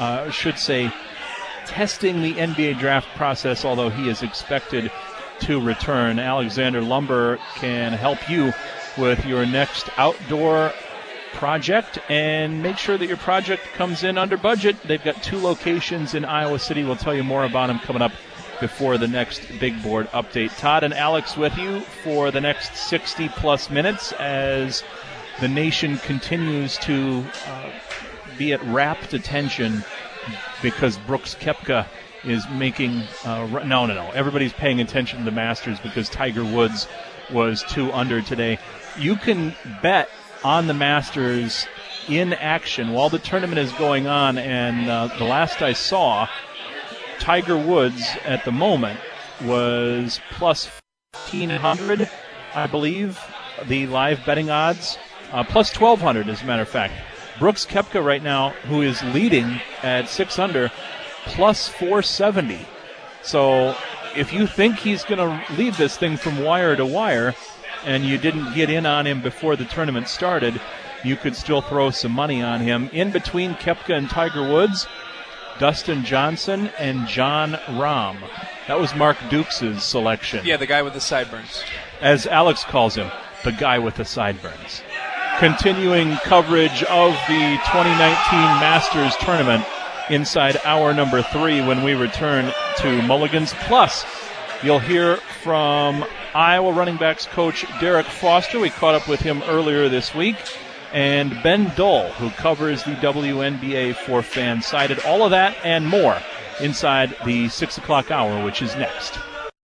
Speaker 2: testing the NBA draft process, although he is expected to return. Alexander Lumber can help you with your next outdoor project and make sure that your project comes in under budget. They've got 2 locations in Iowa City. We'll tell you more about them coming up before the next big board update. Todd and Alex with you for the next 60-plus minutes as the nation continues to be at rapt attention because Brooks Koepka is making no. Everybody's paying attention to the Masters because Tiger Woods was 2 under today. You can bet on the Masters in action while the tournament is going on, and the last I saw, Tiger Woods at the moment was plus 1,500, I believe, the live betting odds. Plus 1,200, as a matter of fact. Brooks Koepka right now, who is leading at 6 under, plus 470. So if you think he's going to lead this thing from wire to wire and you didn't get in on him before the tournament started, you could still throw some money on him. In between Koepka and Tiger Woods, Dustin Johnson and John Rahm. That was Mark Dukes' selection.
Speaker 3: Yeah, the guy with the sideburns.
Speaker 2: As Alex calls him, the guy with the sideburns. Continuing coverage of the 2019 Masters Tournament inside hour number 3 when we return to Mulligan's. Plus, you'll hear from Iowa running backs coach Derek Foster. We caught up with him earlier this week. And Ben Dole, who covers the WNBA for Fansided. All of that and more inside the 6 o'clock hour, which is next.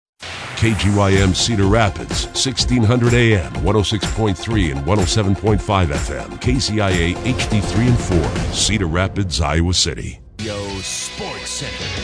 Speaker 9: KGYM Cedar Rapids, 1600 AM, 106.3 and 107.5 FM. KCIA HD3 and 4, Cedar Rapids, Iowa City.
Speaker 30: Yo Sports Center.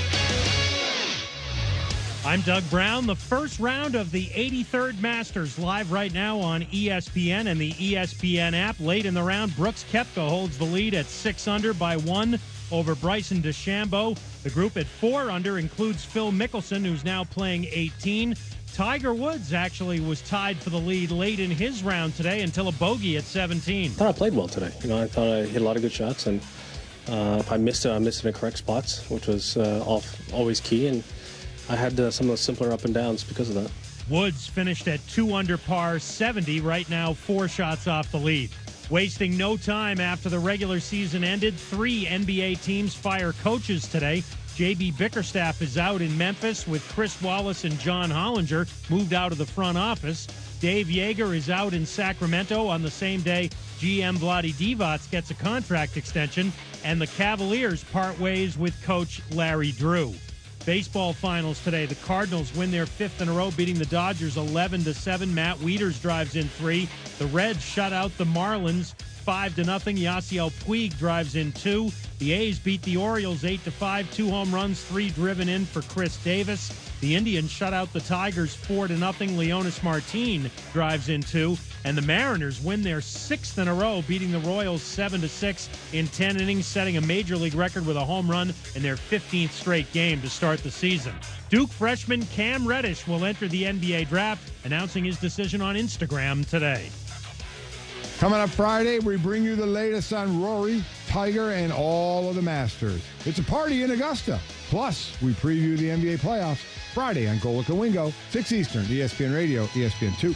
Speaker 31: I'm Doug Brown. The first round of the 83rd Masters live right now on ESPN and the ESPN app. Late in the round, Brooks Koepka holds the lead at 6 under by 1 over Bryson DeChambeau. The group at 4 under includes Phil Mickelson, who's now playing 18. Tiger Woods actually was tied for the lead late in his round today until a bogey at 17.
Speaker 1: I thought I played well today. I thought I hit a lot of good shots, and if I missed it, I missed it in the correct spots, which was always key, and I had some of the simpler up and downs because of that.
Speaker 31: Woods finished at 2 under par 70, right now 4 shots off the lead. Wasting no time after the regular season ended, 3 NBA teams fire coaches today. J.B. Bickerstaff is out in Memphis with Chris Wallace and John Hollinger moved out of the front office. Dave Yeager is out in Sacramento on the same day GM Vlade Divac gets a contract extension, and the Cavaliers part ways with coach Larry Drew. Baseball finals today. The Cardinals win their 5th in a row, beating the Dodgers 11-7. Matt Wieters drives in 3. The Reds shut out the Marlins 5-0. Yasiel Puig drives in 2. The A's beat the Orioles 8-5. 2 home runs, 3 driven in for Chris Davis. The Indians shut out the Tigers 4-0. Leonis Martin drives in 2. And the Mariners win their 6th in a row, beating the Royals 7-6 in 10 innings, setting a major league record with a home run in their 15th straight game to start the season. Duke freshman Cam Reddish will enter the NBA draft, announcing his decision on Instagram today.
Speaker 4: Coming up Friday, we bring you the latest on Rory, Tiger, and all of the Masters. It's a party in Augusta. Plus, we preview the NBA playoffs Friday on Golic and Wingo, 6 Eastern, ESPN Radio, ESPN2.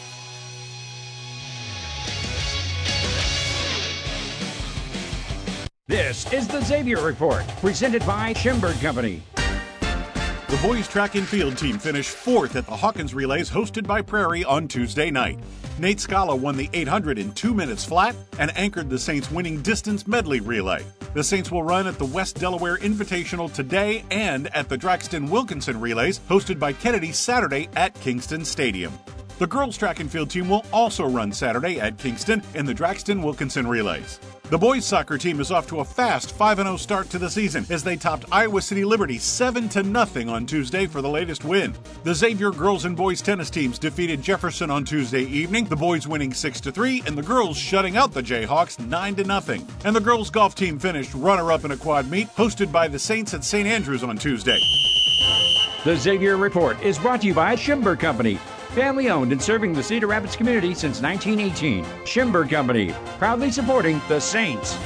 Speaker 6: This is the Xavier Report, presented by Schimberg Company.
Speaker 7: The boys track and field team finished 4th at the Hawkins Relays hosted by Prairie on Tuesday night. Nate Scala won the 800 in 2 minutes flat and anchored the Saints' winning distance medley relay. The Saints will run at the West Delaware Invitational today and at the Draxton Wilkinson Relays hosted by Kennedy Saturday at Kingston Stadium. The girls' track and field team will also run Saturday at Kingston in the Draxton Wilkinson Relays. The boys' soccer team is off to a fast 5-0 start to the season as they topped Iowa City Liberty 7-0 on Tuesday for the latest win. The Xavier girls and boys tennis teams defeated Jefferson on Tuesday evening, the boys winning 6-3 and the girls shutting out the Jayhawks 9-0. And the girls' golf team finished runner-up in a quad meet hosted by the Saints at St. Andrews on Tuesday.
Speaker 6: The Xavier Report is brought to you by Schimberg Company. Family owned and serving the Cedar Rapids community since 1918. Schimberg Company, proudly supporting the Saints.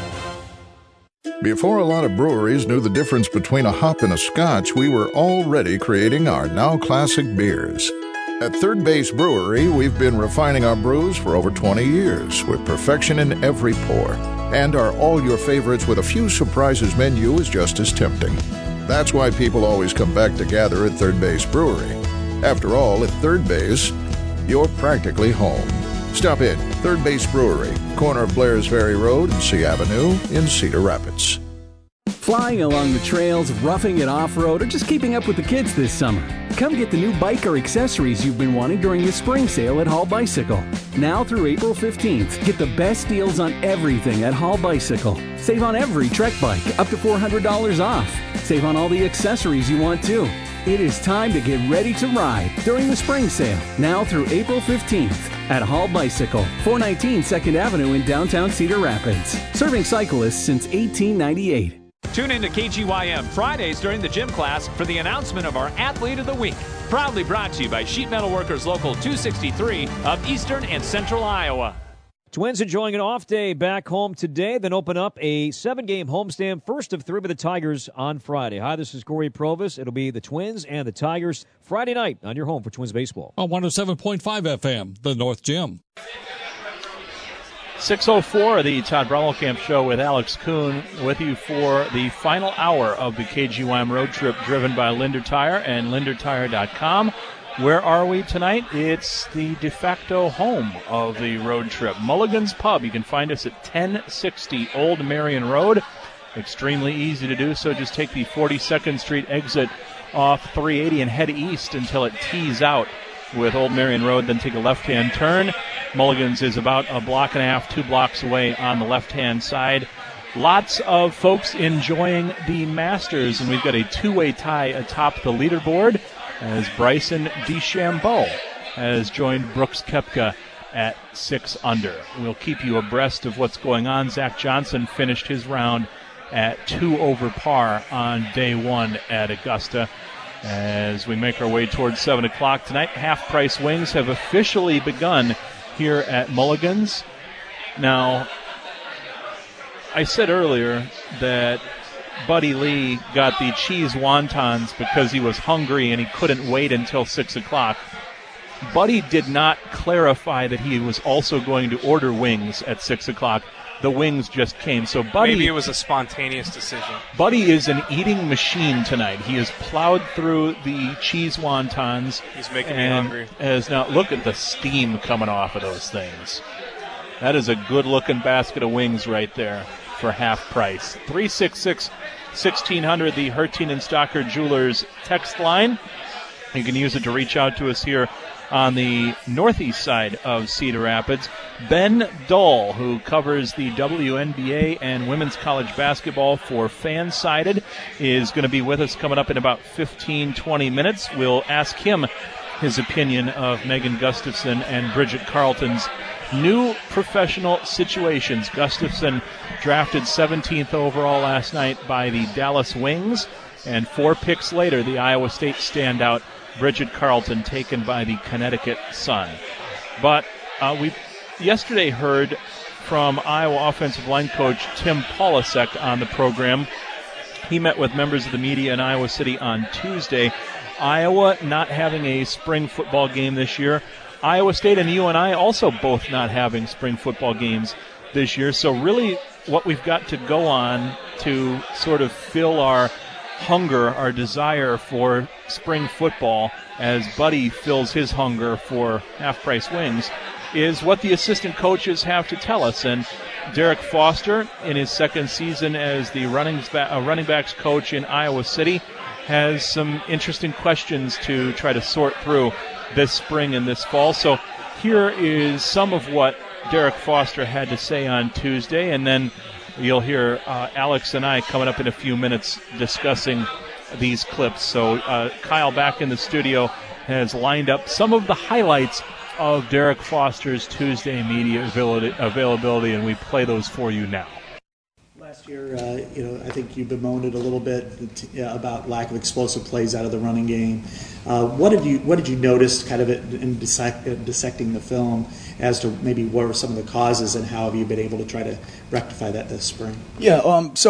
Speaker 10: Before a lot of breweries knew the difference between a hop and a scotch, we were already creating our now classic beers. At Third Base Brewery, we've been refining our brews for over 20 years with perfection in every pour. And our all your favorites with a few surprises menu is just as tempting. That's why people always come back to gather at Third Base Brewery. After all, at Third Base, you're practically home. Stop in, Third Base Brewery, corner of Blairs Ferry Road and C Avenue in Cedar Rapids.
Speaker 14: Flying along the trails, roughing it off-road, or just keeping up with the kids this summer? Come get the new bike or accessories you've been wanting during the spring sale at Hall Bicycle. Now through April 15th, get the best deals on everything at Hall Bicycle. Save on every Trek bike, up to $400 off. Save on all the accessories you want too. It is time to get ready to ride during the spring sale, now through April 15th at Hall Bicycle, 419 2nd Avenue in downtown Cedar Rapids. Serving cyclists since 1898.
Speaker 15: Tune in to KGYM Fridays during the gym class for the announcement of our Athlete of the Week. Proudly brought to you by Sheet Metal Workers Local 263 of Eastern and Central Iowa.
Speaker 5: Twins enjoying an off day back home today, then open up a 7-game homestand, first of 3 with the Tigers on Friday. Hi, this is Corey Provis. It'll be the Twins and the Tigers Friday night on your home for Twins baseball.
Speaker 26: On 107.5 FM, the North Gym.
Speaker 2: 6:04, the Todd Brommelkamp Show with Alex Kuhn with you for the final hour of the KGYM road trip driven by Linder Tire and LinderTire.com. Where are we tonight? It's the de facto home of the road trip, Mulligan's Pub. You can find us at 1060 Old Marion Road. Extremely easy to do so. Just take the 42nd Street exit off 380 and head east until it tees out with Old Marion Road. Then take a left-hand turn. Mulligan's is about a block and a half, 2 blocks away on the left-hand side. Lots of folks enjoying the Masters, and we've got a 2-way tie atop the leaderboard as Bryson DeChambeau has joined Brooks Koepka at 6 under. We'll keep you abreast of what's going on. Zach Johnson finished his round at 2 over par on day one at Augusta. As we make our way towards 7 o'clock tonight, half-price wings have officially begun here at Mulligan's. Now, I said earlier that Buddy Lee got the cheese wontons because he was hungry and he couldn't wait until 6 o'clock. Buddy did not clarify that he was also going to order wings at 6 o'clock. The wings just came. So Buddy,
Speaker 3: maybe it was a spontaneous decision.
Speaker 2: Buddy is an eating machine tonight. He has plowed through the cheese wontons.
Speaker 3: He's making me hungry.
Speaker 2: Now look at the steam coming off of those things. That is a good-looking basket of wings right there for half price. 366-1600, the Hertine and Stocker Jewelers text line. You can use it to reach out to us here on the northeast side of Cedar Rapids. Ben Dull, who covers the WNBA and women's college basketball for Fansided, is going to be with us coming up in about 15-20 minutes. We'll ask him his opinion of Megan Gustafson and Bridget Carlton's new professional situations. Gustafson drafted 17th overall last night by the Dallas Wings, and 4 picks later, the Iowa State standout Bridget Carlton taken by the Connecticut Sun. But we yesterday heard from Iowa offensive line coach Tim Polasek on the program. He met with members of the media in Iowa City on Tuesday. Iowa not having a spring football game this year. Iowa State and UNI also both not having spring football games this year. So really what we've got to go on to sort of fill our hunger, our desire for spring football, as Buddy fills his hunger for half-price wings, is what the assistant coaches have to tell us. And Derek Foster, in his second season as the running backs coach in Iowa City, has some interesting questions to try to sort through this spring and this fall. So here is some of what Derek Foster had to say on Tuesday, and then you'll hear Alex and I coming up in a few minutes discussing these clips. So Kyle back in the studio has lined up some of the highlights of Derek Foster's Tuesday media availability, and we play those for you now.
Speaker 8: Last year, I think you bemoaned it a little bit about lack of explosive plays out of the running game. What did you notice kind of in dissecting the film as to maybe what were some of the causes, and how have you been able to try to rectify that this spring?
Speaker 11: Yeah,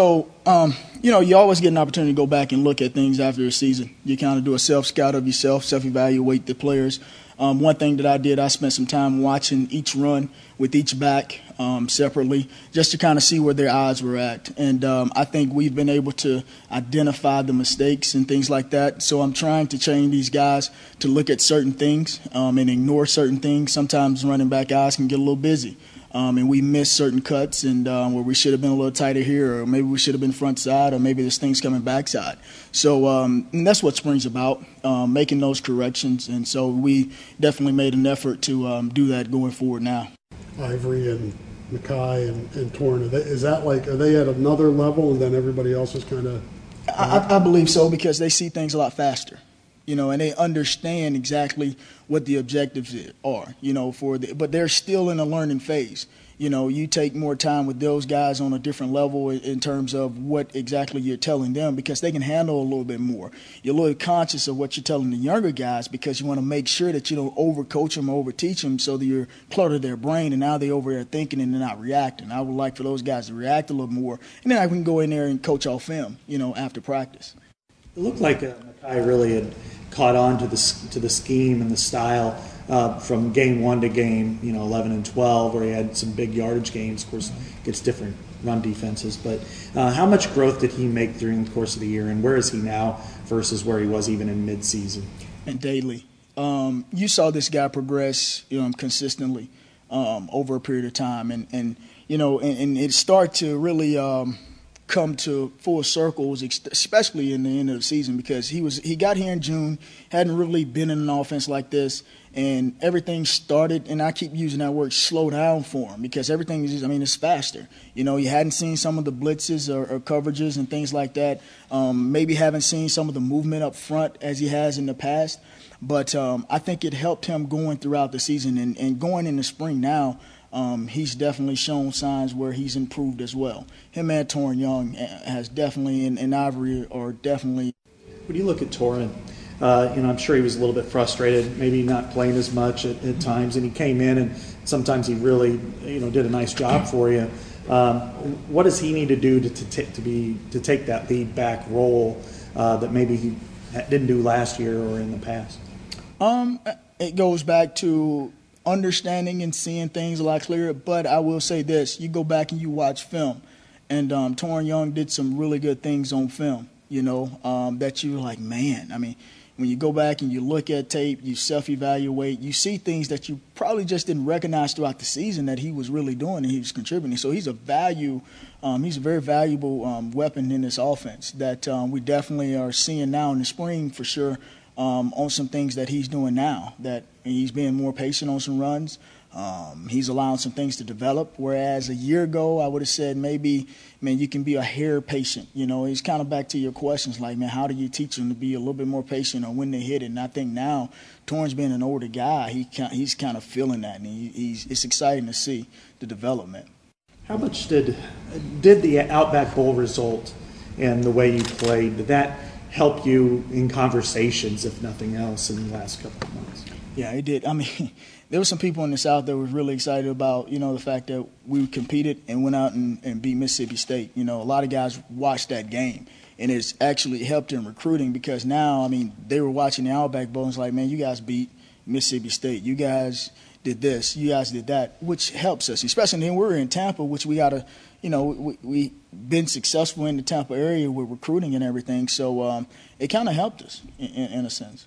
Speaker 11: you always get an opportunity to go back and look at things after a season. You kind of do a self-scout of yourself, self-evaluate the players. One thing that I did, I spent some time watching each run with each back separately, just to kind of see where their eyes were at. And I think we've been able to identify the mistakes and things like that. So I'm trying to train these guys to look at certain things and ignore certain things. Sometimes running back eyes can get a little busy. And we miss certain cuts, and where we should have been a little tighter here, or maybe we should have been front side, or maybe this thing's coming backside. So and that's what spring's about, making those corrections. And so we definitely made an effort to do that going forward now.
Speaker 12: Ivory and Mackay and Torn, are they at another level, and then everybody else is kind of?
Speaker 11: I believe so, because they see things a lot faster. And they understand exactly what the objectives are, but they're still in a learning phase. You take more time with those guys on a different level in terms of what exactly you're telling them, because they can handle a little bit more. You're a little conscious of what you're telling the younger guys, because you want to make sure that you don't overcoach them or overteach them so that you're clutter their brain, and now they're over there thinking and they're not reacting. I would like for those guys to react a little more, and then I can go in there and coach off film, after practice.
Speaker 8: It looked like Mackay really had caught on to the scheme and the style from game 1 to game 11 and 12, where he had some big yardage gains. Of course, gets different run defenses. But how much growth did he make during the course of the year, and where is he now versus where he was even in midseason?
Speaker 11: And daily, you saw this guy progress, consistently over a period of time, and it started to really. Come to full circles, especially in the end of the season, because he got here in June, hadn't really been in an offense like this, and everything started, and I keep using that word, slow down for him, because everything is, it's faster. You hadn't seen some of the blitzes or coverages and things like that. Maybe haven't seen some of the movement up front as he has in the past, but I think it helped him going throughout the season and going in the spring now. he's definitely shown signs where he's improved as well. Him and Torrin Young has definitely, and Ivory are definitely.
Speaker 8: When you look at Torrin, I'm sure he was a little bit frustrated, maybe not playing as much at times, and he came in and sometimes he really, did a nice job for you. What does he need to do to take that lead back role that maybe he didn't do last year or in the past?
Speaker 11: It goes back to understanding and seeing things a lot clearer. But I will say this: you go back and you watch film, and Torrin Young did some really good things on film. That you're like, man. I mean, when you go back and you look at tape, you self-evaluate, you see things that you probably just didn't recognize throughout the season that he was really doing and he was contributing. So he's a very valuable weapon in this offense that we definitely are seeing now in the spring for sure on some things that he's doing now, that he's being more patient on some runs. He's allowing some things to develop, whereas a year ago I would have said maybe, man, you can be a hair patient. He's kind of back to your questions like, man, how do you teach them to be a little bit more patient on when they hit it? And I think now, Torrin's being an older guy, he's kind of feeling that, and it's exciting to see the development.
Speaker 8: How much did the Outback Bowl result and the way you played, did that help you in conversations, if nothing else, in the last couple of months?
Speaker 11: Yeah, it did. I mean, there were some people in the South that were really excited about, the fact that we competed and went out and beat Mississippi State. A lot of guys watched that game, and it's actually helped in recruiting because now, they were watching the Outback Bowl and it's like, man, you guys beat Mississippi State. You guys did this. You guys did that, which helps us, especially when we're in Tampa, which we got to, we've been successful in the Tampa area with recruiting and everything. So it kind of helped us in a sense.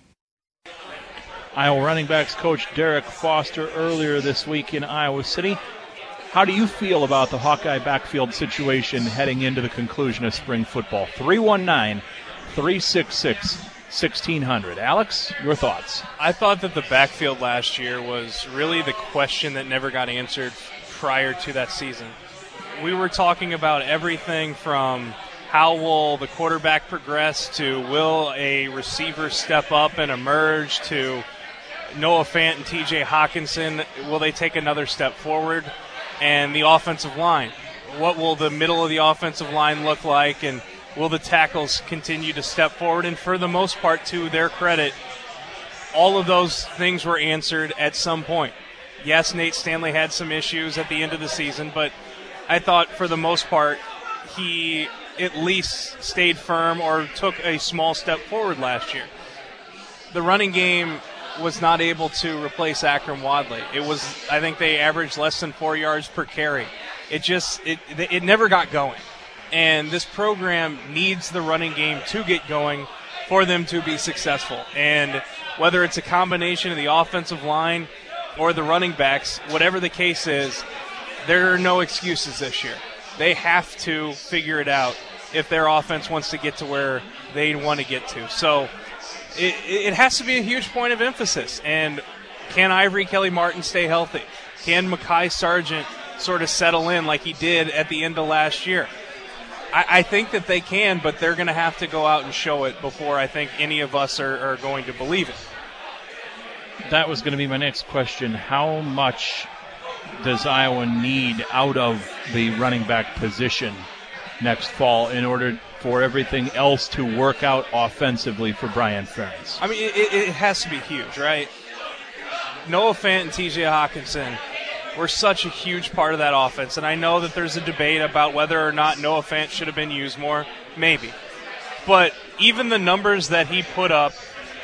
Speaker 2: Iowa running backs coach Derek Foster earlier this week in Iowa City. How do you feel about the Hawkeye backfield situation heading into the conclusion of spring football? 319-366-1600. Alex, your thoughts?
Speaker 3: I thought that the backfield last year was really the question that never got answered prior to that season. We were talking about everything from how will the quarterback progress to will a receiver step up and emerge to Noah Fant and TJ Hawkinson, will they take another step forward? And the offensive line, what will the middle of the offensive line look like, and will the tackles continue to step forward? And for the most part, to their credit, all of those things were answered at some point. Yes, Nate Stanley had some issues at the end of the season, but I thought for the most part he at least stayed firm or took a small step forward last year. The running game was not able to replace Akram Wadley. I think they averaged less than 4 yards per carry. It never got going. And this program needs the running game to get going for them to be successful. And whether it's a combination of the offensive line or the running backs, whatever the case is, there are no excuses this year. They have to figure it out if their offense wants to get to where they want to get to. So it has to be a huge point of emphasis. And can Ivory Kelly-Martin stay healthy? Can Mekhi Sargent sort of settle in like he did at the end of last year? I think that they can, but they're going to have to go out and show it before I think any of us are going to believe it.
Speaker 2: That was going to be my next question. How much does Iowa need out of the running back position next fall in order for everything else to work out offensively for Brian Ferentz?
Speaker 3: I mean, it has to be huge, right? Noah Fant and TJ Hawkinson were such a huge part of that offense, and I know that there's a debate about whether or not Noah Fant should have been used more. Maybe. But even the numbers that he put up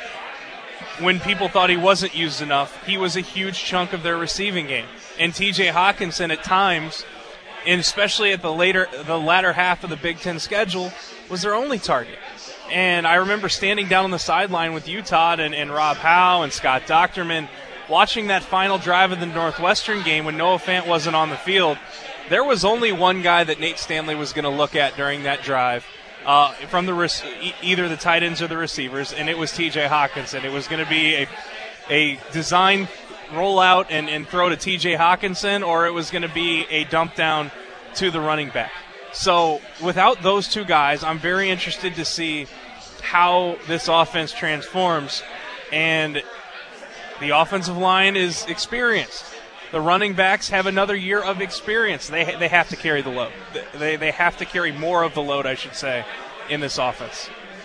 Speaker 3: when people thought he wasn't used enough, he was a huge chunk of their receiving game. And TJ Hawkinson at times, and especially at the latter half of the Big Ten schedule, was their only target. And I remember standing down on the sideline with you, Todd, and Rob Howe and Scott Docterman, watching that final drive of the Northwestern game when Noah Fant wasn't on the field. There was only one guy that Nate Stanley was going to look at during that drive from either the tight ends or the receivers, and it was TJ Hawkinson. It was going to be a design rollout and throw to TJ Hawkinson, or it was going to be a dump down to the running back. So without those two guys, I'm very interested to see how this offense transforms. And the offensive line is experienced. The running backs have another year of experience. They have to carry the load. They have to carry more of the load, I should say, in this offense.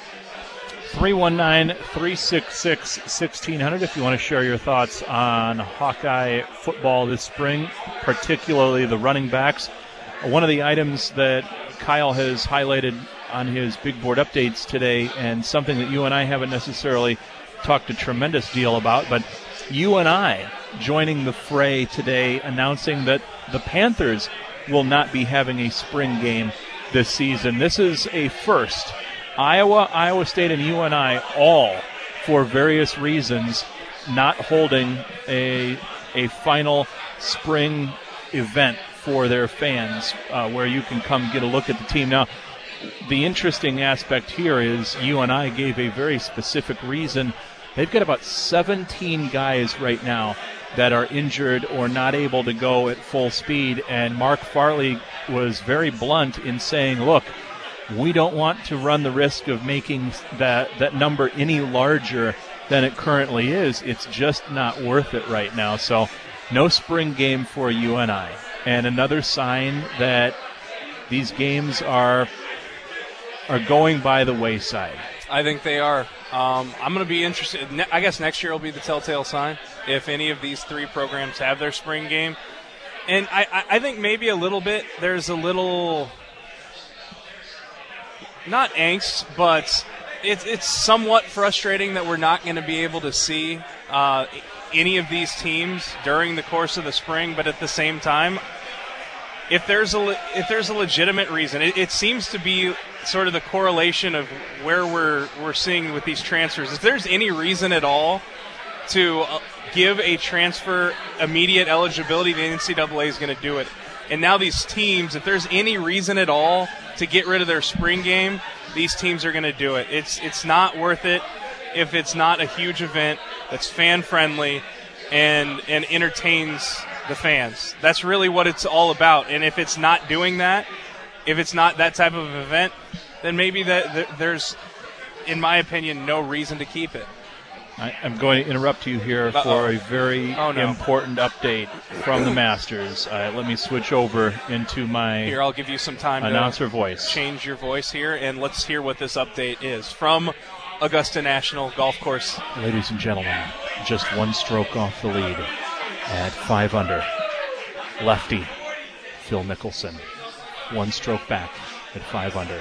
Speaker 2: 319-366-1600 if you want to share your thoughts on Hawkeye football this spring, particularly the running backs. One of the items that Kyle has highlighted on his big board updates today, and something that you and I haven't necessarily talked a tremendous deal about, but you and I joining the fray today, announcing that the Panthers will not be having a spring game this season. This is a first. Iowa, Iowa State, and UNI all, for various reasons, not holding a final spring event for their fans where you can come get a look at the team. Now, the interesting aspect here is UNI gave a very specific reason. They've got about 17 guys right now that are injured or not able to go at full speed, and Mark Farley was very blunt in saying, look, we don't want to run the risk of making that number any larger than it currently is. It's just not worth it right now. So no spring game for UNI. And another sign that these games are going by the wayside.
Speaker 3: I think they are. I'm going to be interested. I guess next year will be the telltale sign if any of these three programs have their spring game. And I think maybe a little bit there's a little, not angst, but it's somewhat frustrating that we're not going to be able to see any of these teams during the course of the spring. But at the same time, if there's a legitimate reason, it seems to be sort of the correlation of where we're seeing with these transfers. If there's any reason at all to give a transfer immediate eligibility, the NCAA is going to do it. And now these teams, if there's any reason at all to get rid of their spring game, these teams are going to do it. It's not worth it if it's not a huge event that's fan-friendly and entertains the fans. That's really what it's all about. And if it's not doing that, if it's not that type of event, then maybe there's, in my opinion, no reason to keep it.
Speaker 2: I'm going to interrupt you here for a very important update from the Masters. Let me switch over into my
Speaker 3: I'll give you some time
Speaker 2: announcer voice.
Speaker 3: Change your voice here, and let's hear what this update is from Augusta National Golf Course.
Speaker 2: Ladies and gentlemen, just one stroke off the lead at 5 under. Lefty Phil Mickelson, one stroke back at 5 under.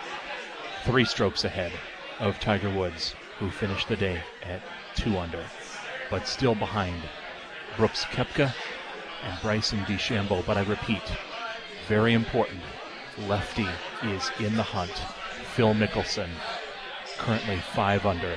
Speaker 2: 3 strokes ahead of Tiger Woods, who finished the day at 2 under, but still behind Brooks Koepka and Bryson DeChambeau. But I repeat, very important, lefty is in the hunt. Phil Mickelson, currently 5 under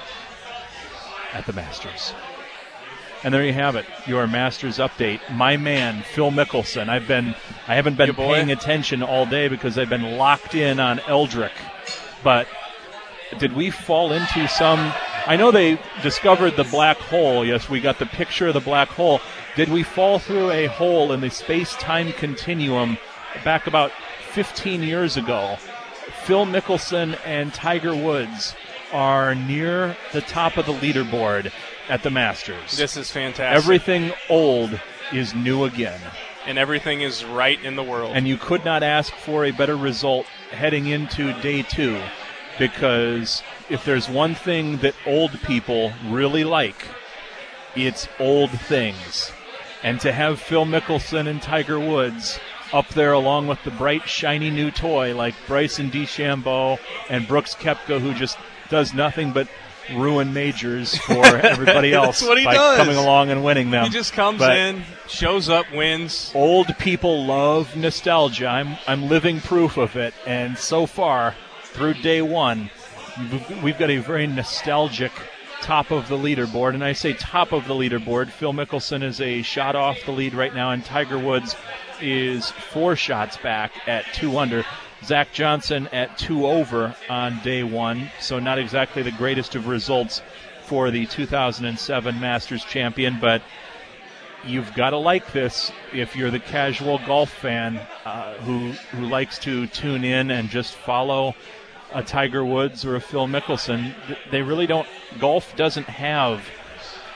Speaker 2: at the Masters. And there you have it, your Masters update. My man, Phil Mickelson. I haven't been paying attention all day because I've been locked in on Eldrick. But did we fall into some... I know they discovered the black hole. Yes, we got the picture of the black hole. Did we fall through a hole in the space-time continuum back about 15 years ago? Phil Mickelson and Tiger Woods are near the top of the leaderboard at the Masters.
Speaker 3: This is fantastic.
Speaker 2: Everything old is new again.
Speaker 3: And everything is right in the world.
Speaker 2: And you could not ask for a better result heading into day 2, because if there's one thing that old people really like, it's old things. And to have Phil Mickelson and Tiger Woods up there along with the bright, shiny new toy like Bryson DeChambeau and Brooks Koepka, who just does nothing but ruin majors for everybody else
Speaker 3: That's what he
Speaker 2: by
Speaker 3: does.
Speaker 2: Coming along and winning them.
Speaker 3: He just comes in, shows up, wins.
Speaker 2: Old people love nostalgia. I'm living proof of it. And so far, through day 1, we've got a very nostalgic top of the leaderboard. And I say top of the leaderboard. Phil Mickelson is a shot off the lead right now, and Tiger Woods is 4 shots back at 2 under. Zach Johnson at 2 over on day 1, so not exactly the greatest of results for the 2007 Masters champion, but you've got to like this if you're the casual golf fan who likes to tune in and just follow a Tiger Woods or a Phil Mickelson. They really don't. Golf doesn't have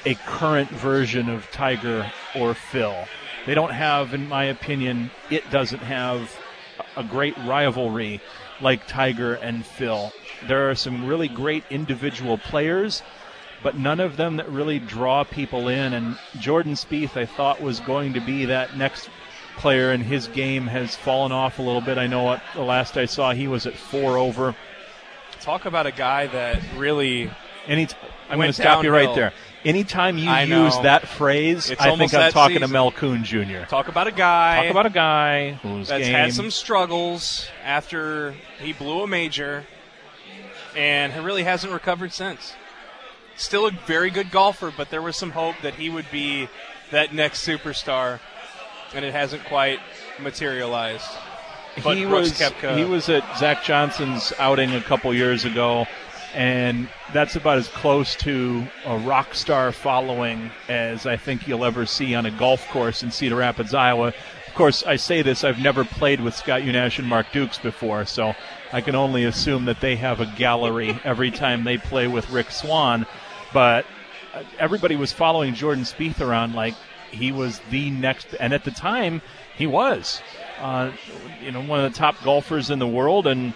Speaker 2: a current version of Tiger or Phil. They don't have, in my opinion, it doesn't have a great rivalry like Tiger and Phil. There are some really great individual players, but none of them that really draw people in. And Jordan Spieth, I thought, was going to be that next player, and his game has fallen off a little bit. I know the last I saw, he was at 4 over.
Speaker 3: Talk about a guy that really
Speaker 2: I'm going to stop you right there. Anytime you use that phrase, I think I'm talking to Mel Kuhn Jr.
Speaker 3: Talk about a guy
Speaker 2: who's
Speaker 3: that's had some struggles after he blew a major and really hasn't recovered since. Still a very good golfer, but there was some hope that he would be that next superstar, and it hasn't quite materialized. But
Speaker 2: he was at Zach Johnson's outing a couple years ago, and that's about as close to a rock star following as I think you'll ever see on a golf course in Cedar Rapids, Iowa. Of course, I say this, I've never played with Scott Unash and Mark Dukes before, so I can only assume that they have a gallery every time they play with Rick Swan. But everybody was following Jordan Spieth around like he was the next, and at the time, he was. One of the top golfers in the world, and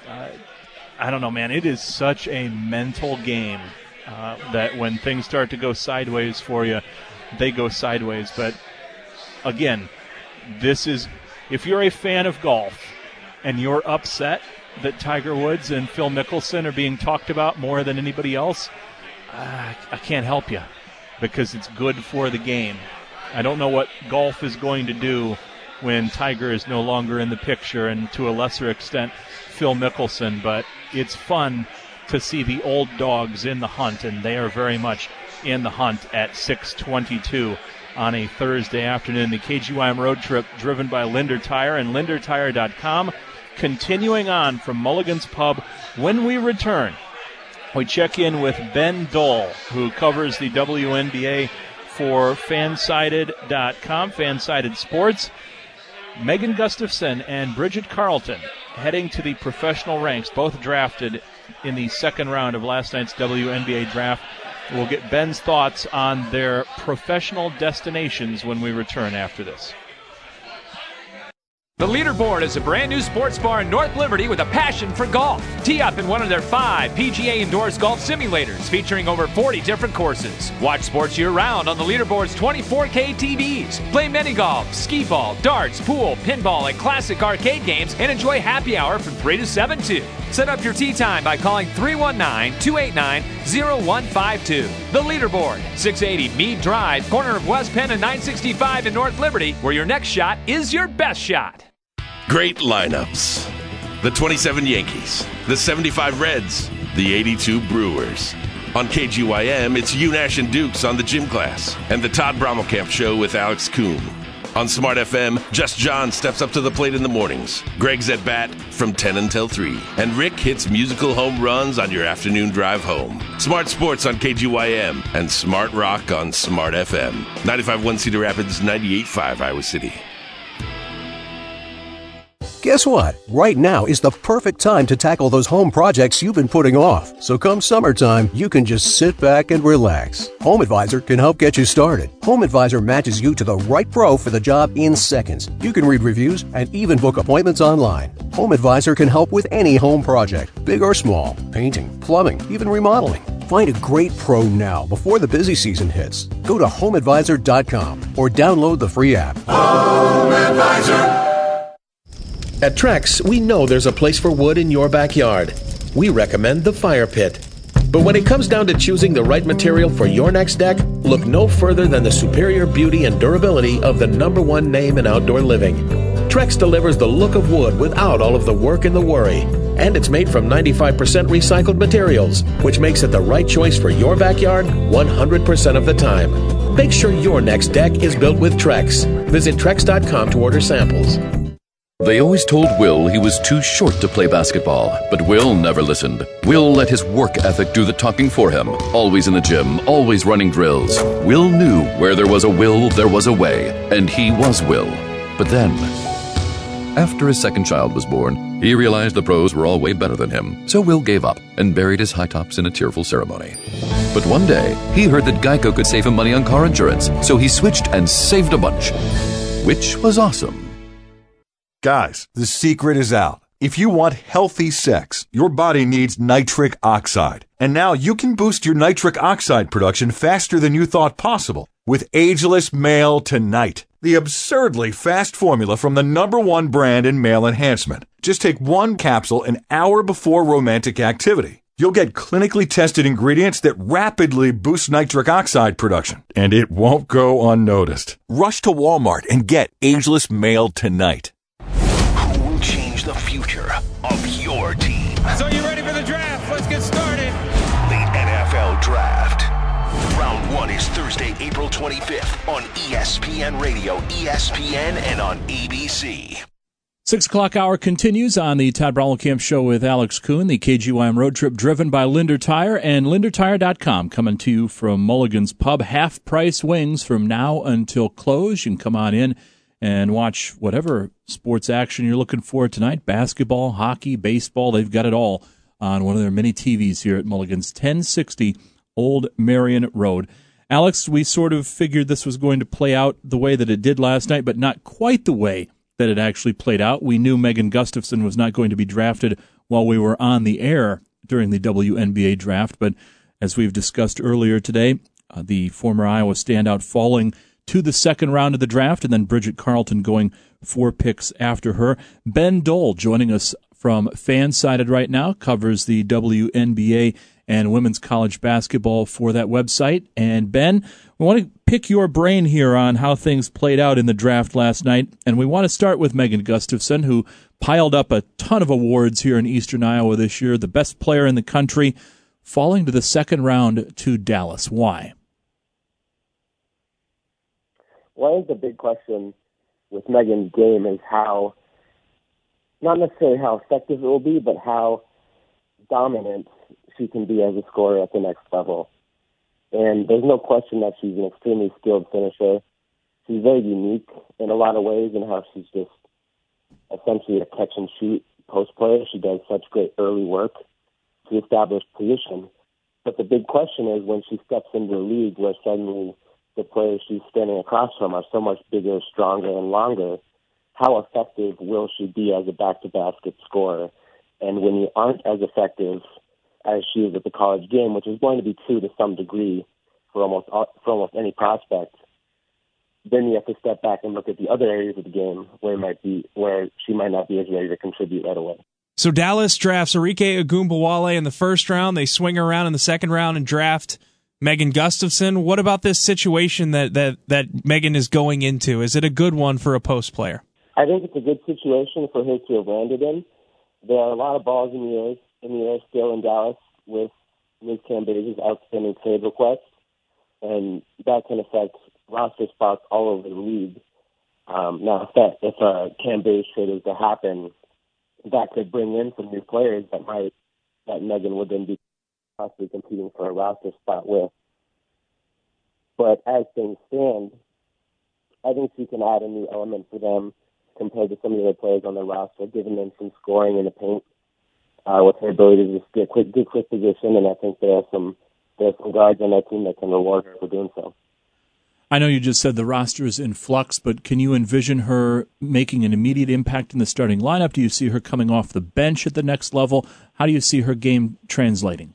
Speaker 2: I don't know, man, it is such a mental game that when things start to go sideways for you, they go sideways. But again, if you're a fan of golf and you're upset that Tiger Woods and Phil Mickelson are being talked about more than anybody else, I can't help you, because it's good for the game. I don't know what golf is going to do when Tiger is no longer in the picture, and to a lesser extent Phil Mickelson, but it's fun to see the old dogs in the hunt, and they are very much in the hunt at 6:22 on a Thursday afternoon. The KGYM road trip driven by Linder Tire and LinderTire.com. Continuing on from Mulligan's Pub. When we return, we check in with Ben Dole, who covers the WNBA for Fansided.com, Fansided Sports. Megan Gustafson and Bridget Carlton heading to the professional ranks, both drafted in the second round of last night's WNBA draft. We'll get Ben's thoughts on their professional destinations when we return after this.
Speaker 15: The Leaderboard is a brand new sports bar in North Liberty with a passion for golf. Tee up in one of their 5 PGA Indoors golf simulators featuring over 40 different courses. Watch sports year-round on the Leaderboard's 24K TVs. Play mini-golf, skee-ball, darts, pool, pinball, and classic arcade games, and enjoy happy hour from 3 to 7 too. Set up your tee time by calling 319-289-0152. The Leaderboard, 680 Meade Drive, corner of West Penn and 965 in North Liberty, where your next shot is your best shot.
Speaker 13: Great lineups. The 27 Yankees, the 75 Reds, the 82 Brewers. On KGYM, it's Unash and Dukes on the Gym Class, and the Todd Brommelkamp Show with Alex Kuhn. On Smart FM, Just John steps up to the plate in the mornings. Greg's at bat from 10 until 3. And Rick hits musical home runs on your afternoon drive home. Smart Sports on KGYM and Smart Rock on Smart FM. 95.1 Cedar Rapids, 98.5 Iowa City.
Speaker 16: Guess what? Right now is the perfect time to tackle those home projects you've been putting off. So come summertime, you can just sit back and relax. Home Advisor can help get you started. Home Advisor matches you to the right pro for the job in seconds. You can read reviews and even book appointments online. Home Advisor can help with any home project, big or small, painting, plumbing, even remodeling. Find a great pro now before the busy season hits. Go to HomeAdvisor.com or download the free app.
Speaker 17: Home Advisor. At Trex, we know there's a place for wood in your backyard. We recommend the fire pit. But when it comes down to choosing the right material for your next deck, look no further than the superior beauty and durability of the #1 name in outdoor living. Trex delivers the look of wood without all of the work and the worry. And it's made from 95% recycled materials, which makes it the right choice for your backyard 100% of the time. Make sure your next deck is built with Trex. Visit Trex.com to order samples.
Speaker 18: They always told Will he was too short to play basketball, but Will never listened. Will let his work ethic do the talking for him. Always in the gym, always running drills. Will knew where there was a will, there was a way, and he was Will. But then, after his second child was born, he realized the pros were all way better than him. So Will gave up and buried his high tops in a tearful ceremony. But one day, he heard that Geico could save him money on car insurance, so he switched and saved a bunch, which was awesome.
Speaker 9: Guys, the secret is out. If you want healthy sex, your body needs nitric oxide. And now you can boost your nitric oxide production faster than you thought possible with Ageless Male Tonight, the absurdly fast formula from the #1 brand in male enhancement. Just take one capsule an hour before romantic activity. You'll get clinically tested ingredients that rapidly boost nitric oxide production, and it won't go unnoticed. Rush to Walmart and get Ageless Male Tonight.
Speaker 30: Who will change the future of your team?
Speaker 19: So you ready for the draft? Let's get started.
Speaker 30: The NFL Draft. Round 1 is Thursday, April 25th on ESPN Radio, ESPN, and on ABC.
Speaker 2: 6 o'clock hour continues on the Todd Brommelkamp Show with Alex Kuhn, the KGYM road trip driven by Linder Tire and LinderTire.com, coming to you from Mulligan's Pub. Half-price wings from now until close. You can come on in and watch whatever sports action you're looking for tonight. Basketball, hockey, baseball, they've got it all on one of their many TVs here at Mulligan's, 1060 Old Marion Road. Alex, we sort of figured this was going to play out the way that it did last night, but not quite the way that it actually played out. We knew Megan Gustafson was not going to be drafted while we were on the air during the WNBA draft, but as we've discussed earlier today, the former Iowa standout falling to the second round of the draft, and then Bridget Carlton going 4 picks after her. Ben Dole joining us from Fansided right now, covers the WNBA and women's college basketball for that website. And Ben, we want to pick your brain here on how things played out in the draft last night, and we want to start with Megan Gustafson, who piled up a ton of awards here in Eastern Iowa this year, the best player in the country, falling to the second round to Dallas. Why?
Speaker 20: Well, I think the big question with Megan's game is how, not necessarily how effective it will be, but how dominant she can be as a scorer at the next level. And there's no question that she's an extremely skilled finisher. She's very unique in a lot of ways in how she's just essentially a catch-and-shoot post player. She does such great early work to establish position. But the big question is when she steps into the league where suddenly the players she's standing across from are so much bigger, stronger, and longer, how effective will she be as a back-to-basket scorer? And when you aren't as effective as she is at the college game, which is going to be true to some degree for almost any prospect, then you have to step back and look at the other areas of the game where she might not be as ready to contribute right away.
Speaker 3: So Dallas drafts Arike Ogunbowale in the first round. They swing around in the second round and draft Megan Gustafson. What about this situation that Megan is going into? Is it a good one for a post player?
Speaker 20: I think it's a good situation for her to have landed in. There are a lot of balls in the air still in Dallas with Ms. Cambase's outstanding trade request, and that can affect roster spots all over the league. Now, if a Cambase trade is to happen, that could bring in some new players that Megan would then be possibly competing for a roster spot with. But as things stand, I think she can add a new element for them compared to some of the other players on the roster, giving them some scoring in the paint with her ability to just get good quick position. And I think there are some guards on that team that can reward her for doing so.
Speaker 2: I know you just said the roster is in flux, but can you envision her making an immediate impact in the starting lineup? Do you see her coming off the bench at the next level? How do you see her game translating?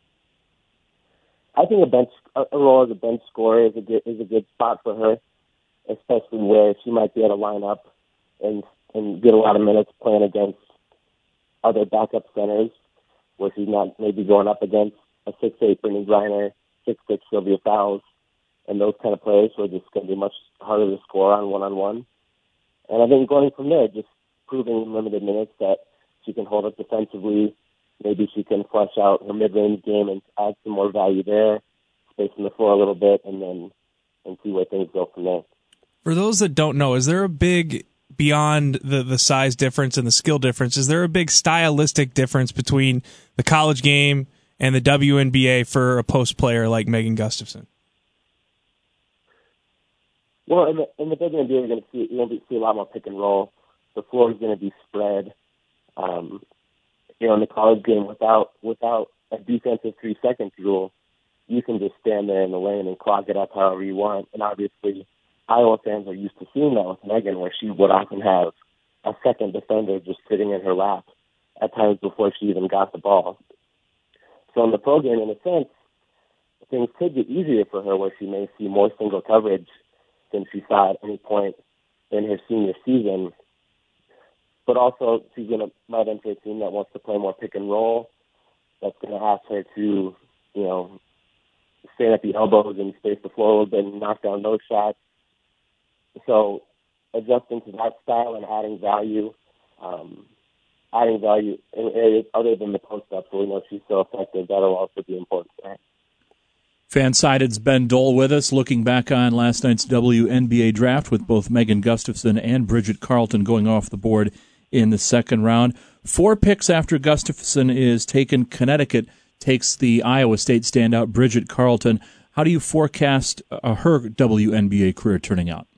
Speaker 20: I think a role as a bench scorer is a good spot for her, especially where she might be able to line up and get a lot of minutes playing against other backup centers, where she's not maybe going up against a 6'8" Brittany Griner, 6'6" Sylvia Fowles, and those kind of players who are just going to be much harder to score on one-on-one. And I think going from there, just proving in limited minutes that she can hold up defensively. Maybe she can flesh out her mid-range game and add some more value there, spacing the floor a little bit, and see where things go from there.
Speaker 3: For those that don't know, is there a big, beyond the size difference and the skill difference, is there a big stylistic difference between the college game and the WNBA for a post player like Megan Gustafson?
Speaker 20: Well, in the WNBA, you're going to see a lot more pick and roll. The floor is going to be spread. In the college game, without a defensive 3 seconds rule, you can just stand there in the lane and clog it up however you want. And obviously, Iowa fans are used to seeing that with Megan, where she would often have a second defender just sitting in her lap at times before she even got the ball. So in the pro game, in a sense, things could get easier for her, where she may see more single coverage than she saw at any point in her senior season. But also, she's might enter a team that wants to play more pick and roll. That's going to ask her to, stand at the elbows and space the floor a little bit and knock down those shots. So adjusting to that style and adding value in areas other than the post-up, so we know she's so effective, that'll also be important for her.
Speaker 2: Fansided's Ben Dole with us, looking back on last night's WNBA draft with both Megan Gustafson and Bridget Carleton going off the board in the second round. 4 picks after Gustafson is taken, Connecticut takes the Iowa State standout Bridget Carleton. How do you forecast her WNBA career turning out?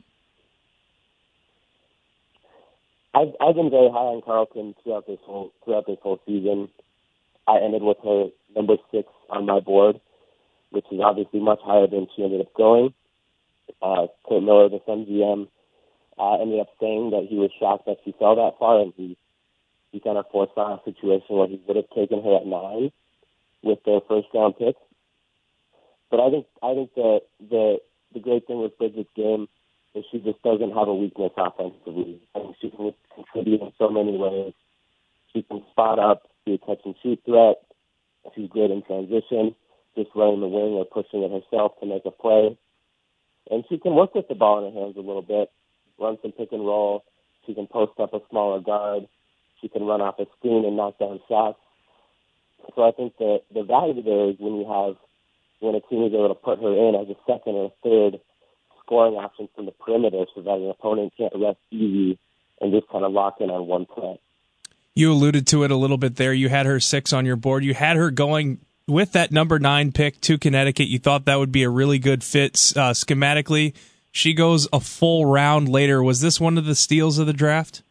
Speaker 20: I've been very high on Carleton throughout this whole season. I ended with her number 6 on my board, which is obviously much higher than she ended up going. Kurt Miller, the Sun GM, ended up saying that he was shocked that she fell that far, and he kind of foresaw a situation where he would have taken her at 9 with their first-round pick. But I think the great thing with Bridget's game is she just doesn't have a weakness offensively. I mean, she can contribute in so many ways. She can spot up, be a catch-and-shoot threat. She's great in transition, just running the wing or pushing it herself to make a play. And she can work with the ball in her hands a little bit, run some pick and roll. She can post up a smaller guard. She can run off a screen and knock down shots. So I think the value there is when a team is able to put her in as a second or third scoring option from the perimeter so that an opponent can't rest easy and just kind of lock in on one play.
Speaker 3: You alluded to it a little bit there. You had her 6 on your board. You had her going with that number 9 pick to Connecticut. You thought that would be a really good fit schematically. She goes a full round later. Was this one of the steals of the draft?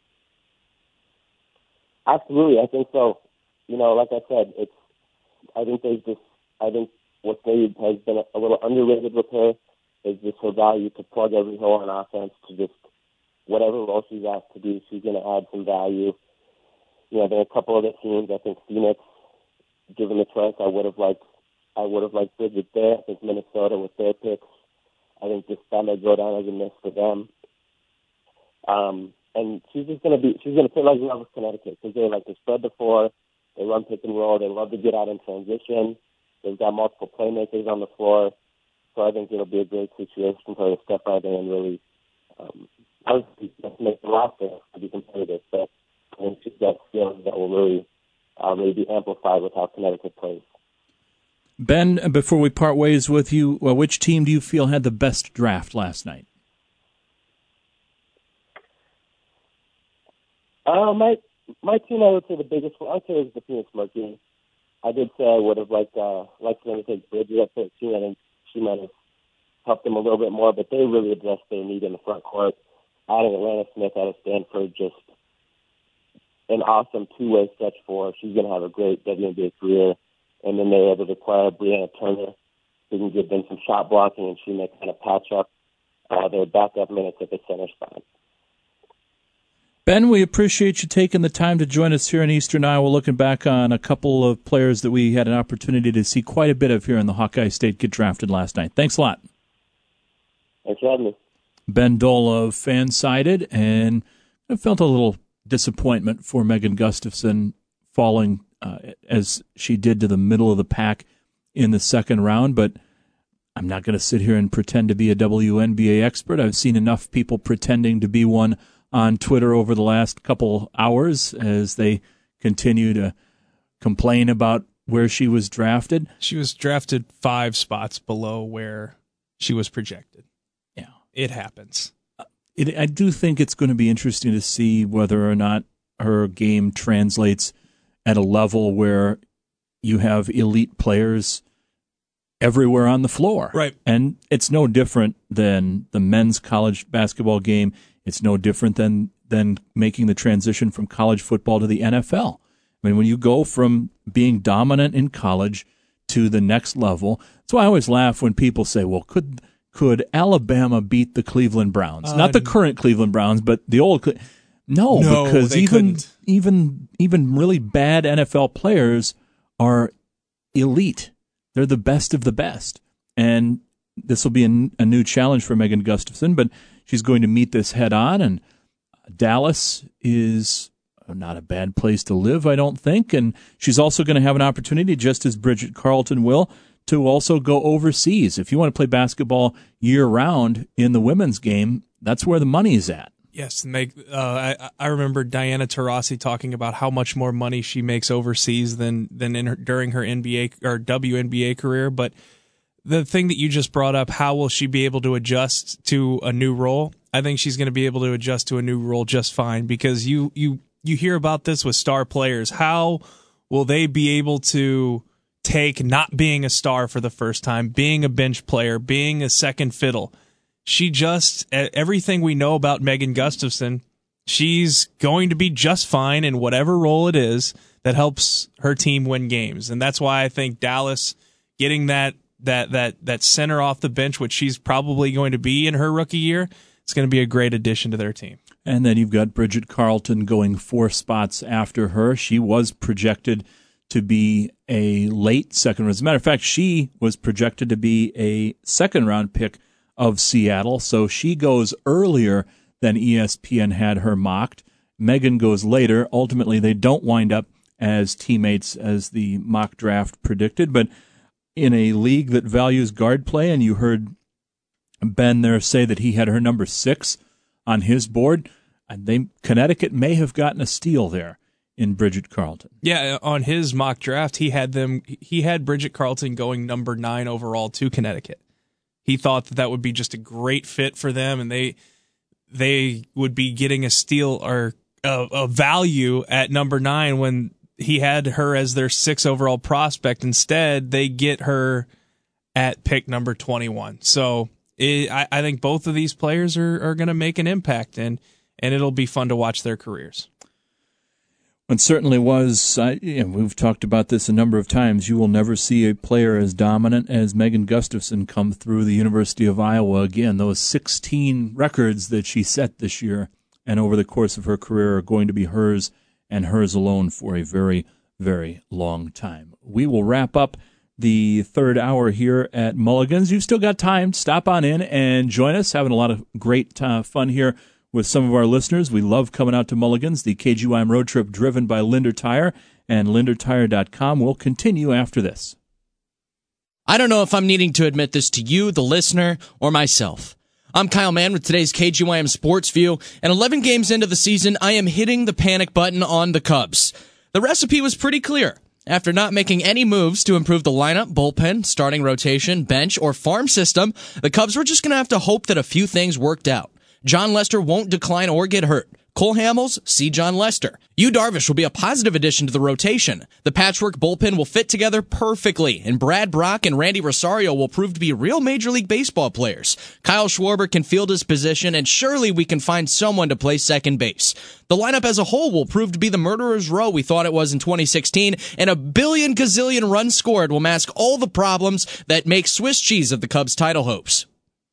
Speaker 20: Absolutely, I think so. Like I said, I think what maybe has been a little underrated with her is just her value to plug every hole on offense, to just whatever role she's asked to do, she's going to add some value. There are a couple other teams. I think Phoenix, given the choice, I would have liked Bridget there. I think Minnesota with their picks, I think this time may go down as a miss for them. And she's going to play like love with Connecticut, because they like to spread the floor, they run pick and roll, they love to get out in transition. They've got multiple playmakers on the floor. So I think it'll be a great situation for her to step out there and really make the roster to be competitive. But I think she's got skills that will really be amplified with how Connecticut plays.
Speaker 2: Ben, before we part ways with you, which team do you feel had the best draft last night?
Speaker 20: My team, I would say the biggest one, I'd say, is the Phoenix Mercury. I did say I would have liked them to take Bridget at 13. I think she might have helped them a little bit more, but they really addressed their need in the front court. Adding Atlanta Smith out of Stanford, just an awesome two-way stretch for her. She's going to have a great WNBA career. And then they're able to acquire Brianna Turner, who can give them some shot blocking, and she may kind of patch up their backup minutes at the center spot.
Speaker 2: Ben, we appreciate you taking the time to join us here in Eastern Iowa, looking back on a couple of players that we had an opportunity to see quite a bit of here in the Hawkeye State get drafted last night. Thanks a lot.
Speaker 20: Thanks for having me.
Speaker 2: Ben Dole of Fansided, and I felt a little disappointment for Megan Gustafson falling as she did to the middle of the pack in the second round, but I'm not going to sit here and pretend to be a WNBA expert. I've seen enough people pretending to be one on Twitter over the last couple hours as they continue to complain about where she was drafted.
Speaker 3: She was drafted 5 spots below where she was projected.
Speaker 2: Yeah.
Speaker 3: It happens.
Speaker 2: I do think it's going to be interesting to see whether or not her game translates at a level where you have elite players everywhere on the floor.
Speaker 3: Right.
Speaker 2: And it's no different than the men's college basketball game. It's no different than making the transition from college football to the NFL. I mean, when you go from being dominant in college to the next level. That's why I always laugh when people say, well, could Alabama beat the Cleveland Browns? Not the current Cleveland Browns, but the old No, because even really bad NFL players are elite. They're the best of the best. And this will be a new challenge for Megan Gustafson, but she's going to meet this head on. And Dallas is not a bad place to live, I don't think. And she's also going to have an opportunity, just as Bridget Carleton will, to also go overseas. If you want to play basketball year-round in the women's game, that's where the money is at.
Speaker 3: Yes, and I remember Diana Taurasi talking about how much more money she makes overseas than during her NBA or WNBA career. But the thing that you just brought up, how will she be able to adjust to a new role? I think she's going to be able to adjust to a new role just fine, because you hear about this with star players. How will they be able to take not being a star for the first time, being a bench player, being a second fiddle? She just, everything we know about Megan Gustafson, she's going to be just fine in whatever role it is that helps her team win games. And that's why I think Dallas getting that center off the bench, which she's probably going to be in her rookie year, it's going to be a great addition to their team.
Speaker 2: And then you've got Bridget Carleton going 4 spots after her. She was projected to be a late second round. As a matter of fact, she was projected to be a second-round pick of Seattle, so she goes earlier than ESPN had her mocked. Megan goes later. Ultimately, they don't wind up as teammates as the mock draft predicted, but in a league that values guard play, and you heard Ben there say that he had her number 6 on his board, and Connecticut may have gotten a steal there in Bridget Carleton.
Speaker 3: Yeah, on his mock draft, he had Bridget Carleton going number 9 overall to Connecticut. He thought that would be just a great fit for them, and they would be getting a steal or a value at number 9 when he had her as their 6th overall prospect. Instead, they get her at pick number 21. So I think both of these players are going to make an impact, and it'll be fun to watch their careers.
Speaker 2: It certainly was. We've talked about this a number of times. You will never see a player as dominant as Megan Gustafson come through the University of Iowa again. Those 16 records that she set this year and over the course of her career are going to be hers and hers alone for a very, very long time. We will wrap up the third hour here at Mulligan's. You've still got time. Stop on in and join us. Having a lot of great fun here with some of our listeners. We love coming out to Mulligan's, the KGYM road trip driven by Linder Tire, and LinderTire.com will continue after this.
Speaker 1: I don't know if I'm needing to admit this to you, the listener, or myself. I'm Kyle Mann with today's KGYM Sports View, and 11 games into the season, I am hitting the panic button on the Cubs. The recipe was pretty clear. After not making any moves to improve the lineup, bullpen, starting rotation, bench, or farm system, the Cubs were just going to have to hope that a few things worked out. John Lester won't decline or get hurt. Cole Hamels, see John Lester. Yu Darvish will be a positive addition to the rotation. The patchwork bullpen will fit together perfectly, and Brad Brock and Randy Rosario will prove to be real Major League Baseball players. Kyle Schwarber can field his position, and surely we can find someone to play second base. The lineup as a whole will prove to be the murderer's row we thought it was in 2016, and a billion gazillion runs scored will mask all the problems that make Swiss cheese of the Cubs' title hopes.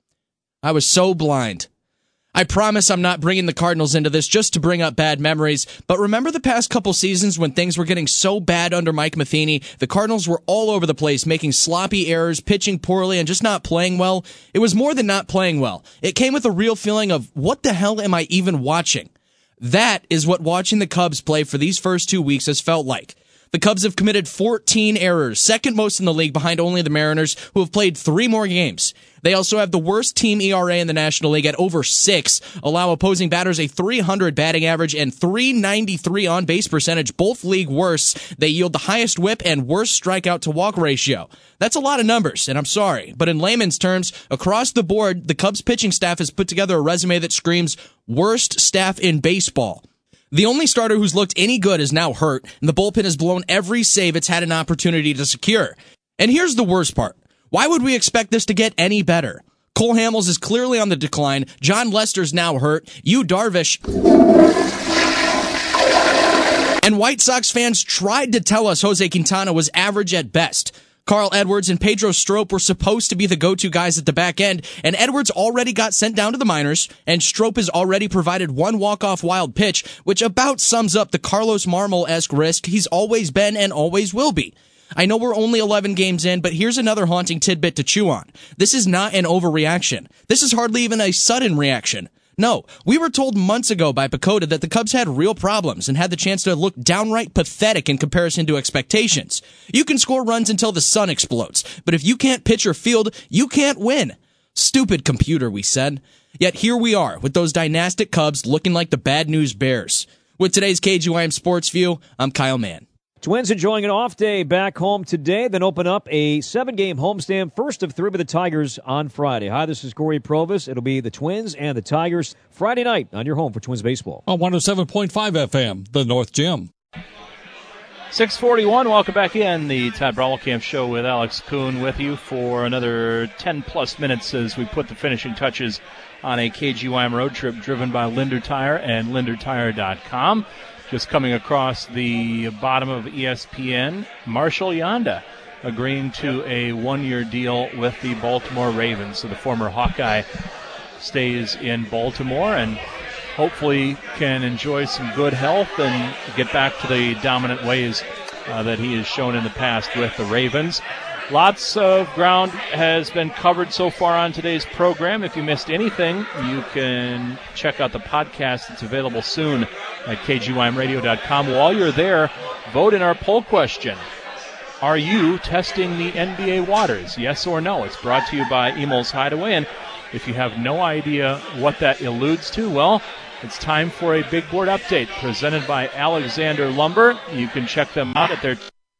Speaker 1: I was so blind. I promise I'm not bringing the Cardinals into this just to bring up bad memories, but remember the past couple seasons when things were getting so bad under Mike Matheny? The Cardinals were all over the place, making sloppy errors, pitching poorly, and just not playing well. It was more than not playing well. It came with a real feeling of, what the hell am I even watching? That is what watching the Cubs play for these first 2 weeks has felt like. The Cubs have committed 14 errors, second most in the league behind only the Mariners, who have played 3 more games. They also have the worst team ERA in the National League at over 6, allow opposing batters a .300 batting average and .393 on-base percentage, both league worst. They yield the highest whip and worst strikeout-to-walk ratio. That's a lot of numbers, and I'm sorry, but in layman's terms, across the board, the Cubs pitching staff has put together a resume that screams worst staff in baseball. The only starter who's looked any good is now hurt, and the bullpen has blown every save it's had an opportunity to secure. And here's the worst part. Why would we expect this to get any better? Cole Hamels is clearly on the decline. John Lester's now hurt. Yu Darvish. And White Sox fans tried to tell us Jose Quintana was average at best. Carl Edwards and Pedro Strop were supposed to be the go-to guys at the back end, and Edwards already got sent down to the minors, and Strop has already provided one walk-off wild pitch, which about sums up the Carlos Marmol-esque risk he's always been and always will be. I know we're only 11 games in, but here's another haunting tidbit to chew on. This is not an overreaction. This is hardly even a sudden reaction. No, we were told months ago by Pacoda that the Cubs had real problems and had the chance to look downright pathetic in comparison to expectations. You can score runs until the sun explodes, but if you can't pitch or field, you can't win. Stupid computer, we said. Yet here we are, with those dynastic Cubs looking like the bad news Bears. With today's KGYM Sports View, I'm Kyle Mann.
Speaker 5: Twins enjoying an off day back home today, then open up a 7-game homestand, first of 3 with the Tigers on Friday. Hi, this is Corey Provis. It'll be the Twins and the Tigers Friday night on your home for Twins baseball.
Speaker 4: On 107.5 FM, the North Gym.
Speaker 2: 6:41, welcome back in. The Todd Brommelkamp Show with Alex Kuhn with you for another 10-plus minutes as we put the finishing touches on a KGYM road trip driven by Linder Tire and LinderTire.com. Just coming across the bottom of ESPN, Marshall Yanda agreeing to a 1-year deal with the Baltimore Ravens. So the former Hawkeye stays in Baltimore and hopefully can enjoy some good health and get back to the dominant ways that he has shown in the past with the Ravens. Lots of ground has been covered so far on today's program. If you missed anything, you can check out the podcast. It's available soon at KGYMradio.com. While you're there, vote in our poll question. Are you testing the NBA waters? Yes or no? It's brought to you by Emil's Hideaway. And if you have no idea what that alludes to, well, it's time for a big board update presented by Alexander Lumber. You can check them out at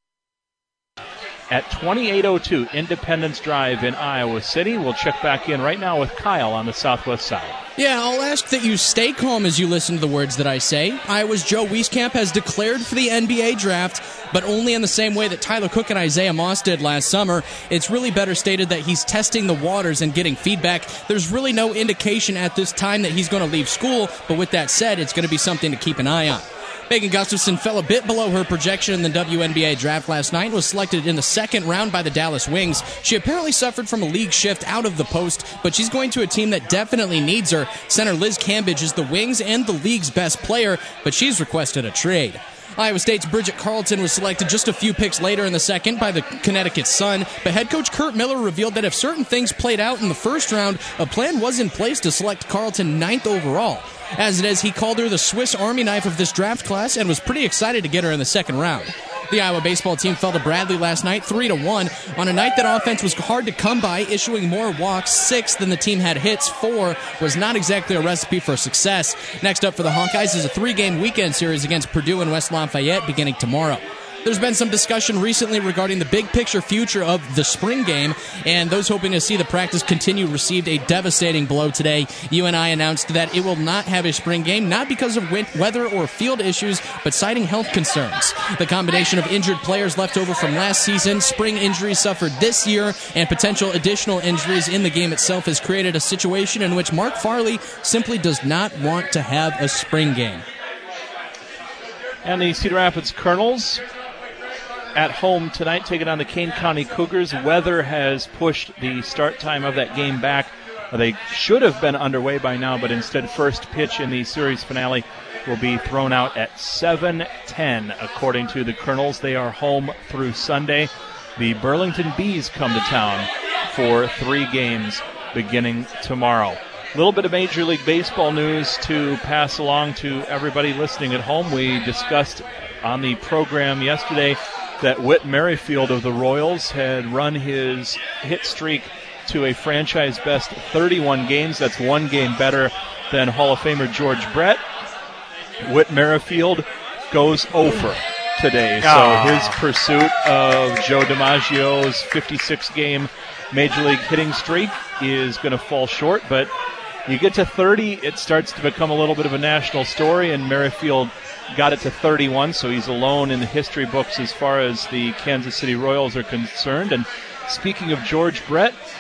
Speaker 2: 2802 Independence Drive in Iowa City. We'll check back in right now with Kyle on the southwest side.
Speaker 1: Yeah, I'll ask that you stay calm as you listen to the words that I say. Iowa's Joe Wieskamp has declared for the NBA draft, but only in the same way that Tyler Cook and Isaiah Moss did last summer. It's really better stated that he's testing the waters and getting feedback. There's really no indication at this time that he's going to leave school, but with that said, it's going to be something to keep an eye on. Megan Gustafson fell a bit below her projection in the WNBA draft last night and was selected in the second round by the Dallas Wings. She apparently suffered from a league shift out of the post, but she's going to a team that definitely needs her. Center Liz Cambage is the Wings and the league's best player, but she's requested a trade. Iowa State's Bridget Carlton was selected just a few picks later in the second by the Connecticut Sun, but head coach Kurt Miller revealed that if certain things played out in the first round, a plan was in place to select Carlton 9th overall. As it is, he called her the Swiss Army knife of this draft class and was pretty excited to get her in the second round. The Iowa baseball team fell to Bradley last night 3-1 on a night that offense was hard to come by, issuing more walks, 6 than the team had hits. 4 was not exactly a recipe for success. Next up for the Hawkeyes is a 3-game weekend series against Purdue and West Lafayette beginning tomorrow. There's been some discussion recently regarding the big picture future of the spring game, and those hoping to see the practice continue received a devastating blow today. UNI announced that it will not have a spring game, not because of weather or field issues, but citing health concerns. The combination of injured players left over from last season, spring injuries suffered this year, and potential additional injuries in the game itself has created a situation in which Mark Farley simply does not want to have a spring game.
Speaker 2: And the Cedar Rapids Colonels at home tonight, taking on the Kane County Cougars. Weather has pushed the start time of that game back. They should have been underway by now, but instead first pitch in the series finale will be thrown out at 7:10. According to the Colonels, they are home through Sunday. The Burlington Bees come to town for 3 games beginning tomorrow. A little bit of Major League Baseball news to pass along to everybody listening at home. We discussed on the program yesterday that Whit Merrifield of the Royals had run his hit streak to a franchise best 31 games. That's 1 game better than Hall of Famer George Brett. Whit Merrifield goes over today. So his pursuit of Joe DiMaggio's 56-game Major League hitting streak is going to fall short, but you get to 30, it starts to become a little bit of a national story, and Merrifield got it to 31, so he's alone in the history books as far as the Kansas City Royals are concerned. And speaking of George Brett,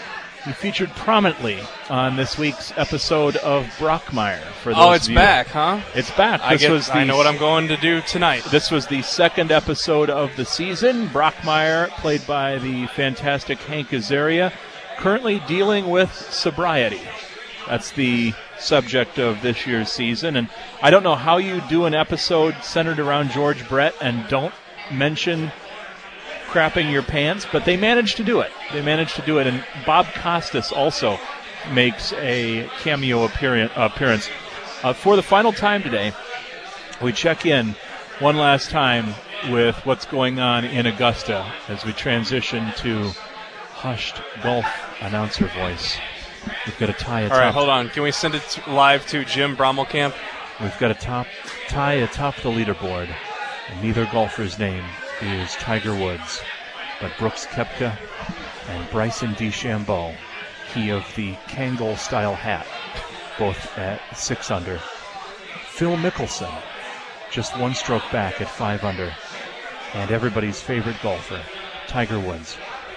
Speaker 2: He featured prominently on this week's episode of Brockmire. For those
Speaker 3: it's
Speaker 2: of you.
Speaker 3: Back, huh?
Speaker 2: It's back.
Speaker 3: I know what I'm going to do tonight.
Speaker 2: This was the second episode of the season. Brockmire, played by the fantastic Hank Azaria, currently dealing with sobriety. That's the subject of this year's season. And I don't know how you do an episode centered around George Brett and don't mention crapping your pants, but they managed to do it. And Bob Costas also makes a cameo appearance. For the final time today, we check in one last time with what's going on in Augusta as we transition to hushed golf announcer voice. We've got a tie atop.
Speaker 3: All right, hold on. Can we send it live to Jim Brommelkamp?
Speaker 2: We've got a tie atop the leaderboard, and neither golfer's name is Tiger Woods, but Brooks Koepka and Bryson DeChambeau, he of the Kangol-style hat, both at 6 under. Phil Mickelson, just one stroke back at 5 under. And everybody's favorite golfer, Tiger Woods,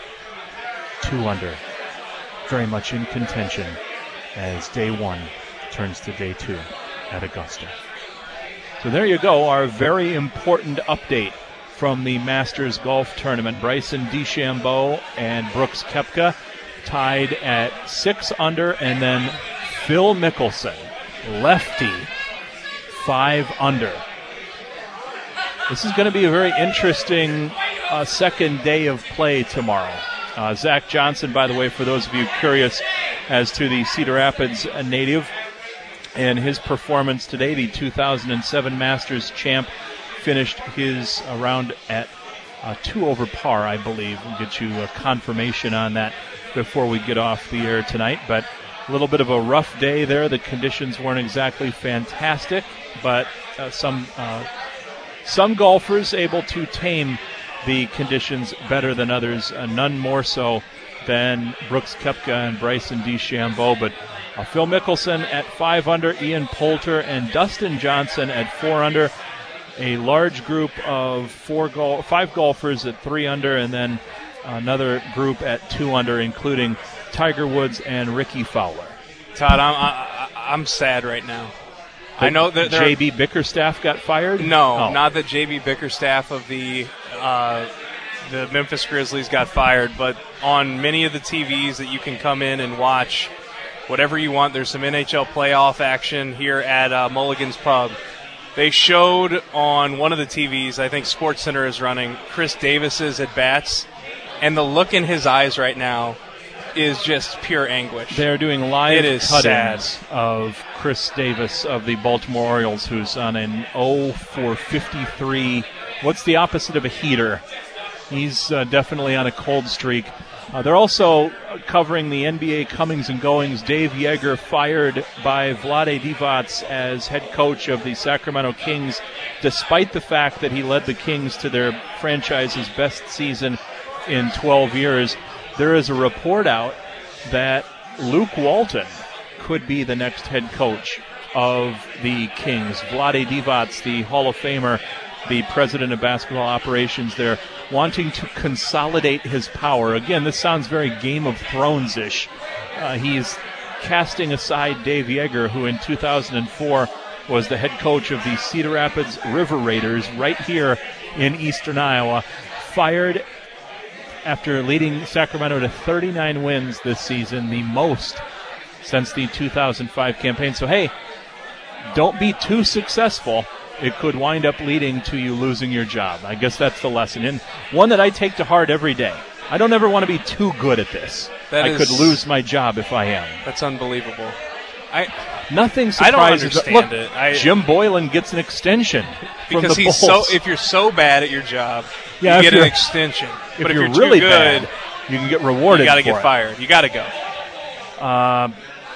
Speaker 2: 2 under. Very much in contention as day 1 turns to day 2 at Augusta. So there you go, our very important update from the Masters Golf Tournament. Bryson DeChambeau and Brooks Koepka tied at 6 under, and then Phil Mickelson, lefty, 5 under. This is going to be a very interesting second day of play tomorrow. Zach Johnson, by the way, for those of you curious as to the Cedar Rapids native and his performance today, the 2007 Masters champ finished his round at 2 over par, I believe. We'll get you a confirmation on that before we get off the air tonight. But a little bit of a rough day there. The conditions weren't exactly fantastic, but some golfers able to tame the conditions better than others, none more so than Brooks Koepka and Bryson DeChambeau. But Phil Mickelson at 5 under, Ian Poulter and Dustin Johnson at 4 under. A large group of 5 golfers at 3 under, and then another group at 2 under, including Tiger Woods and Ricky Fowler.
Speaker 3: Todd, I'm sad right now. I know that
Speaker 2: J.B. Bickerstaff got fired?
Speaker 3: No, not that J.B. Bickerstaff of the Memphis Grizzlies got fired, but on many of the TVs that you can come in and watch whatever you want, there's some NHL playoff action here at Mulligan's Pub. They showed on one of the TVs, I think SportsCenter is running, Chris Davis's at-bats, and the look in his eyes right now is just pure anguish.
Speaker 2: They're doing live cut-ins of Chris Davis of the Baltimore Orioles, who's on an 0 for 53. What's the opposite of a heater? He's definitely on a cold streak. They're also covering the NBA comings and goings. Dave Yeager fired by Vlade Divac as head coach of the Sacramento Kings, despite the fact that he led the Kings to their franchise's best season in 12 years. There is a report out that Luke Walton could be the next head coach of the Kings. Vlade Divac, the Hall of Famer, the president of basketball operations there, wanting to consolidate his power. Again, this sounds very Game of Thrones-ish. He's casting aside Dave Yeager, who in 2004 was the head coach of the Cedar Rapids River Raiders right here in eastern Iowa, fired after leading Sacramento to 39 wins this season, the most since the 2005 campaign. So, hey, don't be too successful. It could wind up leading to you losing your job. I guess that's the lesson, and one that I take to heart every day. I don't ever want to be too good at this. I could lose my job if I am.
Speaker 3: That's unbelievable.
Speaker 2: Nothing surprises.
Speaker 3: I don't understand it.
Speaker 2: Jim Boylan gets an extension
Speaker 3: because
Speaker 2: from the Bulls.
Speaker 3: If you're so bad at your job, you get an extension.
Speaker 2: But
Speaker 3: if you're
Speaker 2: really
Speaker 3: too good,
Speaker 2: bad, you can get rewarded.
Speaker 3: You got to get fired. You got to go.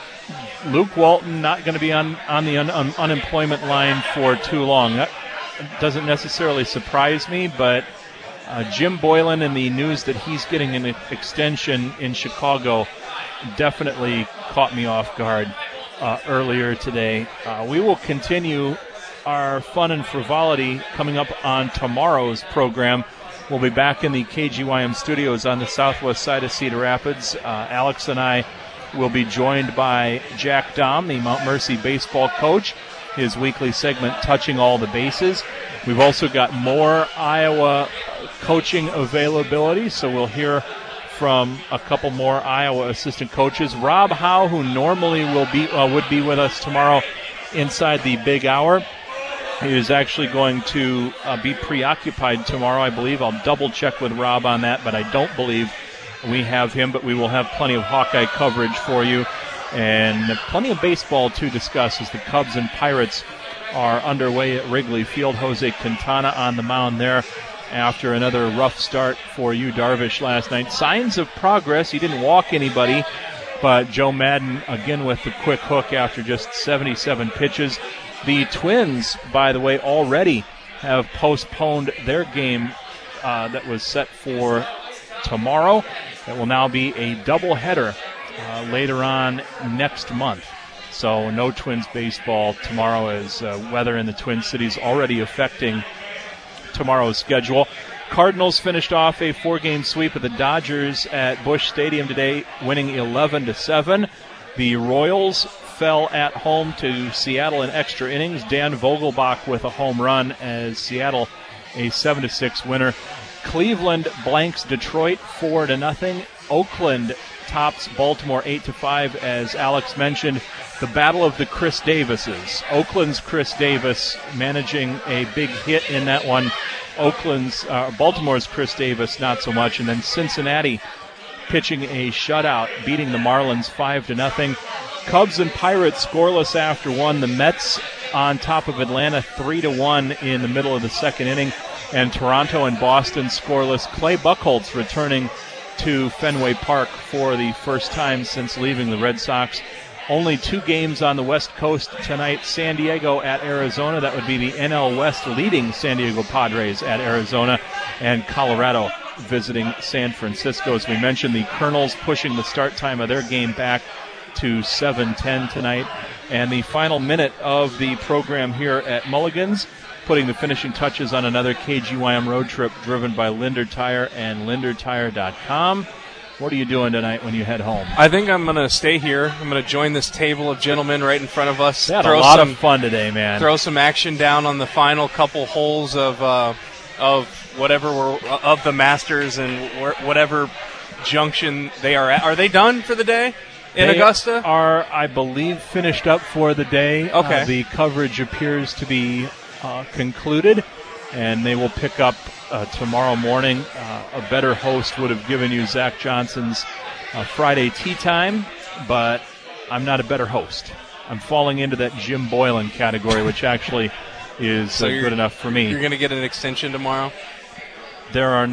Speaker 2: Luke Walton not going to be on the unemployment line for too long. That doesn't necessarily surprise me, but Jim Boylan and the news that he's getting an extension in Chicago definitely caught me off guard earlier today. We will continue our fun and frivolity coming up on tomorrow's program We'll be back in the KGYM studios on the southwest side of Cedar Rapids. Alex and I will be joined by Jack Dahm, the Mount Mercy baseball coach, his weekly segment Touching All the Bases. We've also got more Iowa coaching availability, so we'll hear from a couple more Iowa assistant coaches. Rob Howe, who normally would be with us tomorrow inside the big hour, is actually going to be preoccupied tomorrow, I believe. I'll double check with Rob on that, but I don't believe we have him. But we will have plenty of Hawkeye coverage for you and plenty of baseball to discuss as the Cubs and Pirates are underway at Wrigley Field. Jose Quintana on the mound there after another rough start for Yu Darvish last night. Signs of progress. He didn't walk anybody, but Joe Madden again with the quick hook after just 77 pitches. The Twins, by the way, already have postponed their game that was set for tomorrow. It will now be a doubleheader later on next month. So no Twins baseball tomorrow as weather in the Twin Cities already affecting tomorrow's schedule. Cardinals finished off a 4-game sweep of the Dodgers at Busch Stadium today, winning 11-7. The Royals fell at home to Seattle in extra innings. Dan Vogelbach with a home run as Seattle a 7-6 winner. Cleveland blanks Detroit 4-0. Oakland tops Baltimore 8-5, as Alex mentioned. The battle of the Chris Davises. Oakland's Chris Davis managing a big hit in that one. Baltimore's Chris Davis not so much. And then Cincinnati pitching a shutout, beating the Marlins 5-0. Cubs and Pirates scoreless after one. The Mets on top of Atlanta 3-1 in the middle of the second inning. And Toronto and Boston scoreless. Clay Buchholz returning to Fenway Park for the first time since leaving the Red Sox. Only 2 games on the West Coast tonight. San Diego at Arizona. That would be the NL West leading San Diego Padres at Arizona. And Colorado visiting San Francisco. As we mentioned, the Colonels pushing the start time of their game back to 7:10 tonight. And the final minute of the program here at Mulligan's, putting the finishing touches on another KGYM road trip driven by Linder Tire and LinderTire.com. What are you doing tonight when you head home?
Speaker 3: I think I'm going to stay here. I'm going to join this table of gentlemen right in front of us.
Speaker 2: We had a lot of fun today, man.
Speaker 3: Throw some action down on the final couple holes of whatever of the Masters and whatever junction they are at. Are they done for the day in Augusta?
Speaker 2: They are, I believe, finished up for the day.
Speaker 3: Okay.
Speaker 2: The coverage appears to be concluded, and they will pick up tomorrow morning. A better host would have given you Zach Johnson's Friday tea time, but I'm not a better host. I'm falling into that Jim Boylan category, which actually is good enough for me.
Speaker 3: You're going to get an extension tomorrow?
Speaker 2: There are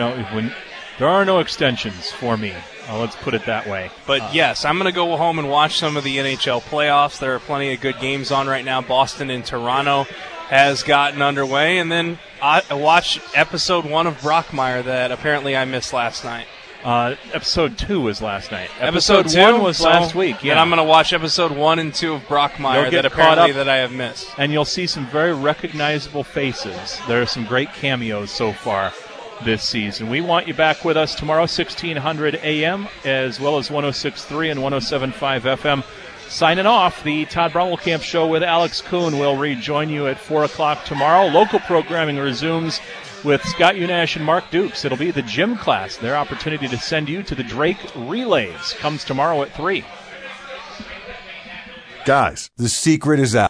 Speaker 2: no extensions for me. Let's put it that way.
Speaker 3: But yes, I'm going to go home and watch some of the NHL playoffs. There are plenty of good games on right now. Boston and Toronto has gotten underway, and then I watched episode 1 of Brockmire that apparently I missed last night.
Speaker 2: Episode 2 was last night.
Speaker 3: Episode
Speaker 2: 1 was last week. Yeah,
Speaker 3: and I'm going to watch episode 1 and 2 of Brockmire that apparently that I have missed.
Speaker 2: And you'll see some very recognizable faces. There are some great cameos so far this season. We want you back with us tomorrow, 1600 a.m., as well as 106.3 and 107.5 FM. Signing off, the Todd Brommelkamp Show with Alex Kuhn will rejoin you at 4 o'clock tomorrow. Local programming resumes with Scott Unash and Mark Dukes. It'll be the gym class. Their opportunity to send you to the Drake Relays comes tomorrow at 3.
Speaker 9: Guys, the secret is out.